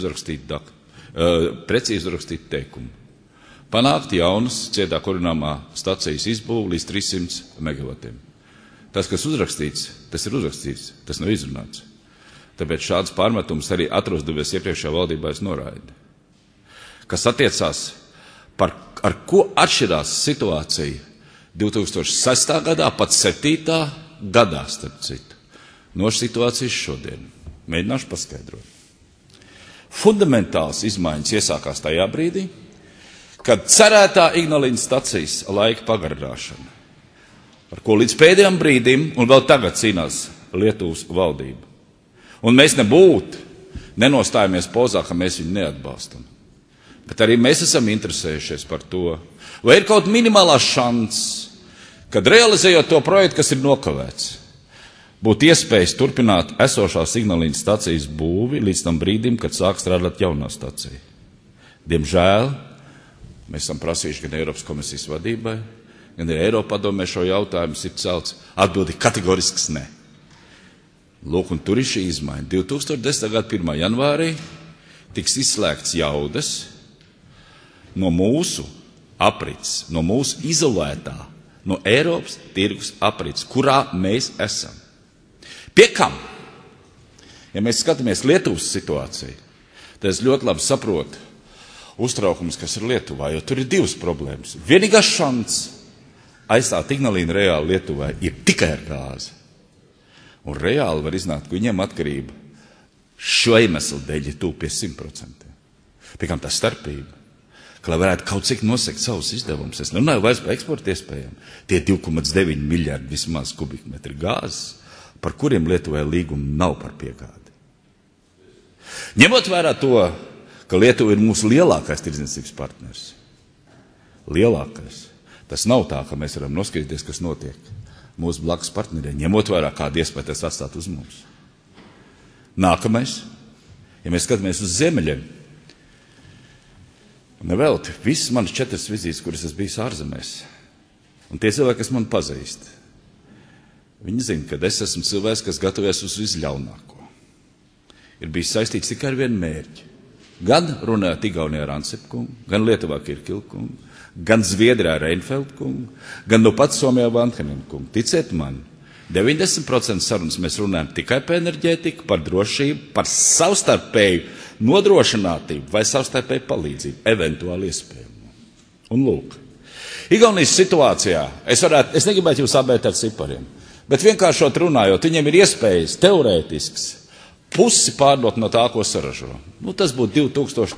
precīzi uzrakstītu teikumu. Panākt jaunas cietā kurināmā stacijas izbūvu līdz 300 megavatiem. Tas, kas uzrakstīts, tas ir uzrakstīts, tas nav izrunāts. Tāpēc šāds pārmetums arī atrodamies iepriekšējā valdībā es noraidi. Kas attiecās ar ko atšķirās situācija 2006. gadā, pat 7. gadā, starp citu, no situācijas šodien. Mēģināšu paskaidrot. Fundamentāls izmaiņas iesākās tajā brīdī, kad cerētā Ignalinas stacijas laika pagarināšana, ar ko līdz pēdējiem brīdim un vēl tagad cīnās Lietuvas valdība. Un mēs nenostājāmies pozā, ka mēs viņu neatbalstam. Bet arī mēs esam interesējušies par to, vai ir kaut minimālā šants, kad realizējot to projektu, kas ir nokavēts, būtu iespējas turpināt esošās Ignalinas stacijas būvi līdz tam brīdim, kad sāk strādāt jaunā stacija. Diemžēl mēs esam prasījuši gan Eiropas komisijas vadībai, gan arī Eiropadomē šo jautājumu ir celts. Atbildi kategorisks ne. Lūk, un tur ir šī izmaiņa. 2010. gada 1. janvārī tiks izslēgts jaudas no mūsu aprits, no mūsu izolētā, no Eiropas tirgus aprits, kurā mēs esam. Pie kam? Ja mēs skatāmies Lietuvas situāciju, tad es ļoti labi saprotu uztraukums, kas ir Lietuvā, jo tur ir divas problēmas. Vienīgā šants aizstāt Ignalīnu reāli Lietuvai ir tikai ar gāzi. Un reāli var iznākt, ka viņiem atkarība šo iemeslu dēļ ir tuvu pie 100%. Pie kam tā starpība? Ka, lai varētu kaut cik nosegt savus izdevumus, es nerunāju vairs par eksporta iespējām. Tie 2,9 miljardi vismaz kubikmetri gāzes, par kuriem Lietuvai līguma nav par piegādi. Ņemot vērā to, ka Lietuva ir mūsu lielākais tirdzniecības partners. Lielākais. Tas nav tā, ka mēs varam noskatīties, kas notiek mūsu blakus partneriem, ņemot vērā, kādu iespēju tas atstāt uz mums. Nākamais. Ja mēs skatāmies uz ziemeļiem, nevelti, visas manas 4 vizītes, kuras es biju ārzemēs, un tie cilvēki, kas man pazīst, viņi zina, ka es esmu cilvēks, kas gatavojas uz visļaunāko. Ir bijis saistīts tikai ar vienu mērķi. Gan runājot Igaunijā ar Ansepu kungu, gan Lietuvā Kirkilu kungu, gan Zviedrijā Reinfeldt kungu, gan nu pats Somijā Vanhaninu kungu. Ticiet man, 90% sarunas mēs runājam tikai par enerģētiku, par drošību, par savstarpēju nodrošinātību vai savstarpēju palīdzību, eventuāli iespējamo. Un lūk, Igaunijas situācijā, es negribētu jūs abēt ar cipariem, bet vienkāršot runājot, viņiem ir iespējas teorētisks pusi pārdot no tā, ko saražo. Tas būtu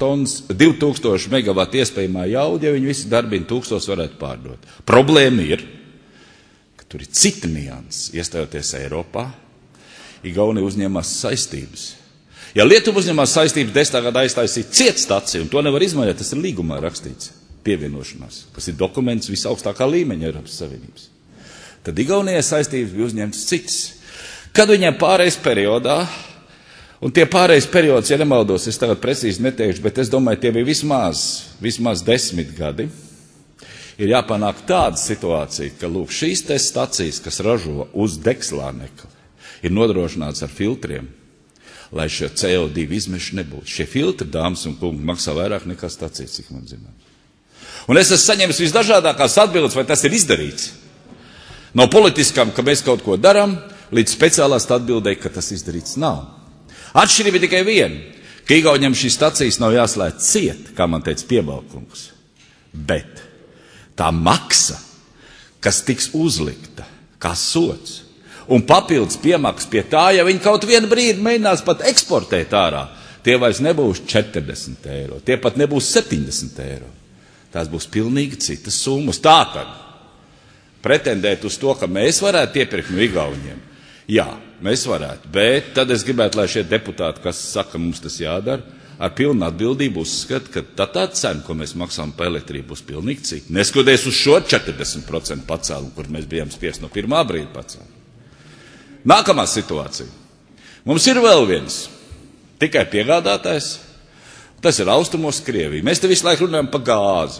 2000 megavatu iespējamā jauda, ja viņi visi darbini 1000 varētu pārdot. Problēma ir, tur ir cita nianses. Iestājoties Eiropā, Igaunija uzņēmās saistības. Ja Lietuva uzņēmās saistības 10. gadā aiztaisīt cietstaciju, un to nevar izmainīt, tas ir līgumā rakstīts, pievienošanās, kas ir dokuments visaugstākā līmeņa Eiropas Savienības. Tad Igaunijai saistības bija uzņemtas citas. Kad viņiem pārējais periodā, un tie pārējais periods, ja nemaldos, es tagad precīzi neteikšu, bet es domāju, tie bija vismaz 10 gadi, ir jāpanāk tāda situācija, ka lūk, šīs te stacijas, kas ražo uz degslānekli, ir nodrošināts ar filtriem, lai šie CO2 izmeši nebūtu. Šie filtri, dāmas un kungi, maksā vairāk nekā stacijas, cik man zinām. Un es esmu saņēmis visdažādākās atbildes, vai tas ir izdarīts. No politiskām, ka mēs kaut ko darām, līdz speciālās atbildēji, ka tas izdarīts nav. Atšķirība tikai viena, ka Igauniem šīs stacijas nav jāslēdz ciet, kā man teica Piebalkungs, bet tā maksa, kas tiks uzlikta kā sots, un papildus piemaksas pie tā, ja viņi kaut vienu brīdi mēģinās pat eksportēt ārā, tie vairs nebūs 40 eiro, tie pat nebūs 70 eiro. Tās būs pilnīgi citas summas. Tātad pretendēt uz to, ka mēs varētu iepirkt no Igauniem. Jā, mēs varētu, bet tad es gribētu, lai šie deputāti, kas saka, mums tas jādara, ar pilnu atbildību uzskata, ka tā cena, ko mēs maksām par elektrību, būs pilnīgi cita. Neskatoties uz šo 40% pacēlumu, kur mēs bijām spiest no pirmā brīda pacēlumu. Nākamā situācija. Mums ir vēl viens tikai piegādātājs, tas ir austrumos Krievija. Mēs te visu laiku runājam par gāzi,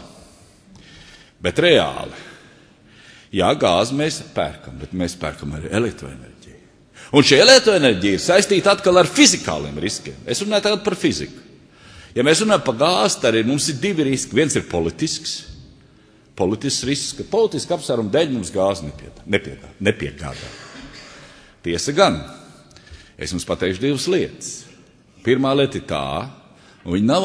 bet reāli, jā, gāzi mēs pērkam, bet mēs pērkam arī elektroenerģiju. Un šī elektroenerģija ir saistīta atkal ar fizikāliem riskiem. Es runāju tagad par fiziku. Ja mēs runājam par gāzi, tad mums ir 2 riski. Viens ir politisks risks, ka politiski apsvērumu dēļ mums gāzi nepiegādā. Tiesa gan, es jums pateikšu 2 lietas. Pirmā lieta ir tā, un viņa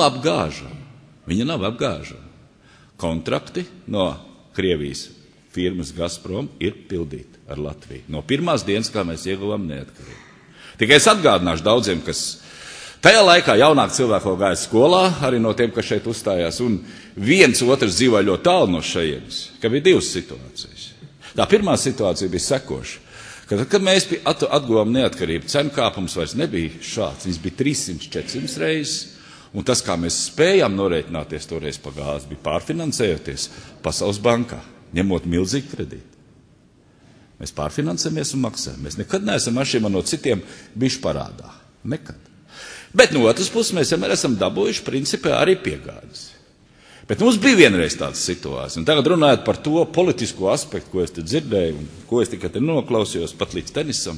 nav apgāžama. Kontrakti no Krievijas firmas Gazprom ir pildīti ar Latviju. No pirmās dienas, kā mēs ieguvām neatkarību. Tikai es atgādināšu daudziem, kas tajā laikā jaunāk cilvēku gāja skolā, arī no tiem, kas šeit uzstājās, un viens otrs dzīvoja ļoti tālu no šejienes, ka bija 2 situācijas. Tā pirmā situācija bija sekoša. Kad mēs atguvām neatkarību, cenu kāpums vairs nebija šāds. Viņš bija 300-400 reizes, un tas, kā mēs spējām norēķināties toreiz pa gāzi, bija pārfinansējoties Pasaules bankā, ņemot milzīgu kredītu. Mēs pārfinansējamies un maksājam. Mēs nekad neesam atšķirībā no citiem bijuši parādā. Nekad. Bet no otras puses mēs vienmēr esam dabūjuši principā arī piegādes. Bet mums bija vienreiz tāda situācija. Un tagad runājot par to politisko aspektu, ko es te dzirdēju un ko es tikai te noklausījos pat līdz tenisam.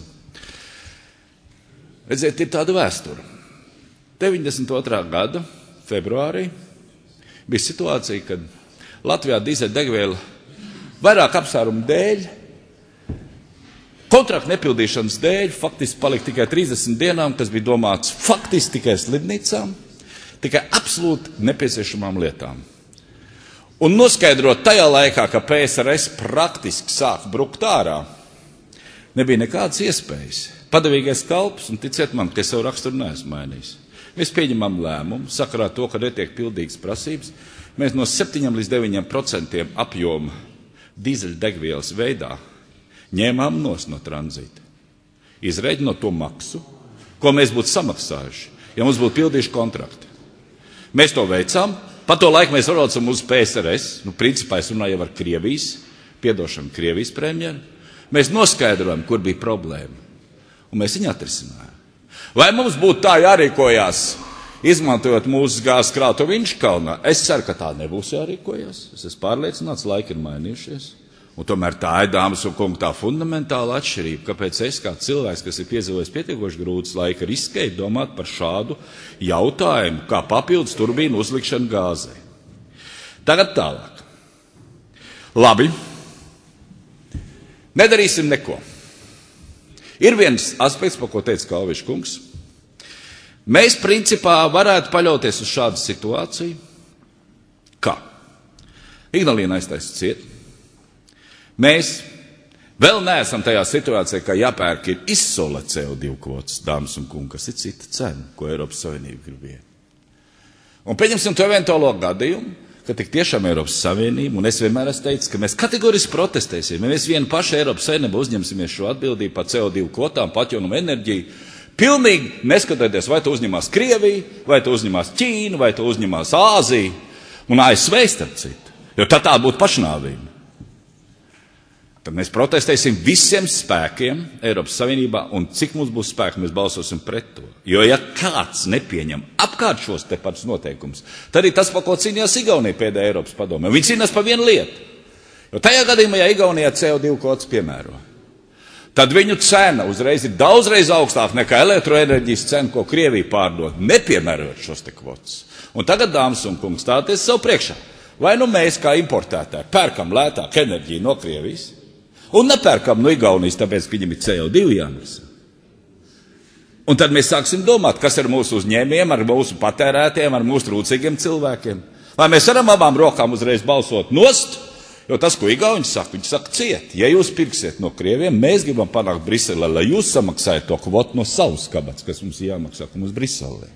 Redziet, ir tāda vēsture. 92. gada februārī bija situācija, kad Latvijā dīzeļdegviela vairāk apsvērumu dēļ, kontraktu nepildīšanas dēļ, faktiski palika tikai 30 dienām, kas bija domāts faktiski tikai slimnīcām, tikai absolūti nepieciešamām lietām. Un noskaidrot tajā laikā, ka PSRS praktiski sāk brukt ārā, nebija nekādas iespējas. Padevīgais kalps, un ticiet man, ka es savu raksturu neesmu mainījis. Mēs pieņemam lēmumu, sakarā to, ka netiek pildīgas prasības, mēs no 7 līdz 9% apjoma dīzeļdegvielas veidā ņēmām no tranzīta. Izrēķinot to maksu, ko mēs būtu samaksājuši, ja mums būtu pildījuši kontrakti. Mēs to veicām, pa to laiku mēs varocam uz PSRS, principā es runāju ar Krievijas premjeru, mēs noskaidrojam, kur bija problēma, un mēs viņu atrisinājām. Vai mums būtu tā jārīkojās izmantojot mūsu gāzes krātuvi Viņškalnā. Es ceru, ka tā nebūs jārīkojas. Es esmu pārliecināts, laiki ir mainījušies. Un tomēr tā ir, dāmas un kungi, tā fundamentāla atšķirība, kāpēc es kā cilvēks, kas ir piedzīvojis pietiekoši grūtas laika, riskēju domāt par šādu jautājumu, kā papildus turbīnu uzlikšanu gāzei. Tagad tālāk. Labi. Nedarīsim neko. Ir viens aspekts, par ko teica Kalvišs kungs. Mēs principā varētu paļauties uz šādu situāciju, kā Ignalīna aiztaisa ciet. Mēs vēl neesam tajā situācijā, ka jāpērk ir izsola CO2 kvotas, dāmas un kungi, kas ir cita cena, ko Eiropas Savienība grib iet. Un pieņemsim to eventuālo gadījumu, ka tik tiešām Eiropas Savienība, un es vienmēr esmu teicis, ka mēs kategoriski protestēsim, ja mēs vienu pašu Eiropas Savienību uzņemsimies šo atbildību par CO2 kvotām, patjaunumu enerģiju, pilnīgi neskatoties, vai to uzņemās Krievija, vai to uzņemās Ķīna, vai to uzņemās Āzija un ASV starp citu, jo tā būtu pašnāvība. Tad mēs protestēsim visiem spēkiem Eiropas Savienībā, un cik mums būs spēki, mēs balsosim pret to. Jo ja kāds nepieņem apkārt šos te pats noteikumus, tad ir tas, par ko cīnījās Igaunija pēdējā Eiropas padomē. Viņi cīnās par vienu lietu. Jo tajā gadījumā, ja Igaunijā CO2 kvotas piemēro, tad viņu cena uzreiz ir daudzreiz augstāka nekā elektroenerģijas cena, ko Krievija pārdod, nepiemērot šos te kvotas. Un tagad, dāmas un kungi, stāties savu priekšā. Vai nu mēs kā importētāji pērkam lētāk enerģiju no Krievijas, un nepērkam no Igaunijas, tāpēc, ka viņam ir CO2 jānesa. Un tad mēs sāksim domāt, kas ar mūsu uzņēmējiem, ar mūsu patērētiem, ar mūsu trūcīgiem cilvēkiem. Vai mēs varam abām rokām uzreiz balsot nost, jo tas, ko Igauņi saka, viņi saka ciet. Ja jūs pirksiet no Krieviem, mēs gribam panākt Briselē, lai jūs samaksājat to kvotu no savas kabatas, kas mums jāmaksā, ka mums Briselē.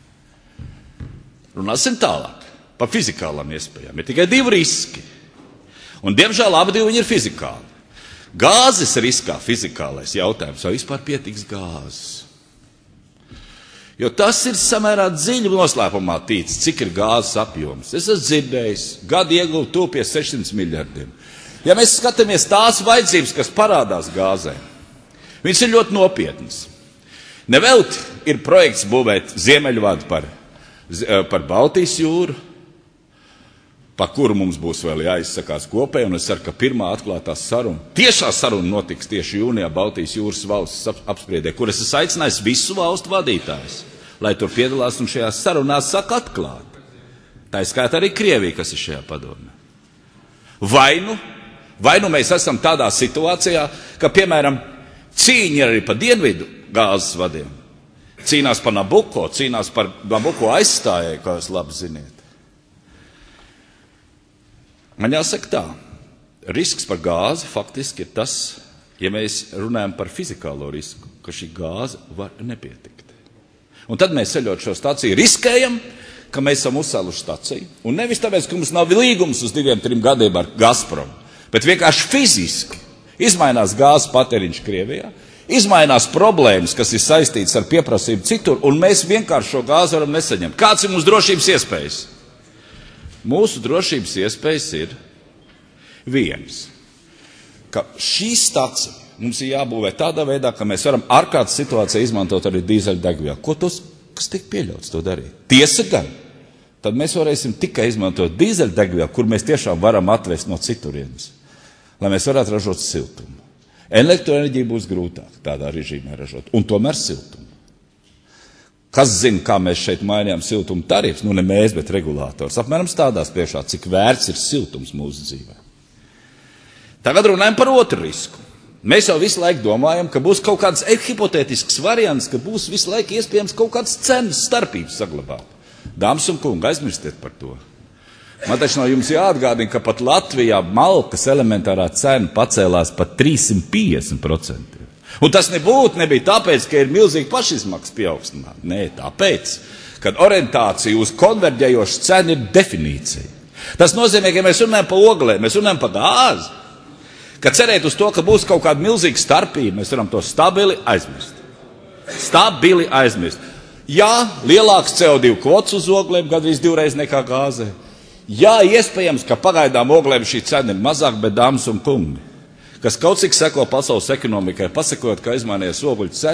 Runāsim tālāk par fizikālām iespējām. Ir tikai divi riski. Un, diemžēl, abi divi viņi ir fizikāli. Gāzes riskā fizikālais jautājums, vai vispār pietiks gāzes. Jo tas ir samērā dziļi noslēpumā tīts, cik ir gāzes apjoms. Es esmu dzirdējis, gadu iegūt to pie 600 miljardiem. Ja mēs skatāmies tās vajadzības, kas parādās gāzē, viņas ir ļoti nopietnas. Nevelti ir projekts būvēt Ziemeļvadu par Baltijas jūru, par kuru mums būs vēl jāizsakās kopēji, un es ceru, ka pirmā atklātā saruna, tiešā saruna notiks tieši jūnijā Baltijas jūras valsts apspriedē, kur es esmu aicinājis visu valstu vadītājus, lai tur piedalās un šajās sarunās saka atklāt. Tā ir skaitā arī Krievija, kas ir šajā padomē. Vai nu mēs esam tādā situācijā, ka, piemēram, cīņa arī par dienvidu gāzes vadiem, cīnās par Nabuko, cīnās par Nabuko aizstājēju, kā jūs labi ziniet. Man jāsaka tā, risks par gāzi faktiski ir tas, ja mēs runājam par fizikālo risku, ka šī gāze var nepietikt. Un tad mēs ceļot šo staciju riskējam, ka mēs esam uzcēluši staciju. Un nevis tāpēc, ka mums nav līgums uz 2-3 gadiem ar Gazprom, bet vienkārši fiziski izmainās gāzes patēriņš Krievijā, izmainās problēmas, kas ir saistītas ar pieprasību citur, un mēs vienkārši šo gāzi varam nesaņemt. Kāds ir mūsu drošības iespējas? Mūsu drošības iespējas ir viens, ka šī stacija mums ir jābūvē tādā veidā, ka mēs varam ārkārtas situācijā izmantot arī dīzeļdegvielu. Ko tos, kas tiek pieļauts to darīt? Tiesa gan, tad mēs varēsim tikai izmantot dīzeļdegvielu, kur mēs tiešām varam atvest no citurienes, lai mēs varētu ražot siltumu. Elektroenerģija būs grūtāk tādā režīmā ražot, un tomēr siltumu. Kas zina, kā mēs šeit mainījām siltuma tarifus? Nu, ne mēs, bet regulātors. Apmēram stādās priekšā, cik vērts ir siltums mūsu dzīvē. Tagad runājam par otru risku. Mēs jau visu laiku domājam, ka būs kaut kāds hipotētisks variants, ka būs visu laiku iespējams kaut kāds cenas starpības saglabāt. Dāmas un kungi, aizmirstiet par to. Man taču no jums jāatgādina, ka pat Latvijā malkas elementārā cena pacēlās pat 350%. Un tas nebija tāpēc, ka ir milzīgi pašizmaksas pieaugstinā. Nē, tāpēc, ka orientācija uz konverģējošu cenu ir definīcija. Tas nozīmē, ka mēs runājam par oglēm, mēs runājam par gāzi. Kad cerēt uz to, ka būs kaut kāda milzīga starpība, mēs varam to stabili aizmirst. Stabili aizmirst. Jā, lielāks CO2 kvots uz oglēm, gandrīz 2 nekā gāzē. Jā, iespējams, ka pagaidām oglēm šī cena ir mazāk, bet dāmas un kungi, kas kaut cik seko pasaules ekonomikai, pasakot, ka izmainījās ogļu cena,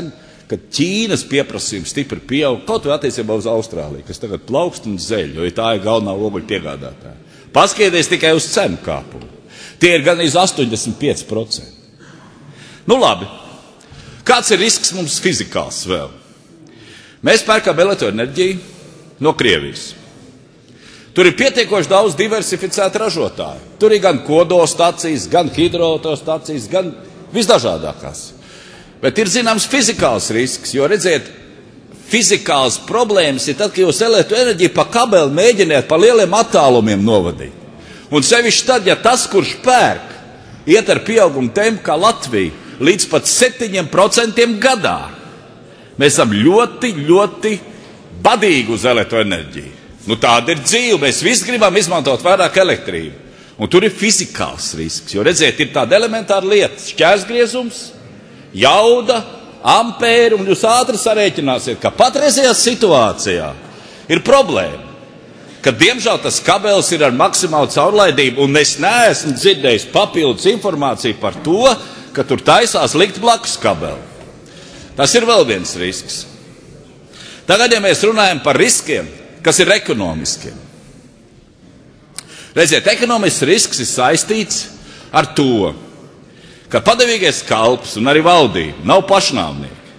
ka Ķīnas pieprasījums stipri pieaug, kaut vai attiecībā uz Austrāliju, kas tagad plaukst un zeļ, jo tā ir galvenā oguļu piegādātāja. Paskaties tikai uz cenu kāpumu. Tie ir gan iz 85%. Nu labi, kāds ir risks mums fizikāls vēl? Mēs pērkam elektroenerģiju no Krievijas. Tur ir pietiekoši daudz diversificētu ražotāju. Tur ir gan kodolstacijas, gan hidroelektrostacijas, gan visdažādākās. Bet ir zināms fizikāls risks, jo redziet, fizikāls problēmas ir tad, ka jūs elektroenerģiju pa kabeli mēģiniet pa lieliem attālumiem novadīt. Un sevišķi tad, ja tas, kurš pērk, iet ar pieaugumu tempu kā Latvija, līdz pat 7% gadā. Mēs esam ļoti, ļoti badīgi uz elektroenerģiju. Nu, tāda ir dzīve, mēs visi gribam izmantot vairāk elektrību. Un tur ir fizikāls risks, jo redziet, ir tāda elementāra lieta, šķērsgriezums, jauda, ampēri, un jūs ātri sarēķināsiet, ka patreizajā situācijā ir problēma, ka diemžēl tas kabelis ir ar maksimālu caurlaidību, un es neesmu dzirdējis papildus informāciju par to, ka tur taisās likt blakus kabeli. Tas ir vēl viens risks. Tagad, ja mēs runājam par riskiem, kas ir ekonomiskiem. Redziet, ekonomisks risks ir saistīts ar to, ka padevīgais kalps un arī valdība nav pašnāvnieki.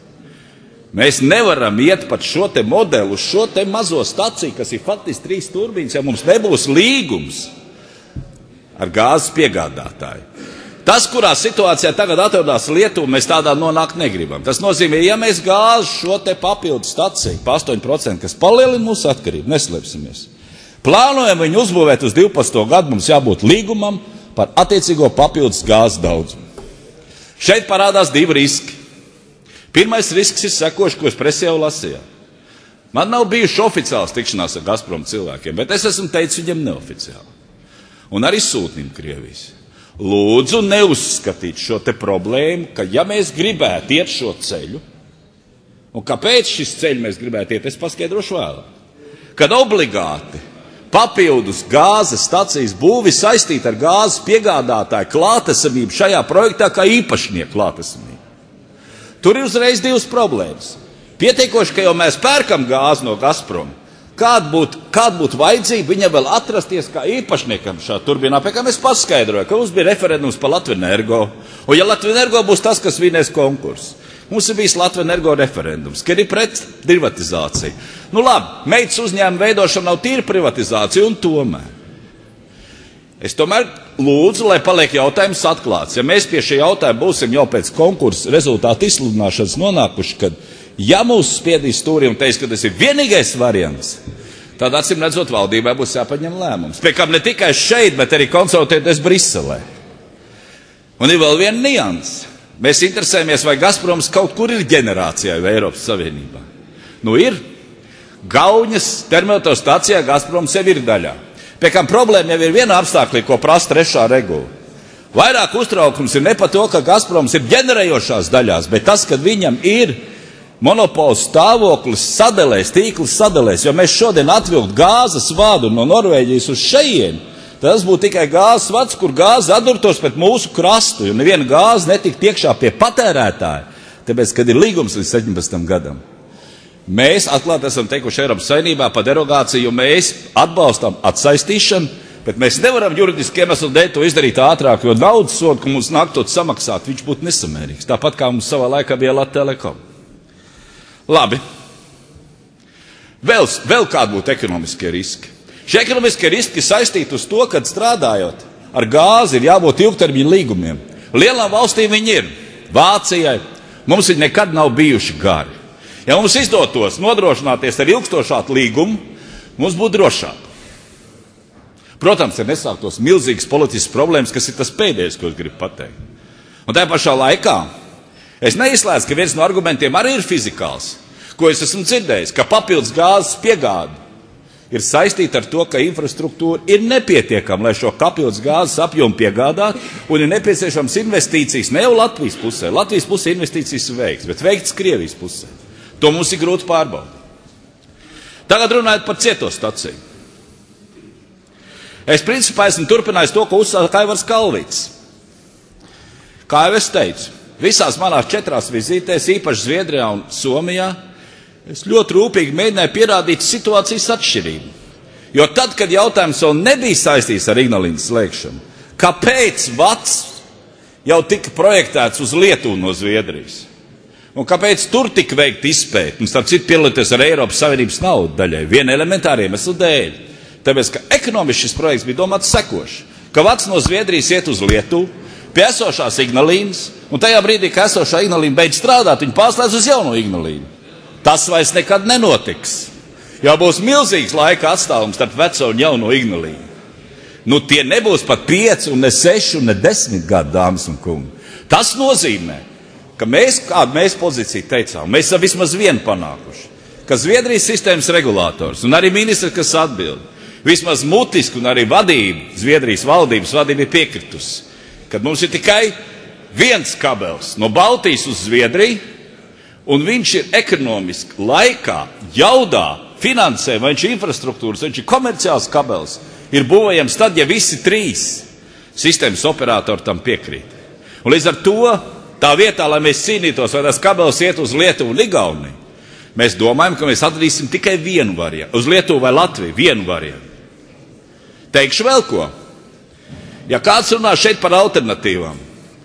Mēs nevaram iet pat šo te modelu, šo te mazo staciju, kas ir faktiski 3 turbīnas, ja mums nebūs līgums ar gāzes piegādātāju. Tas, kurā situācijā tagad atrodas Lietuva, mēs tādā nonākt negribam. Tas nozīmē, ja mēs gāzi šo te papildu staciju pa 8%, kas palielina mūsu atkarību, neslēpsimies. Plānojam viņu uzbūvēt uz 12. gadu, mums jābūt līgumam par attiecīgo papildus gāzes daudzumu. Šeit parādās 2 riski. Pirmais risks ir sekošs, ko es presē jau lasīju. Man nav bijuši oficiāls tikšanās ar Gazprom cilvēkiem, bet es esmu teicis viņam neoficiāli. Un arī sūtnim Krievijas. Lūdzu neuzskatīt šo te problēmu, ka ja mēs gribētu iet šo ceļu, un kāpēc šis ceļš mēs gribētu iet, es paskaidrošu vēlāk. Kad obligāti papildus gāzes stacijas būvi saistīta ar gāzes piegādātāju klātesamību šajā projektā kā īpašnieku klātesamību. Tur ir uzreiz 2 problēmas. Pietiekoši, ka jau mēs pērkam gāzi no Gazprom, kāda būtu vajadzība viņam vēl atrasties kā īpašniekam šā turbīnā, pēc kā mēs paskaidrojam, ka mums bija referendums par Latvenergo, un ja Latvenergo būs tas, kas vinēs konkursu. Mums ir bijis Latvenergo referendums, kad ir pret privatizāciju. Nu labi, meitas uzņēmuma veidošana nav tīra privatizācija, un tomēr. Es tomēr lūdzu, lai paliek jautājums atklāts. Ja mēs pie šī jautājuma būsim jau pēc konkursa rezultātu izsludināšanas nonākuši, kad ja mūs spiedīs stūri un teiks, ka tas ir vienīgais variants, tad acīm redzot valdībai būs jāpaņem lēmums. Pie kam ne tikai šeit, bet arī konsultēties Briselē. Un ir vēl viena nianse. Mēs interesējamies, vai Gazproms kaut kur ir ģenerācijā vai Eiropas Savienībā. Nu ir. Gauņas termoelektrostacijā Gazproms sev ir daļā. Pie kam problēma jau ir viena apstākļa, ko prasa 3. regula. Vairāk uztraukums ir ne par to, ka Gazproms ir ģenerējošās daļās, bet tas, ka viņam ir monopols stāvoklis sadalēs, tīklis sadalēs, jo mēs šodien atvilkt gāzes vadu no Norvēģijas uz šejienu, tas būtu tikai gāzes vads, kur gāze atdurtos pret mūsu krastu, jo neviena gāze netikt iekšā pie patērētāja, tāpēc, kad ir līgums līdz 17. gadam. Mēs atklāti esam teikuši Eiropas Savienībā par derogāciju, jo mēs atbalstam atsaistīšanu, bet mēs nevaram juridiski iemeslu dēļ to izdarīt ātrāk, jo naudas sodu, ko mums nāktot samaksāt, viņš būtu nesamērīgs. Tāpat kā mums savā laikā bija Latvijas. Labi. Vēl kādi būtu ekonomiskie riski? Šie ekonomiskie riski ir saistīti uz to, kad strādājot ar gāzi ir jābūt ilgtermiņa līgumiem. Lielām valstīm viņi ir. Vācijai mums viņi nekad nav bijuši gari. Ja mums izdotos nodrošināties ar ilgstošāku līgumu, mums būtu drošāk. Protams, ja nesāktos milzīgas politiskas problēmas, kas ir tas pēdējais, ko es gribu pateikt. Un tajā pašā laikā es neizslēdzu, ka viens no argumentiem arī ir fizikāls, ko es esmu dzirdējis, ka papildus gāzes piegāde ir saistīta ar to, ka infrastruktūra ir nepietiekama, lai šo papildus gāzes apjomu piegādātu, un ir nepieciešams investīcijas ne jau Latvijas pusē. Latvijas pusē investīcijas ir veikts, bet veikts Krievijas pusē. To mums ir grūti pārbaudīt. Tagad runājot par cieto staciju. Es principā esmu turpinājis to, ko uzsāka Aivars Kalvīts. Kā jau es teicu, Visās manās 4 vizītēs, īpaši Zviedrijā un Somijā, es ļoti rūpīgi mēģināju pierādīt situācijas atšķirību. Jo tad, kad jautājums vēl nebija saistīts ar Ignalīnas slēgšanu, kāpēc VATS jau tika projektēts uz Lietuvu no Zviedrijas? Un kāpēc tur tika veikt izpēti? Un starp citu piedalīties ar Eiropas Savienības naudu daļai, viena elementāra iemesla dēļ. Tāpēc, ka ekonomiski šis projekts bija domāts sekoši, ka VATS no Zviedrijas iet uz Lietuvu, pie esošās Ignalīnas, un tajā brīdī, ka esošā Ignalīna beidz strādāt, viņi pārslēdz uz jauno Ignalīnu. Tas vairs nekad nenotiks. Jau būs milzīgs laika atstāvums starp veco un jauno Ignalīnu. Nu, tie nebūs pat 5, un ne 6, un ne 10 gadu, dāmas un kungi. Tas nozīmē, ka kādu mēs pozīciju teicām, mēs esam vismaz vienu panākuši, ka Zviedrijas sistēmas regulators un arī ministri, kas atbild, vismaz mutiski un arī vadība, Zviedrijas valdības vadība ir piekritusi, kad mums ir tikai viens kabels no Baltijas uz Zviedriju, un viņš ir ekonomiski laikā, jaudā, finansē, vai viņš ir infrastruktūras, vai viņš ir komerciāls kabels, ir būvējams tad, ja visi 3 sistēmas operatori tam piekrīt. Un līdz ar to, tā vietā, lai mēs cīnītos, vai tas kabels iet uz Lietuvu un Igauniju, mēs domājam, ka mēs atradīsim tikai vienu variantu, uz Lietuvu vai Latviju, vienu variantu. Teikšu vēl ko. Ja kāds runā šeit par alternatīvām,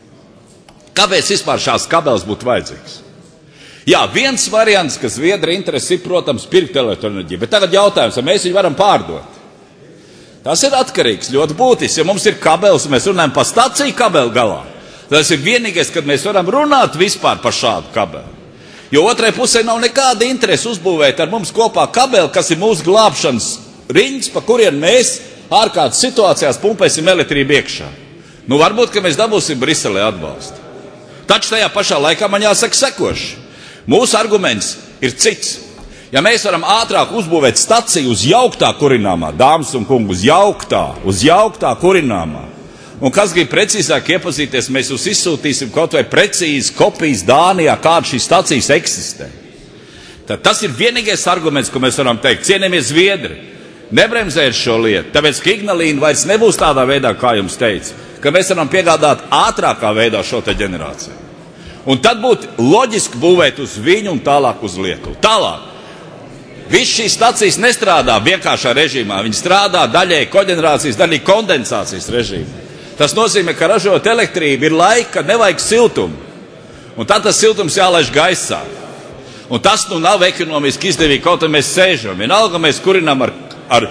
kāpēc vispār šās kabelis būtu vajadzīgs? Jā, viens variants, kas Zviedrija interesi ir, protams, pirkt elektroenerģiju, bet tagad jautājums, vai mēs viņu varam pārdot? Tas ir atkarīgs, ļoti būtisks, ja mums ir kabelis, un mēs runājam par staciju kabeli galā. Tas ir vienīgais, kad mēs varam runāt vispār par šādu kabeli. Jo otrai pusē nav nekāda interese uzbūvēt ar mums kopā kabeli, kas ir mūsu glābšanas riņķis, pa kurien mēs ārkārtas situācijās pumpēsim elektrību iekšā. Nu, varbūt, ka mēs dabūsim Briselē atbalstu. Taču tajā pašā laikā man jāsaka sekoši. Mūsu arguments ir cits. Ja mēs varam ātrāk uzbūvēt staciju uz jauktā kurināmā, dāmas un kungi, uz jauktā kurināmā, un kas grib precīzāk iepazīties, mēs jūs izsūtīsim kaut vai precīzi kopijas Dānijā, kāda šīs stacijas eksistē. Tad tas ir vienīgais arguments, ko mēs varam teikt. Cienījamie Zviedri, nebremzējiet šo lietu, tāpēc, ka Ignalīna vairs nebūs tādā veidā, kā jums teica, ka mēs varam piegādāt ātrākā veidā šo te ģenerāciju. Un tad būtu loģiski būvēt uz viņu un tālāk uz Lietuvu. Tālāk. Viss šīs stacijas nestrādā vienkāršā režīmā, viņi strādā daļēji koģenerācijas, daļēji kondensācijas režīmā. Tas nozīmē, ka ražot elektrību ir laika, nevajag siltumu. Un tad tas siltums jālaiž gaisā. Un tas nu nav ekonomiski izdevīgi, kaut kā mēs sēžam. Vienalga mēs kurinām ar...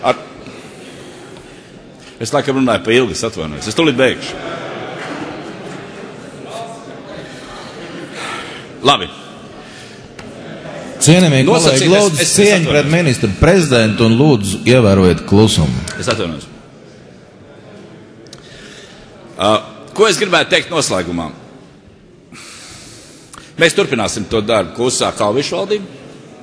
Es laikam runāju pa ilgi, atvainojos. Es tūlīt beigšu. Labi. Cienījamie kolēģi, lūdzu cieņu pret ministru prezidentu un lūdzu ievērojiet klusumu. Es atvainojos. Ko es gribētu teikt noslēgumā? Mēs turpināsim to darbu, ko uzsāk Kalviša valdība.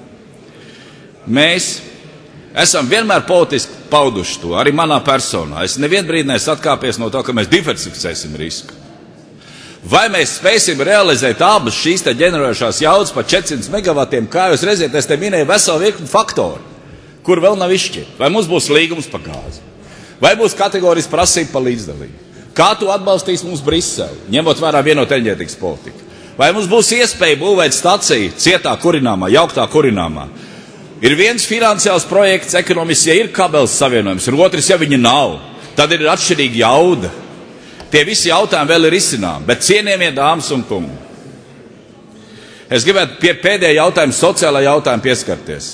Mēs esam vienmēr politiski pauduši to, arī manā personā. Es nevienu brīdi neesmu atkāpies no to, ka mēs diversificēsim risku. Vai mēs spēsim realizēt abas šīs te ģenerējušās jaudas par 400 megavatiem, kā jūs redziet, es te minēju veselu virkni faktoru, kur vēl nav izšķirt. Vai mums būs līgums par gāzi? Vai būs kategorijas prasība par līdzdalību? Kā to atbalstīs mums Brisele, ņemot vērā vienotu enerģētikas politiku? Vai mums būs iespēja būvēt staciju cietā kurināmā, jauktā kurināmā? Ir viens finansiāls projekts, ekonomiski, ja ir kabeles savienojums, ir otrs, ja viņa nav. Tad ir atšķirīga jauda. Tie visi jautājumi vēl ir izcināmi, bet cienījamie dāmas un kungi, es gribētu pie pēdējā jautājuma, sociālā jautājuma pieskarties.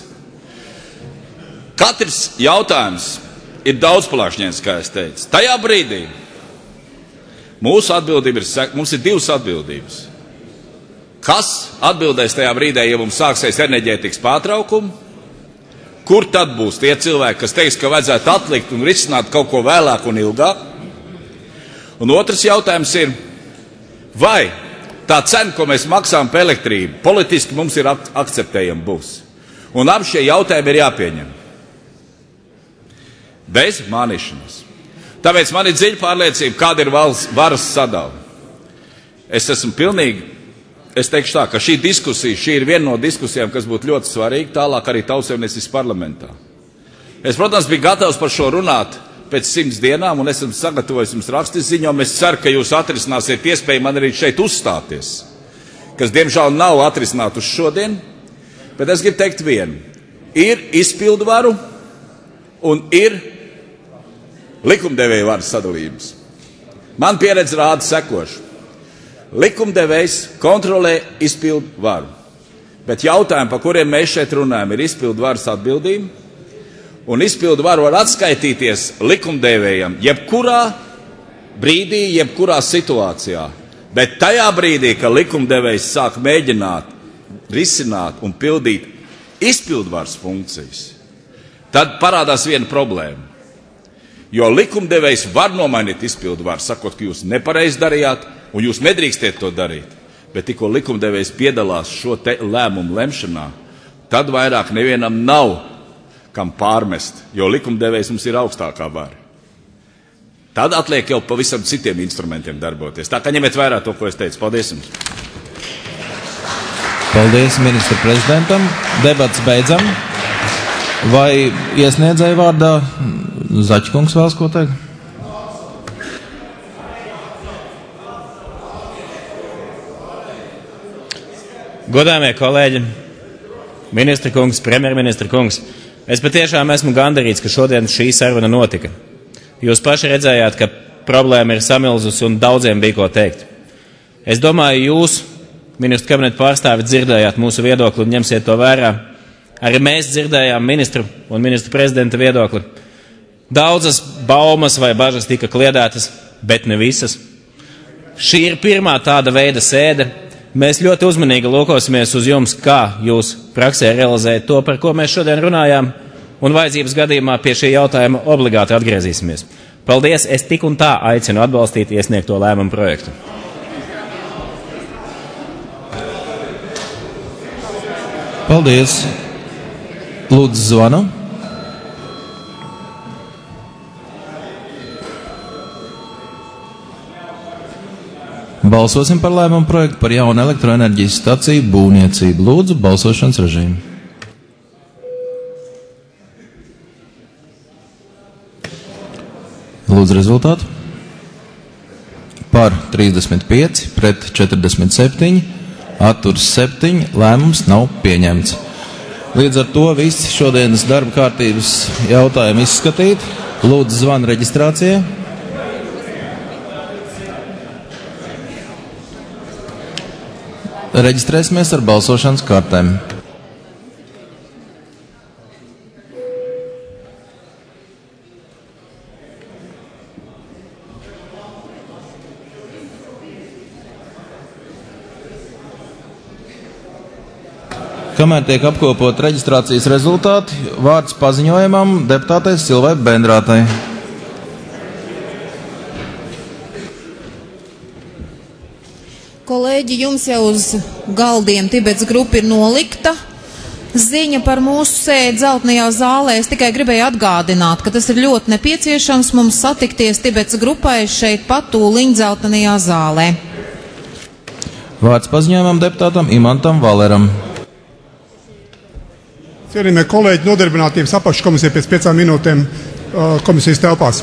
Katrs jautājums ir daudzplāšņains, kā es teicu. Tajā brīdī mūsu atbildība mums ir 2 atbildības. Kas atbildēs tajā brīdī, ja mums sāksies enerģētikas pārtraukumi? Kur tad būs tie cilvēki, kas teiks, ka vajadzētu atlikt un risināt kaut ko vēlāk un ilgāk? Un otrs jautājums ir, vai tā cena, ko mēs maksājam par elektrību, politiski mums ir akceptējama būs. Un abi šie jautājumi ir jāpieņem. Bez mānīšanas. Tāpēc man ir dziļa pārliecība, kāda ir varas sadala. Es esmu pilnīgi, es teikšu tā, ka šī ir viena no diskusijām, kas būtu ļoti svarīga, tālāk arī Tautssaimniecības parlamentā. Es, protams, biju gatavs par šo runāt pēc 100 dienām, un esam sagatavojis jums rakstis ziņojumu. Es ceru, ka jūs atrisināsiet iespēju man arī šeit uzstāties, kas diemžēl nav atrisināta uz šodien, bet es gribu teikt vienu. Ir izpildvaru un ir likumdevēja varas sadalījums. Man pieredze rāda sekošu. Likumdevējs kontrolē izpildu varu, bet jautājumi, par kuriem mēs šeit runājam, ir izpildu varas atbildība, un izpildu varu var atskaitīties likumdevējam jebkurā brīdī, jebkurā situācijā. Bet tajā brīdī, kad likumdevējs sāk mēģināt risināt un pildīt izpildu varas funkcijas, tad parādās viena problēma. Jo likumdevējs var nomainīt izpildu varu, sakot, ka jūs nepareizi darījāt, un jūs nedrīkstiet to darīt. Bet tikko likumdevējs piedalās šo lēmumu lemšanā, tad vairāk nevienam nav kam pārmest, jo likumdevējs mums ir augstākā vara. Tad atliek jau pavisam citiem instrumentiem darboties. Tā kā ņemiet vērā to, ko es teicu. Paldies jums! Paldies ministra prezidentam. Debats beidzam. Vai iesniedzēju vārdā Zaķkungs vēlas ko teikt? Godājamie kolēģi, ministra kungs, premjerministra kungs, es patiešām esmu gandarīts, ka šodien šī saruna notika. Jūs paši redzējāt, ka problēma ir samilzusi un daudziem bija ko teikt. Es domāju, jūs, ministru kabineta pārstāvi, dzirdējāt mūsu viedokli un ņemsiet to vērā. Arī mēs dzirdējām ministru un ministru prezidenta viedokli. Daudzas baumas vai bažas tika kliedētas, bet ne visas. Šī ir pirmā tāda veida sēde. Mēs ļoti uzmanīgi lūkosimies uz jums, kā jūs praksē realizējat to, par ko mēs šodien runājām, un vajadzības gadījumā pie šī jautājuma obligāti atgriezīsimies. Paldies, es tik un tā aicinu atbalstīt iesniegto lēmumu projektu. Paldies. Lūdzu, zvanu. Balsosim par lēmumu projektu par jaunu elektroenerģijas staciju būvniecību. Lūdzu, balsošanas režīmu. Lūdzu, rezultātu. Par 35, pret 47, atturs 7, lēmums nav pieņemts. Līdz ar to visi šodienas darba kārtības jautājumi izskatīti. Lūdzu, zvanu reģistrācijai. Reģistrēsimies ar balsošanas kartēm. Kamēr tiek apkopot reģistrācijas rezultāti, vārds paziņojumam deputātei Silvai Bendrātai. Kolēģi, jums jau uz galdiem Tibets grupa ir nolikta ziņa par mūsu sēdi Zeltainajā zālē. Es tikai gribēju atgādināt, ka tas ir ļoti nepieciešams mums satikties Tibets grupai šeit pat tūliņ Zeltainajā zālē. Vārds paziņojumam deputātam Imantam Valeram. Cienījamie kolēģi, nodarbinātības apakškomisija pēc 5 minūtēm komisijas telpās.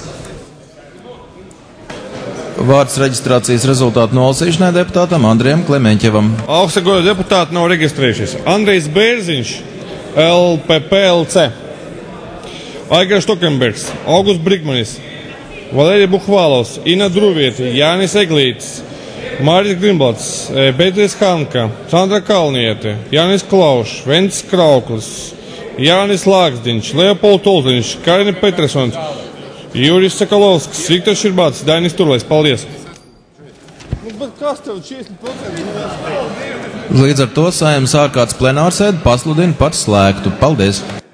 Vārds reģistrācijas rezultātu nolasīšanai deputātam Andrijam Klemeņķevam. Augstsagoja deputāti nav reģistrējušies. Andrejs Bērziņš, LPPLC, Aigars Tokenbergs, Augusts Brigmanis, Valērija Buhvalovs, Ina Druvieti, Jānis Eglītis, Māris Grimbalds, Pēteris Hanka, Sandra Kalniete, Jānis Klaušs, Vents Krauklis, Jānis Lāksdiņš, Leopolds Tolziņš, Karina Petersons, Jurijs Sakalovskis, Viktors Širbāts, Dainis Turlais. Paldies! Līdz ar to Saeimas ārkārtas plenārsēdi pasludina par slēgtu. Paldies!